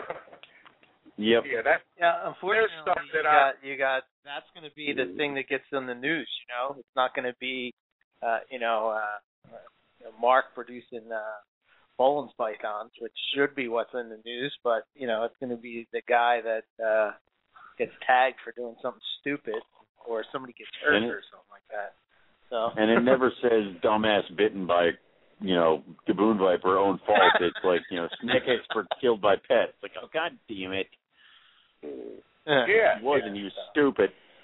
S1: Yep.
S6: Yeah, that.
S3: Yeah, unfortunately,
S6: stuff that
S3: you
S6: I,
S3: got you got that's going to be the thing that gets in the news. You know, it's not going to be, uh, you know, uh, you know, Mark producing uh, Bolin's pythons, which should be what's in the news. But you know, it's going to be the guy that uh, gets tagged for doing something stupid. Or somebody gets hurt
S1: and
S3: or something like that. So.
S1: And it never says dumbass bitten by, you know, gaboon viper, own fault. It's like, you know, snake expert killed by pet. It's like, oh, God damn it.
S6: Yeah.
S1: He wasn't.
S6: Yeah.
S1: He was stupid.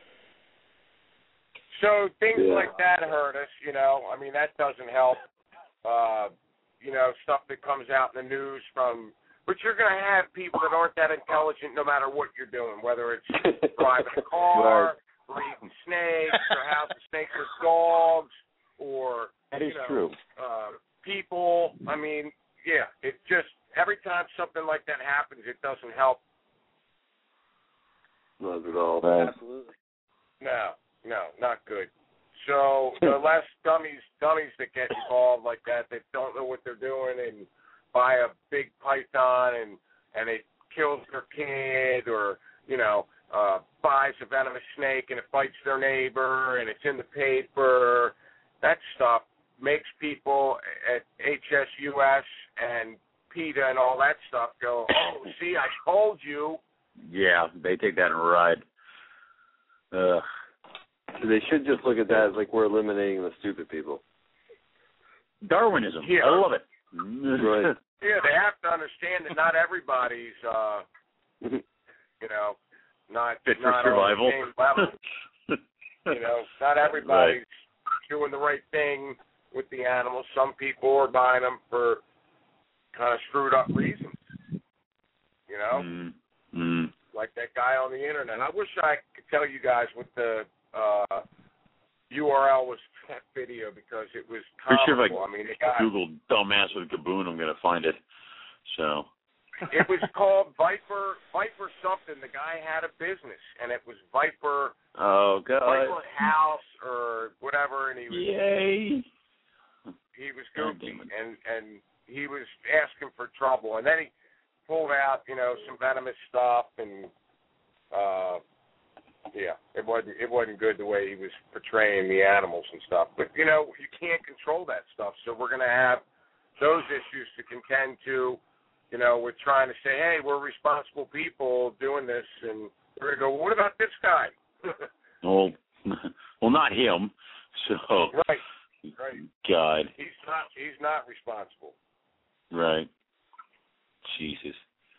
S6: So things
S4: yeah.
S6: like that hurt us, you know. I mean, that doesn't help. Uh, you know, stuff that comes out in the news from, but you're going to have people that aren't that intelligent no matter what you're doing, whether it's driving a car,
S1: right.
S6: or eating snakes, or housing snakes with dogs, or
S1: that is
S6: you know,
S1: true.
S6: Uh, people. I mean, yeah, it just every time something like that happens, it doesn't help.
S4: Not at all.
S3: Right. Absolutely.
S6: No, no, not good. So the less dummies, dummies that get involved like that, that don't know what they're doing and buy a big python and and it kills their kid, or you know, uh, buys a venomous snake and it bites their neighbor and it's in the paper. That stuff makes people at H S U S and PETA and all that stuff go, oh, see, I told you.
S1: Yeah, they take that and ride. Ugh.
S4: So they should just look at that as like we're eliminating the stupid people.
S1: Darwinism.
S6: Yeah.
S1: I love it.
S4: Right.
S6: Yeah, they have to understand that not everybody's, uh, you know, not
S1: fit for
S6: not
S1: survival.
S6: on the same level. You know, not everybody's right. doing the right thing with the animals. Some people are buying them for kind of screwed up reasons. You know,
S1: mm. Mm.
S6: like that guy on the internet. I wish I could tell you guys what the uh, U R L was for that video, because it was
S1: Pretty sure if I,
S6: I mean, it got,
S1: Google dumbass with Gaboon, I'm going to find it. So
S6: it was called Viper Viper something. The guy had a business, and it was Viper.
S1: Oh God.
S6: Viper House or whatever, and he was
S1: Yay.
S6: He was goofy, and and he was asking for trouble, and then he pulled out, you know, some venomous stuff, and uh, yeah, it wasn't it wasn't good the way he was portraying the animals and stuff. But you know, you can't control that stuff, so we're going to have those issues to contend to. You know, we're trying to say, hey, we're responsible people doing this, and we're going to go, well, what about this guy?
S1: well, well, not him. So
S6: right, right.
S1: God,
S6: he's not he's not responsible.
S1: Right. Jesus.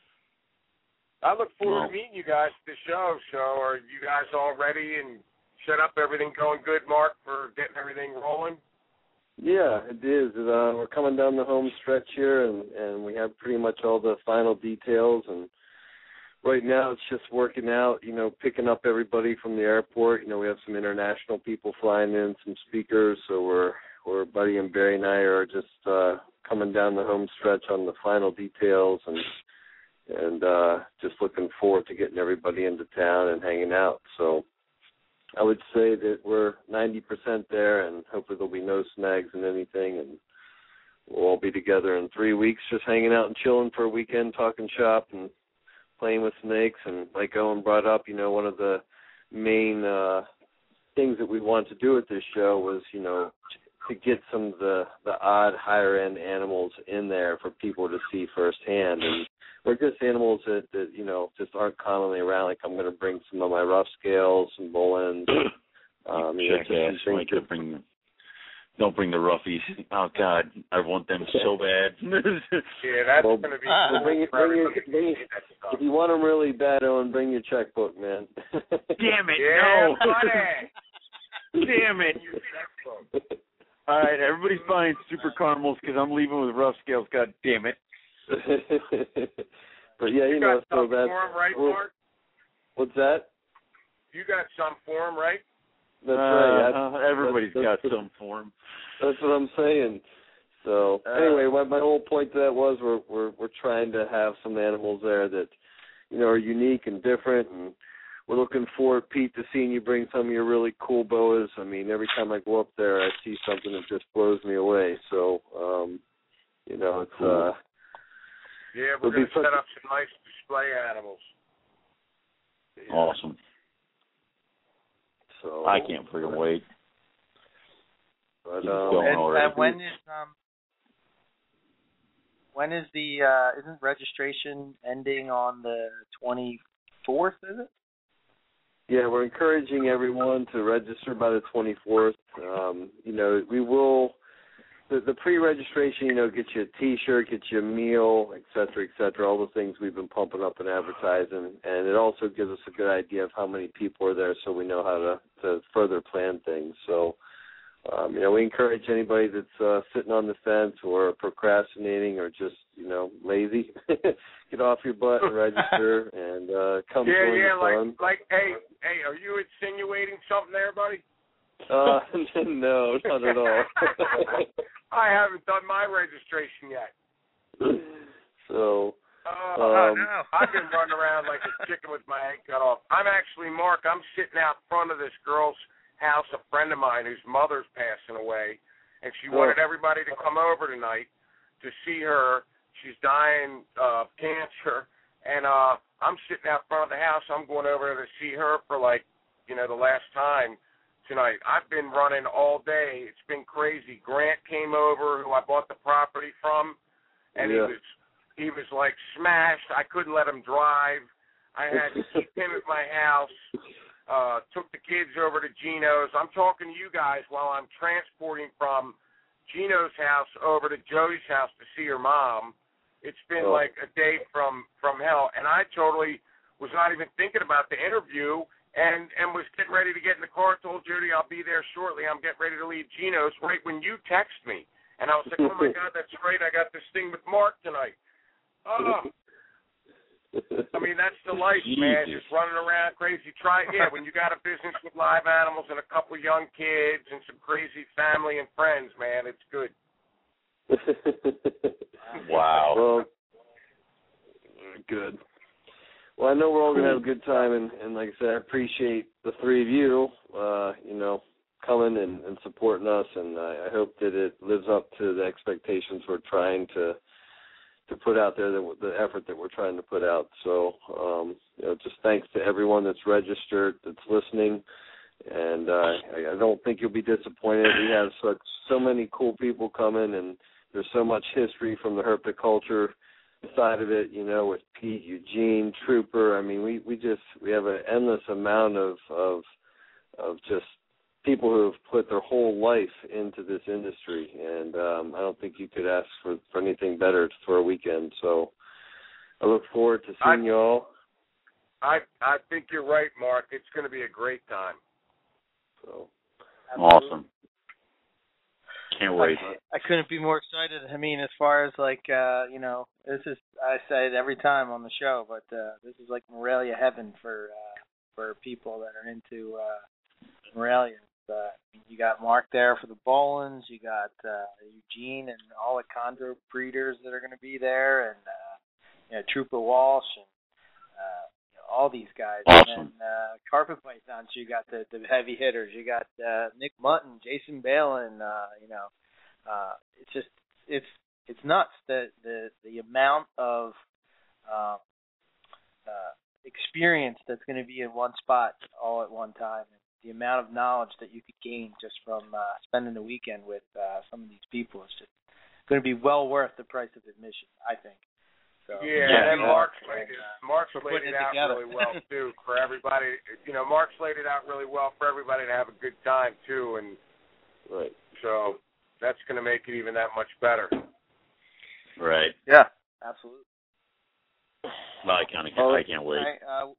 S6: I look forward
S1: well,
S6: to meeting you guys at the show. So, are you guys all ready and set up? Everything going good, Mark, for getting everything rolling?
S4: Yeah, it is. Uh, we're coming down the home stretch here, and, and we have pretty much all the final details. And right now it's just working out, you know, picking up everybody from the airport. You know, we have some international people flying in, some speakers. So we're, we're Buddy and Barry and I are just uh, coming down the home stretch on the final details, and and uh, just looking forward to getting everybody into town and hanging out. So I would say that we're ninety percent there, and hopefully there'll be no snags in anything, and we'll all be together in three weeks just hanging out and chilling for a weekend, talking shop and playing with snakes. And like Owen brought up, you know, one of the main uh, things that we wanted to do at this show was, you know, to get some of the, the odd higher-end animals in there for people to see firsthand. And we're just animals that, that, you know, just aren't commonly around. Like I'm going to bring some of my rough scales, some Bolins. Um, you
S1: Jackass, Mike, don't bring, don't bring the roughies. Oh, God, I want them so bad.
S6: Yeah, that's
S4: well,
S6: going to be
S4: uh,
S6: cool.
S4: bring it, bring your, bring your, if you want them really bad, Owen, bring your checkbook, man.
S1: Damn it,
S6: yeah,
S1: no.
S6: buddy.
S1: Damn it. All right, everybody's buying super caramels because I'm leaving with rough scales. God damn it.
S4: But yeah, you,
S6: you
S4: know,
S6: got
S4: so
S6: some
S4: that's
S6: for 'em, right, Mark?
S4: What's that?
S6: You got some for 'em, right?
S4: That's
S1: uh,
S4: right.
S1: Uh, everybody's
S4: that's,
S1: got
S4: that's,
S1: some for 'em.
S4: That's what I'm saying. So
S1: uh,
S4: anyway, my, my whole point to that was we're we're we're trying to have some animals there that, you know, are unique and different, and we're looking forward, Pete, to seeing you bring some of your really cool boas. I mean, every time I go up there, I see something that just blows me away. So, um, you know, it's
S1: cool.
S4: uh,
S6: yeah, we're going to set up some nice display animals.
S1: Yeah. Awesome.
S4: So
S1: I can't freaking wait.
S4: But,
S1: um,
S3: and, and when is um when is the uh, isn't registration ending on the twenty-fourth? Is it?
S4: Yeah, we're encouraging everyone to register by the twenty-fourth. Um, you know, we will, the, the pre-registration, you know, gets you a T-shirt, gets you a meal, et cetera, et cetera, all the things we've been pumping up and advertising. And it also gives us a good idea of how many people are there so we know how to, to further plan things. So, um, you know, we encourage anybody that's uh, sitting on the fence or procrastinating or just, you know, lazy, get off your butt and register and uh, come
S6: yeah,
S4: join
S6: yeah,
S4: the fun.
S6: like, like, hey, hey, are you insinuating something there, buddy?
S4: Uh, no, not at all.
S6: I haven't done my registration yet.
S4: So,
S6: I've been running around like a chicken with my head cut off. I'm actually, Mark, I'm sitting out front of this girl's house, a friend of mine whose mother's passing away, and she
S4: Oh.
S6: wanted everybody to come over tonight to see her. She's dying of cancer, and uh, I'm sitting out front of the house. I'm going over there to see her for, like, you know, the last time tonight. I've been running all day. It's been crazy. Grant came over, who I bought the property from, and
S4: Yeah.
S6: he was he was like smashed. I couldn't let him drive. I had to keep him at my house. Uh, took the kids over to Gino's. I'm talking to you guys while I'm transporting from Gino's house over to Joey's house to see her mom. It's been
S4: Oh.
S6: like a day from from hell, and I totally was not even thinking about the interview. And, and was getting ready to get in the car. Told Judy I'll be there shortly. I'm getting ready to leave Gino's right when you text me. And I was like, oh, my God, that's great. I got this thing with Mark tonight. Oh. I mean, that's the life, man.
S1: Jesus.
S6: Just running around crazy. Try, yeah, when you got a business with live animals and a couple young kids and some crazy family and friends, man, it's good.
S1: Wow.
S4: Well, good. Well, I know we're all going to have a good time, and, and like I said, I appreciate the three of you, uh, you know, coming and, and supporting us, and I, I hope that it lives up to the expectations we're trying to to put out there, the, the effort that we're trying to put out. So, um, you know, just thanks to everyone that's registered, that's listening, and uh, I, I don't think you'll be disappointed. We have such so many cool people coming, and there's so much history from the herpetoculture side of it, you know, with Pete, Eugene, Trooper. I mean, we, we just we have an endless amount of of of just people who have put their whole life into this industry, and um, I don't think you could ask for, for anything better for a weekend. So I look forward to seeing
S6: I,
S4: you all.
S6: I I think you're right, Mark. It's going to be a great time.
S4: So
S1: Awesome. Can't wait.
S3: I couldn't be more excited. I mean, as far as like, uh, you know, this is, I say it every time on the show, but uh, this is like Morelia heaven for uh, for people that are into uh, Morelia. Uh, you got Mark there for the Bolins. You got uh, Eugene and all the Condor breeders that are going to be there, and uh, you know, Trooper Walsh and uh, you know, all these guys.
S1: Awesome.
S3: And then uh, Carpet Pythons. You got the, the heavy hitters. You got uh, Nick Mutton, Jason Balin. Uh, you know, uh, it's just it's it's nuts the the the amount of uh, uh, experience that's going to be in one spot all at one time. The amount of knowledge that you could gain just from uh, spending the weekend with uh, some of these people is just going to be well worth the price of admission, I think. So,
S6: Yeah,
S1: Yeah.
S6: and Mark's laid it,
S3: uh,
S6: Mark's
S3: for
S6: laid
S3: putting
S6: it
S3: it
S6: out
S3: together.
S6: really well too for everybody. You know, Mark's laid it out really well for everybody to have a good time too, and
S4: right.
S6: so that's going to make it even that much better.
S1: Right.
S3: Yeah, absolutely.
S1: Well, I can't.
S4: Oh,
S1: I can't wait.
S3: All right, uh,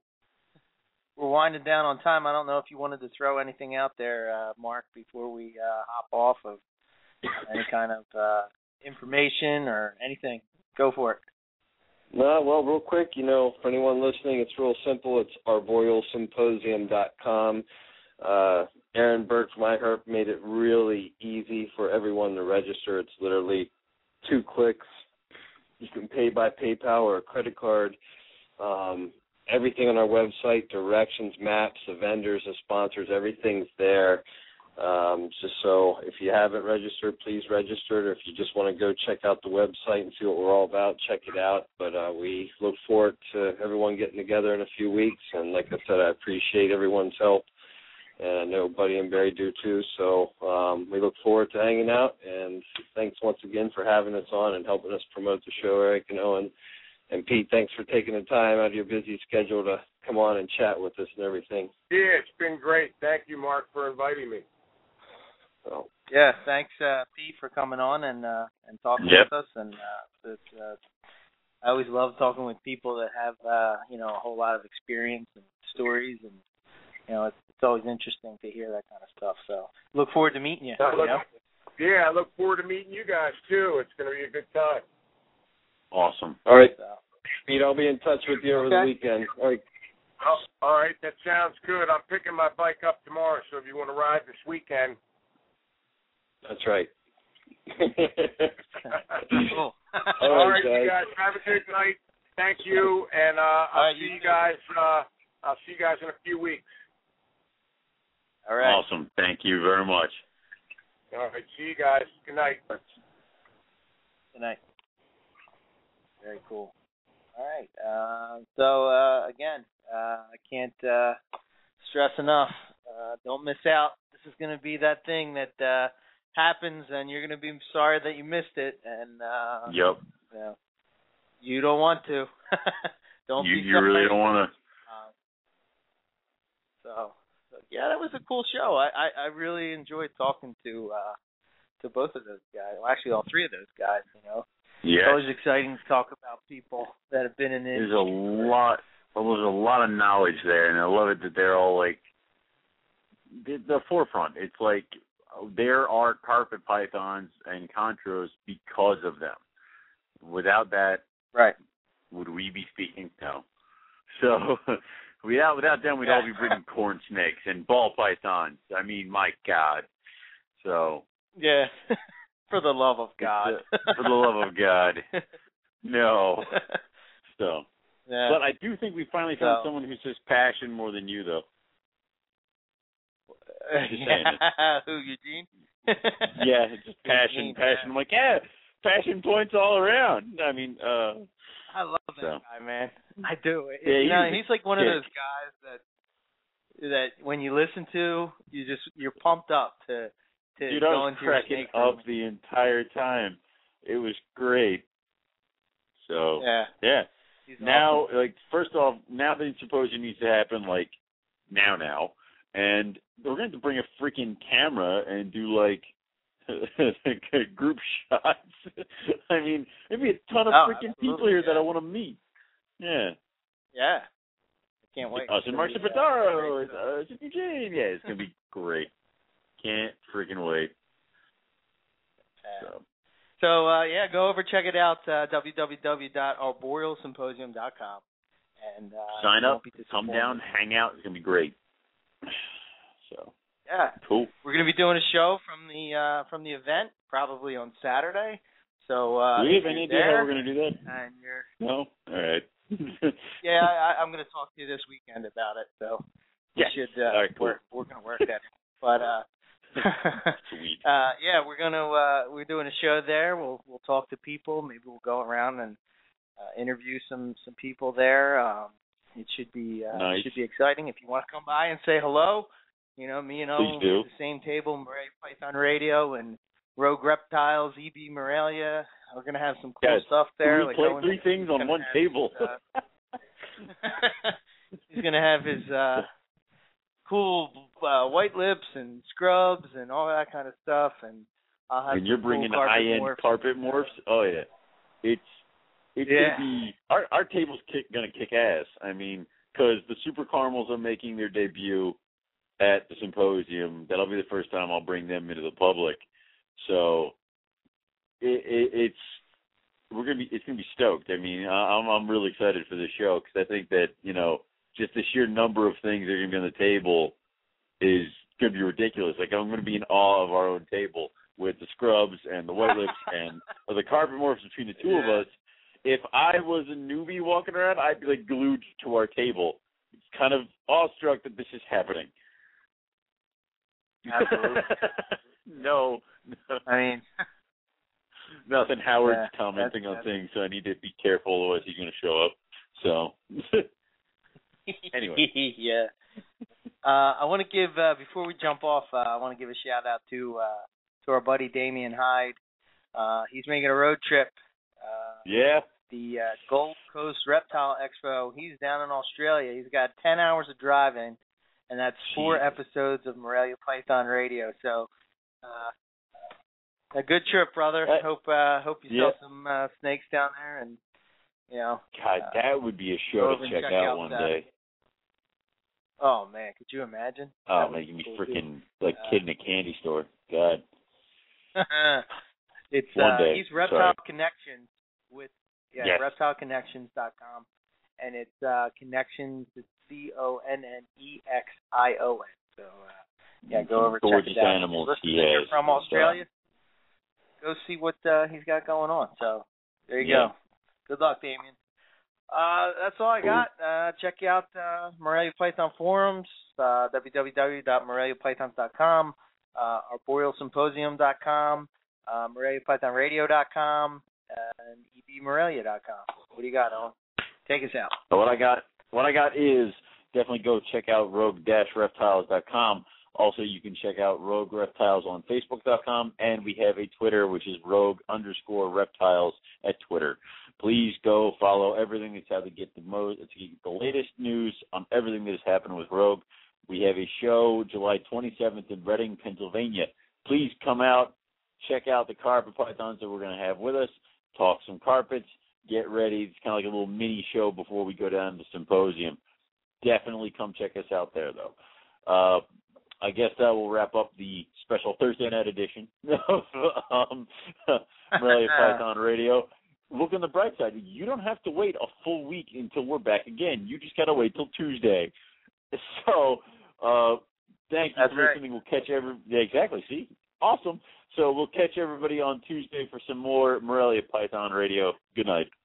S3: we're winding down on time. I don't know if you wanted to throw anything out there, uh, Mark, before we uh, hop off of any kind of uh, information or anything. Go for it.
S4: No, well, real quick, you know, for anyone listening, it's real simple. It's arboreal symposium dot com. Uh, Aaron Burke from iHerp made it really easy for everyone to register. It's literally two clicks. You can pay by PayPal or a credit card. Um, everything on our website, directions, maps, the vendors, the sponsors, everything's there. Um, just so if you haven't registered, please register. Or if you just want to go check out the website and see what we're all about, check it out. But uh, we look forward to everyone getting together in a few weeks. And like I said, I appreciate everyone's help. And I know Buddy and Barry do too. So um, we look forward to hanging out. And thanks once again for having us on and helping us promote the show, Eric and Owen. And Pete, thanks for taking the time out of your busy schedule to come on and chat with us and everything.
S6: Yeah, it's been great. Thank you, Mark, for inviting me.
S4: So,
S3: Yeah, thanks, uh, Pete, for coming on and uh, and talking
S1: Yep.
S3: with us. And uh, it's, uh, I always love talking with people that have uh, you know a whole lot of experience and stories, and you know it's, it's always interesting to hear that kind of stuff. So look forward to meeting you.
S6: I
S3: you
S6: look,
S3: know?
S6: Yeah, I look forward to meeting you guys too. It's going to be a good time.
S1: Awesome.
S4: all right,
S3: So,
S4: Pete, I'll be in touch with you over
S3: Okay.
S4: the weekend. All right.
S6: Oh, all right, that sounds good. I'm picking my bike up tomorrow, so if you want to ride this weekend.
S4: That's right.
S3: cool.
S4: All
S6: All
S4: right,
S6: right, you
S4: guys.
S6: guys, have a good night. Thank you, and uh, I'll
S3: right,
S6: see
S3: you
S6: you
S3: too.
S6: guys. Uh, I'll see you guys in a few weeks.
S3: All right.
S1: Awesome. Thank you very much.
S6: All right. See you guys. Good night.
S3: Good night. Very cool. All right. Uh, so, uh, again, uh, I can't uh, stress enough. Uh, don't miss out. This is going to be that thing that uh, happens, and you're going to be sorry that you missed it. And uh,
S1: Yep.
S3: you know, you don't want to. don't
S1: You,
S3: be
S1: you
S3: sorry.
S1: really don't want to.
S3: Uh, so, so, yeah, that was a cool show. I, I, I really enjoyed talking to uh, to both of those guys. Well, actually, all three of those guys. You know,
S1: Yeah.
S3: it's always exciting to talk about people that have been in the
S1: There's
S3: industry.
S1: a lot. Well, there's a lot of knowledge there, and I love it that they're all like the, the forefront. It's like there are carpet pythons and contras because of them. Without that,
S3: Right.
S1: would we be speaking? No. So without without them, we'd all be breeding corn snakes and ball pythons. I mean, my God. So
S3: Yeah. For the love of God.
S1: uh, for the love of God, no. So,
S3: Yeah.
S1: but I do think we finally found
S3: So-
S1: someone who's just passion more than you, though. Just saying
S3: yeah. Who, Eugene?
S1: Yeah, it's just passion,
S3: Eugene,
S1: passion.
S3: yeah.
S1: I'm like, yeah, passion points all around. I mean, uh,
S3: I love that
S1: so.
S3: guy, man. I do.
S1: Yeah,
S3: you
S1: he's
S3: know,
S1: a
S3: he's like one of
S1: kick.
S3: those guys that that when you listen to, you just you're pumped up to to
S1: Dude, I
S3: go
S1: was
S3: into your
S1: cracking
S3: snake
S1: up
S3: room.
S1: the entire time. It was great. So,
S3: Yeah.
S1: yeah.
S3: He's
S1: Now,
S3: awesome.
S1: like, first off, now the symposium needs to happen, like, now, now. And we're going to have to bring a freaking camera and do, like, group shots. I mean, there'd be a ton of
S3: Oh,
S1: freaking
S3: absolutely,
S1: people here
S3: yeah.
S1: that I want to meet. Yeah.
S3: Yeah. I can't wait.
S1: Us and
S3: It's
S1: Mark
S3: gonna be, uh,
S1: Zapataro,
S3: great.
S1: uh, Jimmy Jane. Yeah, it's going to be great. Can't freaking wait.
S3: Yeah.
S1: So.
S3: So, uh, yeah, go over, check it out, uh, w w w dot arboreal symposium dot com. And, uh,
S1: Sign
S3: you
S1: up,
S3: won't be
S1: come
S3: disappointed.
S1: down, hang out. It's going to be great. So,
S3: Yeah.
S1: cool.
S3: We're going to be doing a show from the uh, from the event, probably on Saturday. So, uh,
S1: do we
S3: if
S1: have any
S3: you're
S1: idea how
S3: there
S1: we're going to do that?
S3: and you're
S1: No? All right.
S3: Yeah, I, I'm going to talk to you this weekend about it. So we
S1: Yeah.
S3: should. Uh,
S1: All right, cool.
S3: We're we're going to work that. But uh,
S1: Sweet.
S3: uh, yeah, we're going to uh, we're doing a show there. We'll we'll talk to people. Maybe we'll go around and uh, interview some some people there. Um, it should be uh,
S1: Nice.
S3: it should be exciting. If you want to come by and say hello, you know, me and Owen
S1: Please do.
S3: at the same table, Morelia Python Radio and Rogue Reptiles, E B Morelia. We're going to have some cool
S1: Guys,
S3: stuff there.
S1: we
S3: like
S1: play
S3: Owen
S1: three
S3: said,
S1: things
S3: he's
S1: on
S3: gonna
S1: one
S3: have
S1: table.
S3: his, uh, he's gonna have his uh, cool uh, white lips and scrubs and all that kind of stuff, and I'll have
S1: and you're
S3: some
S1: bringing
S3: cool carpet
S1: high-end
S3: morphs.
S1: carpet morphs. Oh yeah, it's it's
S3: Yeah.
S1: gonna be our our table's kick, gonna kick ass. I mean, because the Super Caramels are making their debut at the symposium. That'll be the first time I'll bring them into the public. So it, it, it's we're gonna be it's gonna be stoked. I mean, I'm I'm really excited for this show because I think that you know just the sheer number of things that are gonna be on the table is gonna be ridiculous. Like I'm gonna be in awe of our own table with the scrubs and the white lips and the carpet morphs between the two
S3: Yeah.
S1: of us. If I was a newbie walking around, I'd be like glued to our table, kind of awestruck that this is happening.
S3: Absolutely.
S1: no, no.
S3: I mean,
S1: Nothing. Howard's
S3: Yeah,
S1: commenting
S3: that's-
S1: on things, so I need to be careful, otherwise he's going to show up. So, anyway.
S3: yeah. Uh, I want to give uh, before we jump off. Uh, I want to give a shout out to uh, to our buddy Damian Hyde. Uh, he's making a road trip. Uh,
S1: Yeah.
S3: the uh, Gold Coast Reptile Expo. He's down in Australia. He's got ten hours of driving, and that's four
S1: Jesus.
S3: episodes of Morelia Python Radio. So, uh, a good trip, brother.
S1: Uh,
S3: hope uh, hope you
S1: yeah.
S3: saw some uh, snakes down there, and you know.
S1: God,
S3: uh,
S1: that would be a
S3: go
S1: show
S3: over
S1: to
S3: and
S1: check,
S3: check
S1: out,
S3: out
S1: one
S3: that.
S1: day.
S3: Oh man, could you imagine?
S1: Oh,
S3: That
S1: man,
S3: would
S1: you'd
S3: be
S1: be
S3: cool, too.
S1: freaking like
S3: Uh,
S1: kid in a candy store. God.
S3: it's
S1: One
S3: uh,
S1: day.
S3: he's Reptile
S1: Sorry.
S3: Connections with yeah
S1: Yes.
S3: reptile connections dot com, and it's uh, Connections. It's C O N N E X I O N. So uh, yeah, go over and check
S1: Gorgeous
S3: it out.
S1: animals
S3: Listen,
S1: he
S3: if you're
S1: has.
S3: from Australia, go see what uh, he's got going on. So there you
S1: Yeah.
S3: go. Good luck, Damien. Uh, that's all I got. Uh, check out uh, Morelia Python forums, uh, w w w dot morelia pythons dot com, uh, arboreal symposium dot com, uh, morelia python radio dot com, and e b morelia dot com. What do you got, Owen? Take us out.
S1: So what I got, what I got is definitely go check out rogue dash reptiles dot com. Also, you can check out Rogue Reptiles on Facebook dot com, and we have a Twitter, which is rogue underscore reptiles at Twitter. Please go follow everything. That's how to get the most, to get the latest news on everything that has happened with Rogue. We have a show July twenty-seventh in Reading, Pennsylvania. Please come out, check out the carpet pythons that we're going to have with us, talk some carpets, get ready. It's kind of like a little mini show before we go down to the symposium. Definitely come check us out there, though. Uh, I guess that will wrap up the special Thursday night edition of um, Morelia Python Radio. Look on the bright side. You don't have to wait a full week until we're back again. You just got to wait till Tuesday. So uh, thank you
S3: That's
S1: for listening.
S3: right.
S1: We'll catch every yeah, exactly. See, awesome. So we'll catch everybody on Tuesday for some more Morelia Python Radio. Good night.